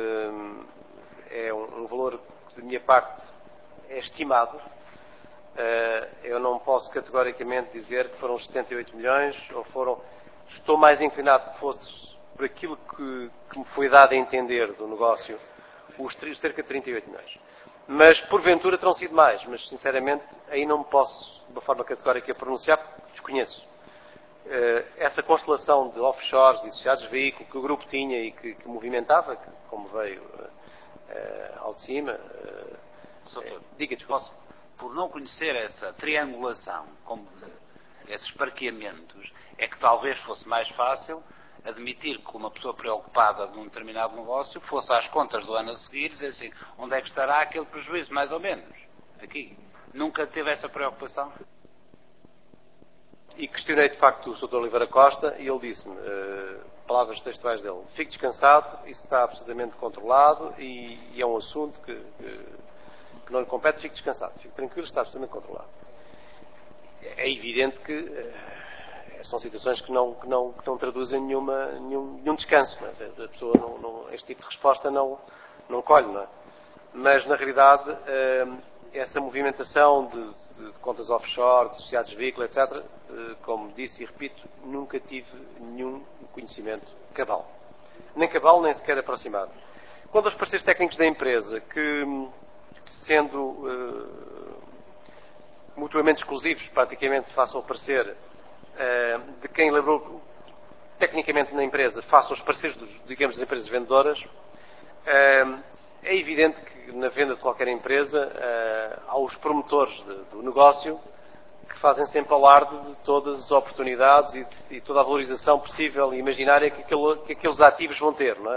eh, é um, um valor que, de minha parte, é estimado. Uh, eu não posso categoricamente dizer que foram setenta e oito milhões ou foram... Estou mais inclinado que fosse por aquilo que, que me foi dado a entender do negócio, os cerca de trinta e oito milhões. Mas, porventura, terão sido mais. Mas, sinceramente, aí não me posso, de uma forma categórica, pronunciar, porque desconheço. Uh, essa constelação de offshores e sociedades de veículo que o grupo tinha e que, que movimentava, que, como veio uh, uh, ao de cima... Uh, Doutor, diga, desculpa. posso... por não conhecer essa triangulação, como esses parqueamentos, é que talvez fosse mais fácil admitir que uma pessoa preocupada num determinado negócio fosse às contas do ano a seguir e dizer assim, onde é que estará aquele prejuízo, mais ou menos, aqui. Nunca teve essa preocupação? E questionei de facto o doutor Oliveira Costa e ele disse-me, uh, palavras textuais dele, fique descansado, isso está absolutamente controlado e, e é um assunto que, que, que não lhe compete, fique descansado, fique tranquilo, está absolutamente controlado. É evidente que uh, são situações que não, que não, que não traduzem nenhuma, nenhum, nenhum descanso, não é? A pessoa não, não, este tipo de resposta não, não colhe, não é? Mas na realidade uh, essa movimentação de, de, de contas offshore, de associados de veículo, etcétera, uh, como disse e repito, nunca tive nenhum conhecimento cabal. Nem cabal, nem sequer aproximado. Quando aos parceiros técnicos da empresa, que sendo uh, mutuamente exclusivos, praticamente, face ao parecer uh, de quem elaborou tecnicamente na empresa, face aos parceiros, dos, digamos, das empresas vendedoras, uh, é evidente que na venda de qualquer empresa uh, há os promotores de, do negócio que fazem sempre alarde de todas as oportunidades e, e toda a valorização possível e imaginária que, aquele, que aqueles ativos vão ter, não é?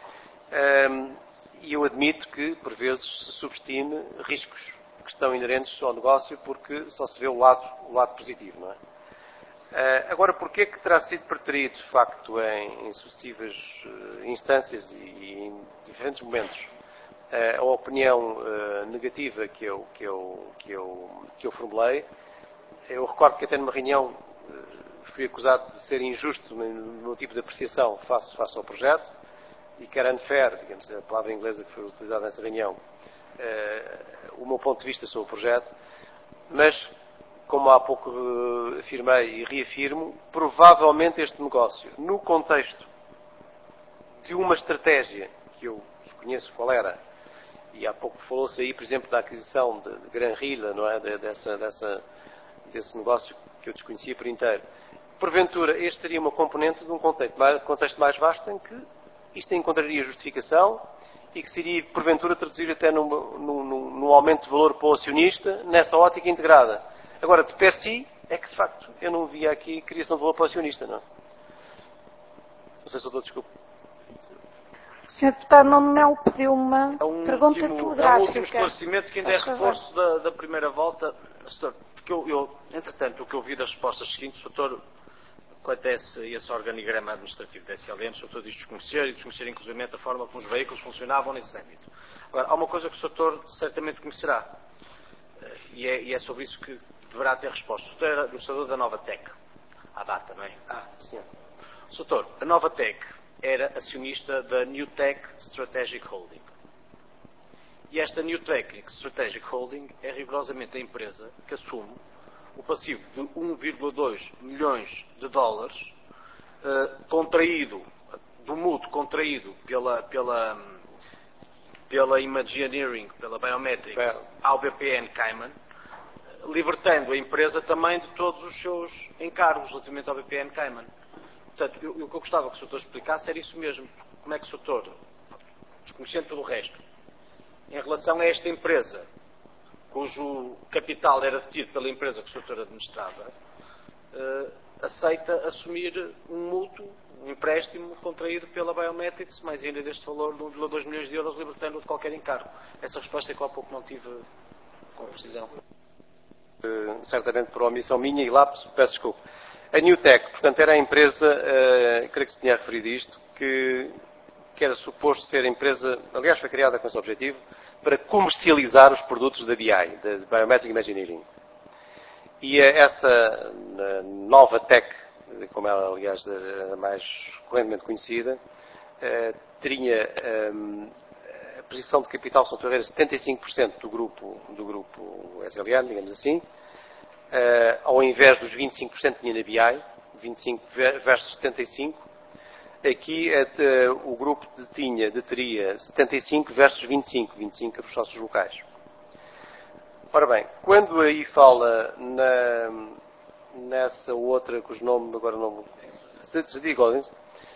Um, e eu admito que, por vezes, se subestime riscos que estão inerentes ao negócio porque só se vê o lado, o lado positivo, não é? Uh, agora, porquê que terá sido preterido, de facto, em, em sucessivas uh, instâncias e, e em diferentes momentos, uh, a opinião uh, negativa que eu, que, eu, que, eu, que eu formulei? Eu recordo que até numa reunião uh, fui acusado de ser injusto no meu tipo de apreciação face, face ao projeto e que era unfair, digamos, a palavra inglesa que foi utilizada nessa reunião, uh, o meu ponto de vista sobre o projeto, mas como há pouco uh, afirmei e reafirmo, provavelmente este negócio, no contexto de uma estratégia que eu desconheço qual era, e há pouco falou-se aí, por exemplo, da aquisição de, de Gran Rila, não é? De, dessa, dessa, desse negócio que eu desconhecia por inteiro. Porventura, este seria uma componente de um contexto mais, contexto mais vasto em que isto encontraria justificação e que seria, porventura, traduzir até num, num, num aumento de valor para o acionista nessa ótica integrada. Agora, de per si, é que de facto eu não via aqui criação de valor para o acionista, não? Não sei se eu estou, desculpa. O senhor Deputado Nuno Melo pediu uma é um pergunta último, telegráfica. É um último esclarecimento que ainda é reforço da, da primeira volta. Porque eu, eu, entretanto, o que eu vi das respostas seguintes, o doutor, quanto a esse, esse organigrama administrativo da S L M, o doutor diz desconhecer e desconhecer inclusive a forma como os veículos funcionavam nesse âmbito. Agora, há uma coisa que o doutor certamente conhecerá, e é, e é sobre isso que deverá ter resposta. O doutor era administrador da Novatec, à data, não é? Ah, sim. Doutor, a Novatec era acionista da Newtec Strategic Holding. E esta Newtec Strategic Holding é rigorosamente a empresa que assume o passivo de um vírgula dois milhões de dólares uh, contraído, do mútuo contraído pela, pela, pela Imagineering, pela Biometrics, Bem. ao B P N Cayman, libertando a empresa também de todos os seus encargos relativamente ao B P N Cayman. Portanto, eu, o que eu gostava que o doutor explicasse era isso mesmo. Como é que o doutor, desconhecendo tudo o resto, em relação a esta empresa, cujo capital era detido pela empresa que o doutor administrava, uh, aceita assumir um mútuo, um empréstimo contraído pela Biometrics, mais ainda deste valor de um vírgula dois milhões de euros, libertando-o de qualquer encargo. Essa resposta é que há pouco não tive com precisão. Uh, certamente por omissão minha e lápis, peço desculpa. A Newtec, portanto, era a empresa, uh, creio que se tinha referido isto, que, que era suposto ser a empresa, aliás foi criada com esse objetivo, para comercializar os produtos da B I, da Biometric Imagineering. E essa uh, nova tech, como ela, aliás, era mais correntemente conhecida, uh, teria um, a posição de capital, se não estou a ver, setenta e cinco por cento do grupo, do grupo S L N, digamos assim, uh, ao invés dos vinte e cinco por cento que tinha na B I, vinte e cinco versus setenta e cinco por cento, aqui uh, o grupo detinha, deteria setenta e cinco versus vinte e cinco, vinte e cinco dos sócios locais. Ora bem, quando aí fala na, nessa outra, cujo nome agora não digo, uh,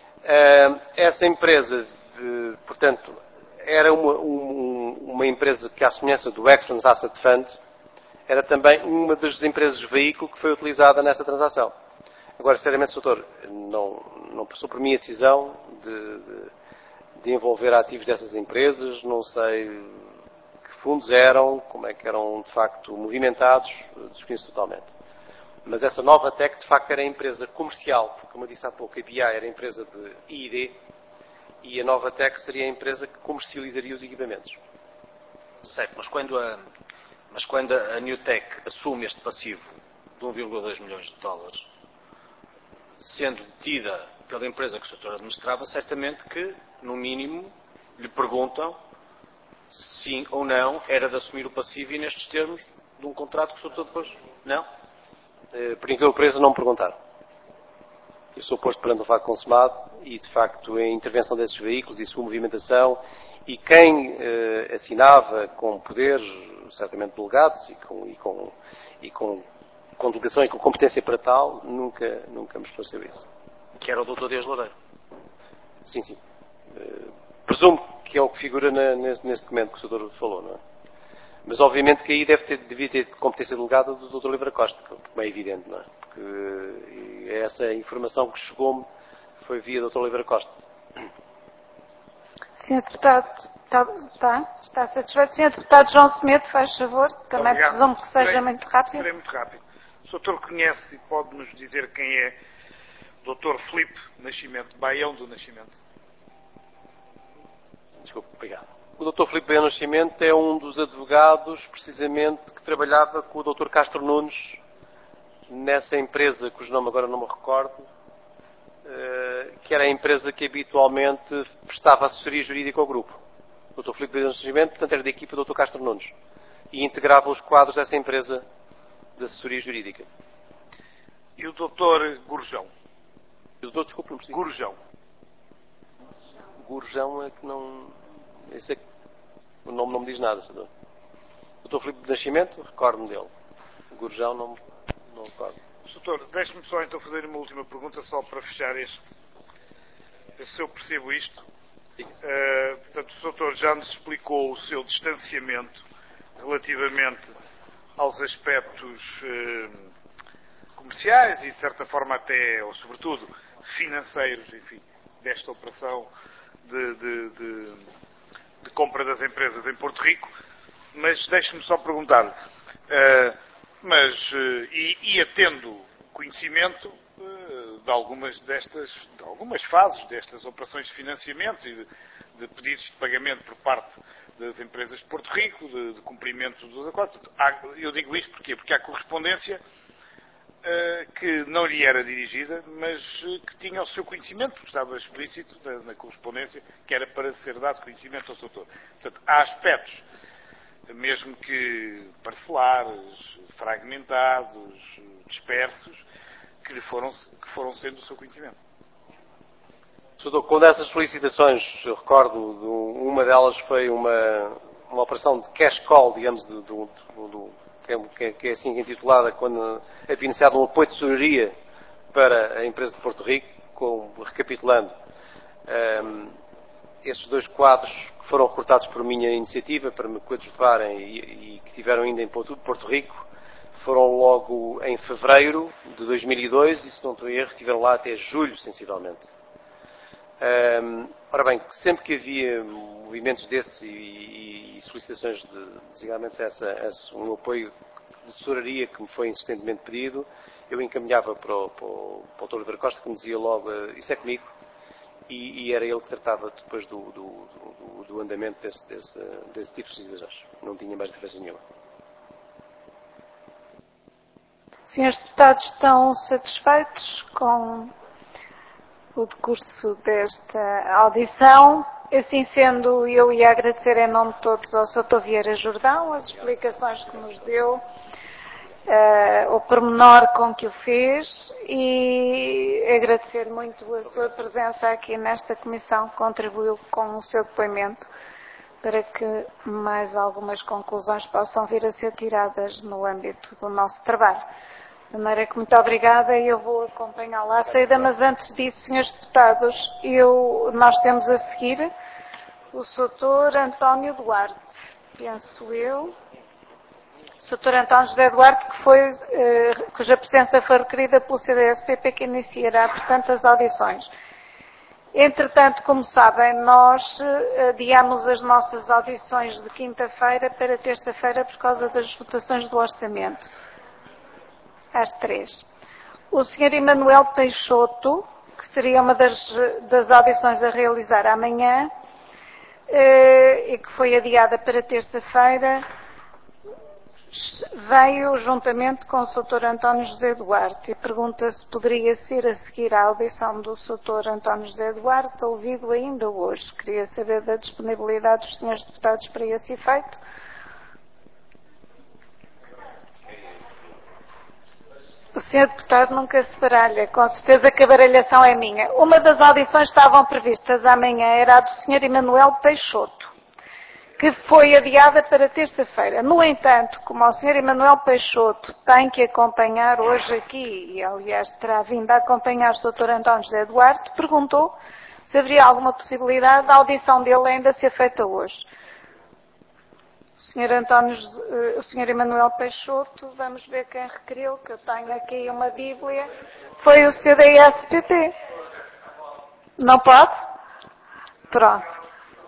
essa empresa, uh, portanto, era uma, um, uma empresa que, à semelhança do Excellence Asset Fund, era também uma das empresas veículo que foi utilizada nessa transação. Agora, sinceramente, doutor, não, não passou por mim a decisão de, de, de envolver ativos dessas empresas, não sei que fundos eram, como é que eram, de facto, movimentados, desconheço totalmente. Mas essa nova Tech, de facto, era a empresa comercial, porque, como eu disse há pouco, a B I era a empresa de I e D, e a nova Tech seria a empresa que comercializaria os equipamentos. Certo, mas quando a, mas quando a New Tech assume este passivo de um vírgula dois milhões de dólares, sendo detida pela empresa que o setor administrava, certamente que, no mínimo, lhe perguntam se sim ou não era de assumir o passivo e nestes termos de um contrato que o setor depois... Não? Por incrível que pareça, não me perguntaram. Eu sou posto perante o facto consumado e, de facto, a intervenção desses veículos e sua movimentação e quem eh, assinava com poderes, certamente delegados e com, e com, e com, com delegação e com competência para tal, nunca, nunca me esclareceu isso. Que era o doutor Dias Loureiro. Sim, sim. Eh, presumo que é o que figura na, nesse, nesse documento que o doutor falou, não é? Mas, obviamente, que aí deve ter, devia ter competência delegada do doutor Oliveira Costa, que é evidente, não é? Porque essa informação que chegou-me foi via doutor Oliveira Costa. senhor Deputado, está, está, está satisfeito? senhor Deputado João Semedo, faz favor, também Obrigado. presumo que seja serei, muito rápido. Serei muito rápido. O doutor conhece e pode-nos dizer quem é o doutor Filipe Nascimento, Baião do Nascimento? Desculpe, obrigado. O doutor Filipe Baião Nascimento é um dos advogados, precisamente, que trabalhava com o doutor Castro Nunes nessa empresa, cujo nome agora não me recordo, que era a empresa que habitualmente prestava assessoria jurídica ao grupo. O doutor Filipe Baião Nascimento, portanto, era da equipa do doutor Castro Nunes e integrava os quadros dessa empresa de assessoria jurídica. E o doutor Gurjão? E o doutor, desculpe, não percebi. Gurjão. Gurjão é que não... Esse é que... O nome não me diz nada, senhor. O doutor Filipe de Nascimento, recordo-me dele. O Gurjão não, não recordo. Doutor, deixe-me só então fazer uma última pergunta, só para fechar este. Se eu percebo isto. Uh, portanto, o doutor já nos explicou o seu distanciamento relativamente aos aspectos uh, comerciais e, de certa forma, até, ou sobretudo, financeiros, enfim, desta operação de, de, de, de compra das empresas em Porto Rico. Mas deixe-me só perguntar-lhe, uh, mas, uh, e, e atendo conhecimento uh, de algumas destas, de algumas fases destas operações de financiamento e de, de pedidos de pagamento por parte das empresas de Porto Rico, de, de cumprimento dos acordos. Há, eu digo isto porquê? Porque há correspondência uh, que não lhe era dirigida, mas uh, que tinha o seu conhecimento, porque estava explícito na, na correspondência, que era para ser dado conhecimento ao doutor. Portanto, há aspectos, mesmo que parcelares, fragmentados, dispersos, que, lhe foram, que foram sendo do seu conhecimento. Doutor, quando essas solicitações, eu recordo, de uma delas foi uma, uma operação de cash call, digamos, de, de, de, de, que, é, que é assim intitulada, quando havia iniciado um apoio de tesouraria para a empresa de Porto Rico, com, recapitulando, um, esses dois quadros que foram recortados por minha iniciativa para me coadjuvarem e, e que tiveram ainda em Porto Rico, foram logo em fevereiro de dois mil e dois e, se não estou em erro, estiveram lá até julho, sensivelmente. Um, ora bem, sempre que havia movimentos desses e, e, e solicitações de, designadamente essa, essa, um apoio de tesouraria que me foi insistentemente pedido, eu encaminhava para o, para o, para o doutor Oliveira Costa, que me dizia logo, isso é comigo, e, e era ele que tratava depois do, do, do, do andamento desse, desse, desse tipo de solicitações. Não tinha mais diferença nenhuma. Senhores deputados, estão satisfeitos com o decurso desta audição? Assim sendo, eu ia agradecer em nome de todos ao doutor Vieira Jordão as explicações que nos deu, uh, o pormenor com que o fez, e agradecer muito a sua presença aqui nesta comissão, que contribuiu com o seu depoimento para que mais algumas conclusões possam vir a ser tiradas no âmbito do nosso trabalho. De maneira que muito obrigada e eu vou acompanhá-la à saída, mas antes disso, senhores deputados, eu, nós temos a seguir o doutor António Duarte, penso eu. doutor António José Duarte, que foi, eh, cuja presença foi requerida pelo C D S P P, que iniciará, portanto, as audições. Entretanto, como sabem, nós eh, adiamos as nossas audições de quinta-feira para terça-feira por causa das votações do orçamento, às três. O senhor Emanuel Peixoto, que seria uma das, das audições a realizar amanhã, eh, e que foi adiada para terça-feira, veio juntamente com o doutor António José Duarte e pergunta se poderia ser a seguir à audição do doutor António José Duarte, ouvido ainda hoje. Queria saber da disponibilidade dos senhores deputados para esse efeito. O senhor deputado nunca se baralha, com certeza que a baralhação é minha. Uma das audições que estavam previstas amanhã era a do senhor Emanuel Peixoto, que foi adiada para terça-feira. No entanto, como o senhor Emanuel Peixoto tem que acompanhar hoje aqui, e aliás terá vindo a acompanhar o doutor António José Duarte, perguntou se haveria alguma possibilidade da audição dele ainda ser feita hoje. O senhor António, o senhor Emanuel Peixoto, vamos ver quem requeriu, que eu tenho aqui uma bíblia, foi o C D S P P. Não pode? Pronto.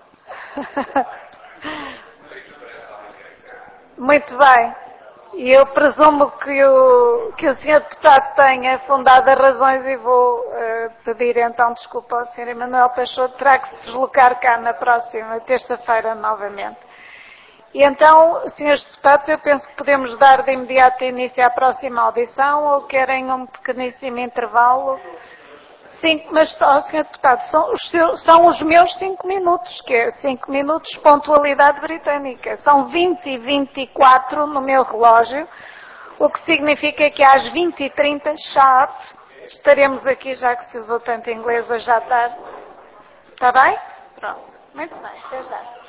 Muito bem. E eu presumo que o, que o senhor deputado tenha fundadas razões e vou uh, pedir então desculpa ao senhor Emanuel Peixoto, terá que se deslocar cá na próxima terça-feira novamente. E então, senhores deputados, eu penso que podemos dar de imediato início à próxima audição ou querem um pequeníssimo intervalo? Cinco, mas, oh, senhor deputado, são os, seus, são os meus cinco minutos, que é cinco minutos de pontualidade britânica. São vinte e vinte e quatro no meu relógio, o que significa que às vinte e trinta, sharp, estaremos aqui, já que se usou tanto inglês hoje à tarde. Está bem? Pronto. Muito bem. Até já.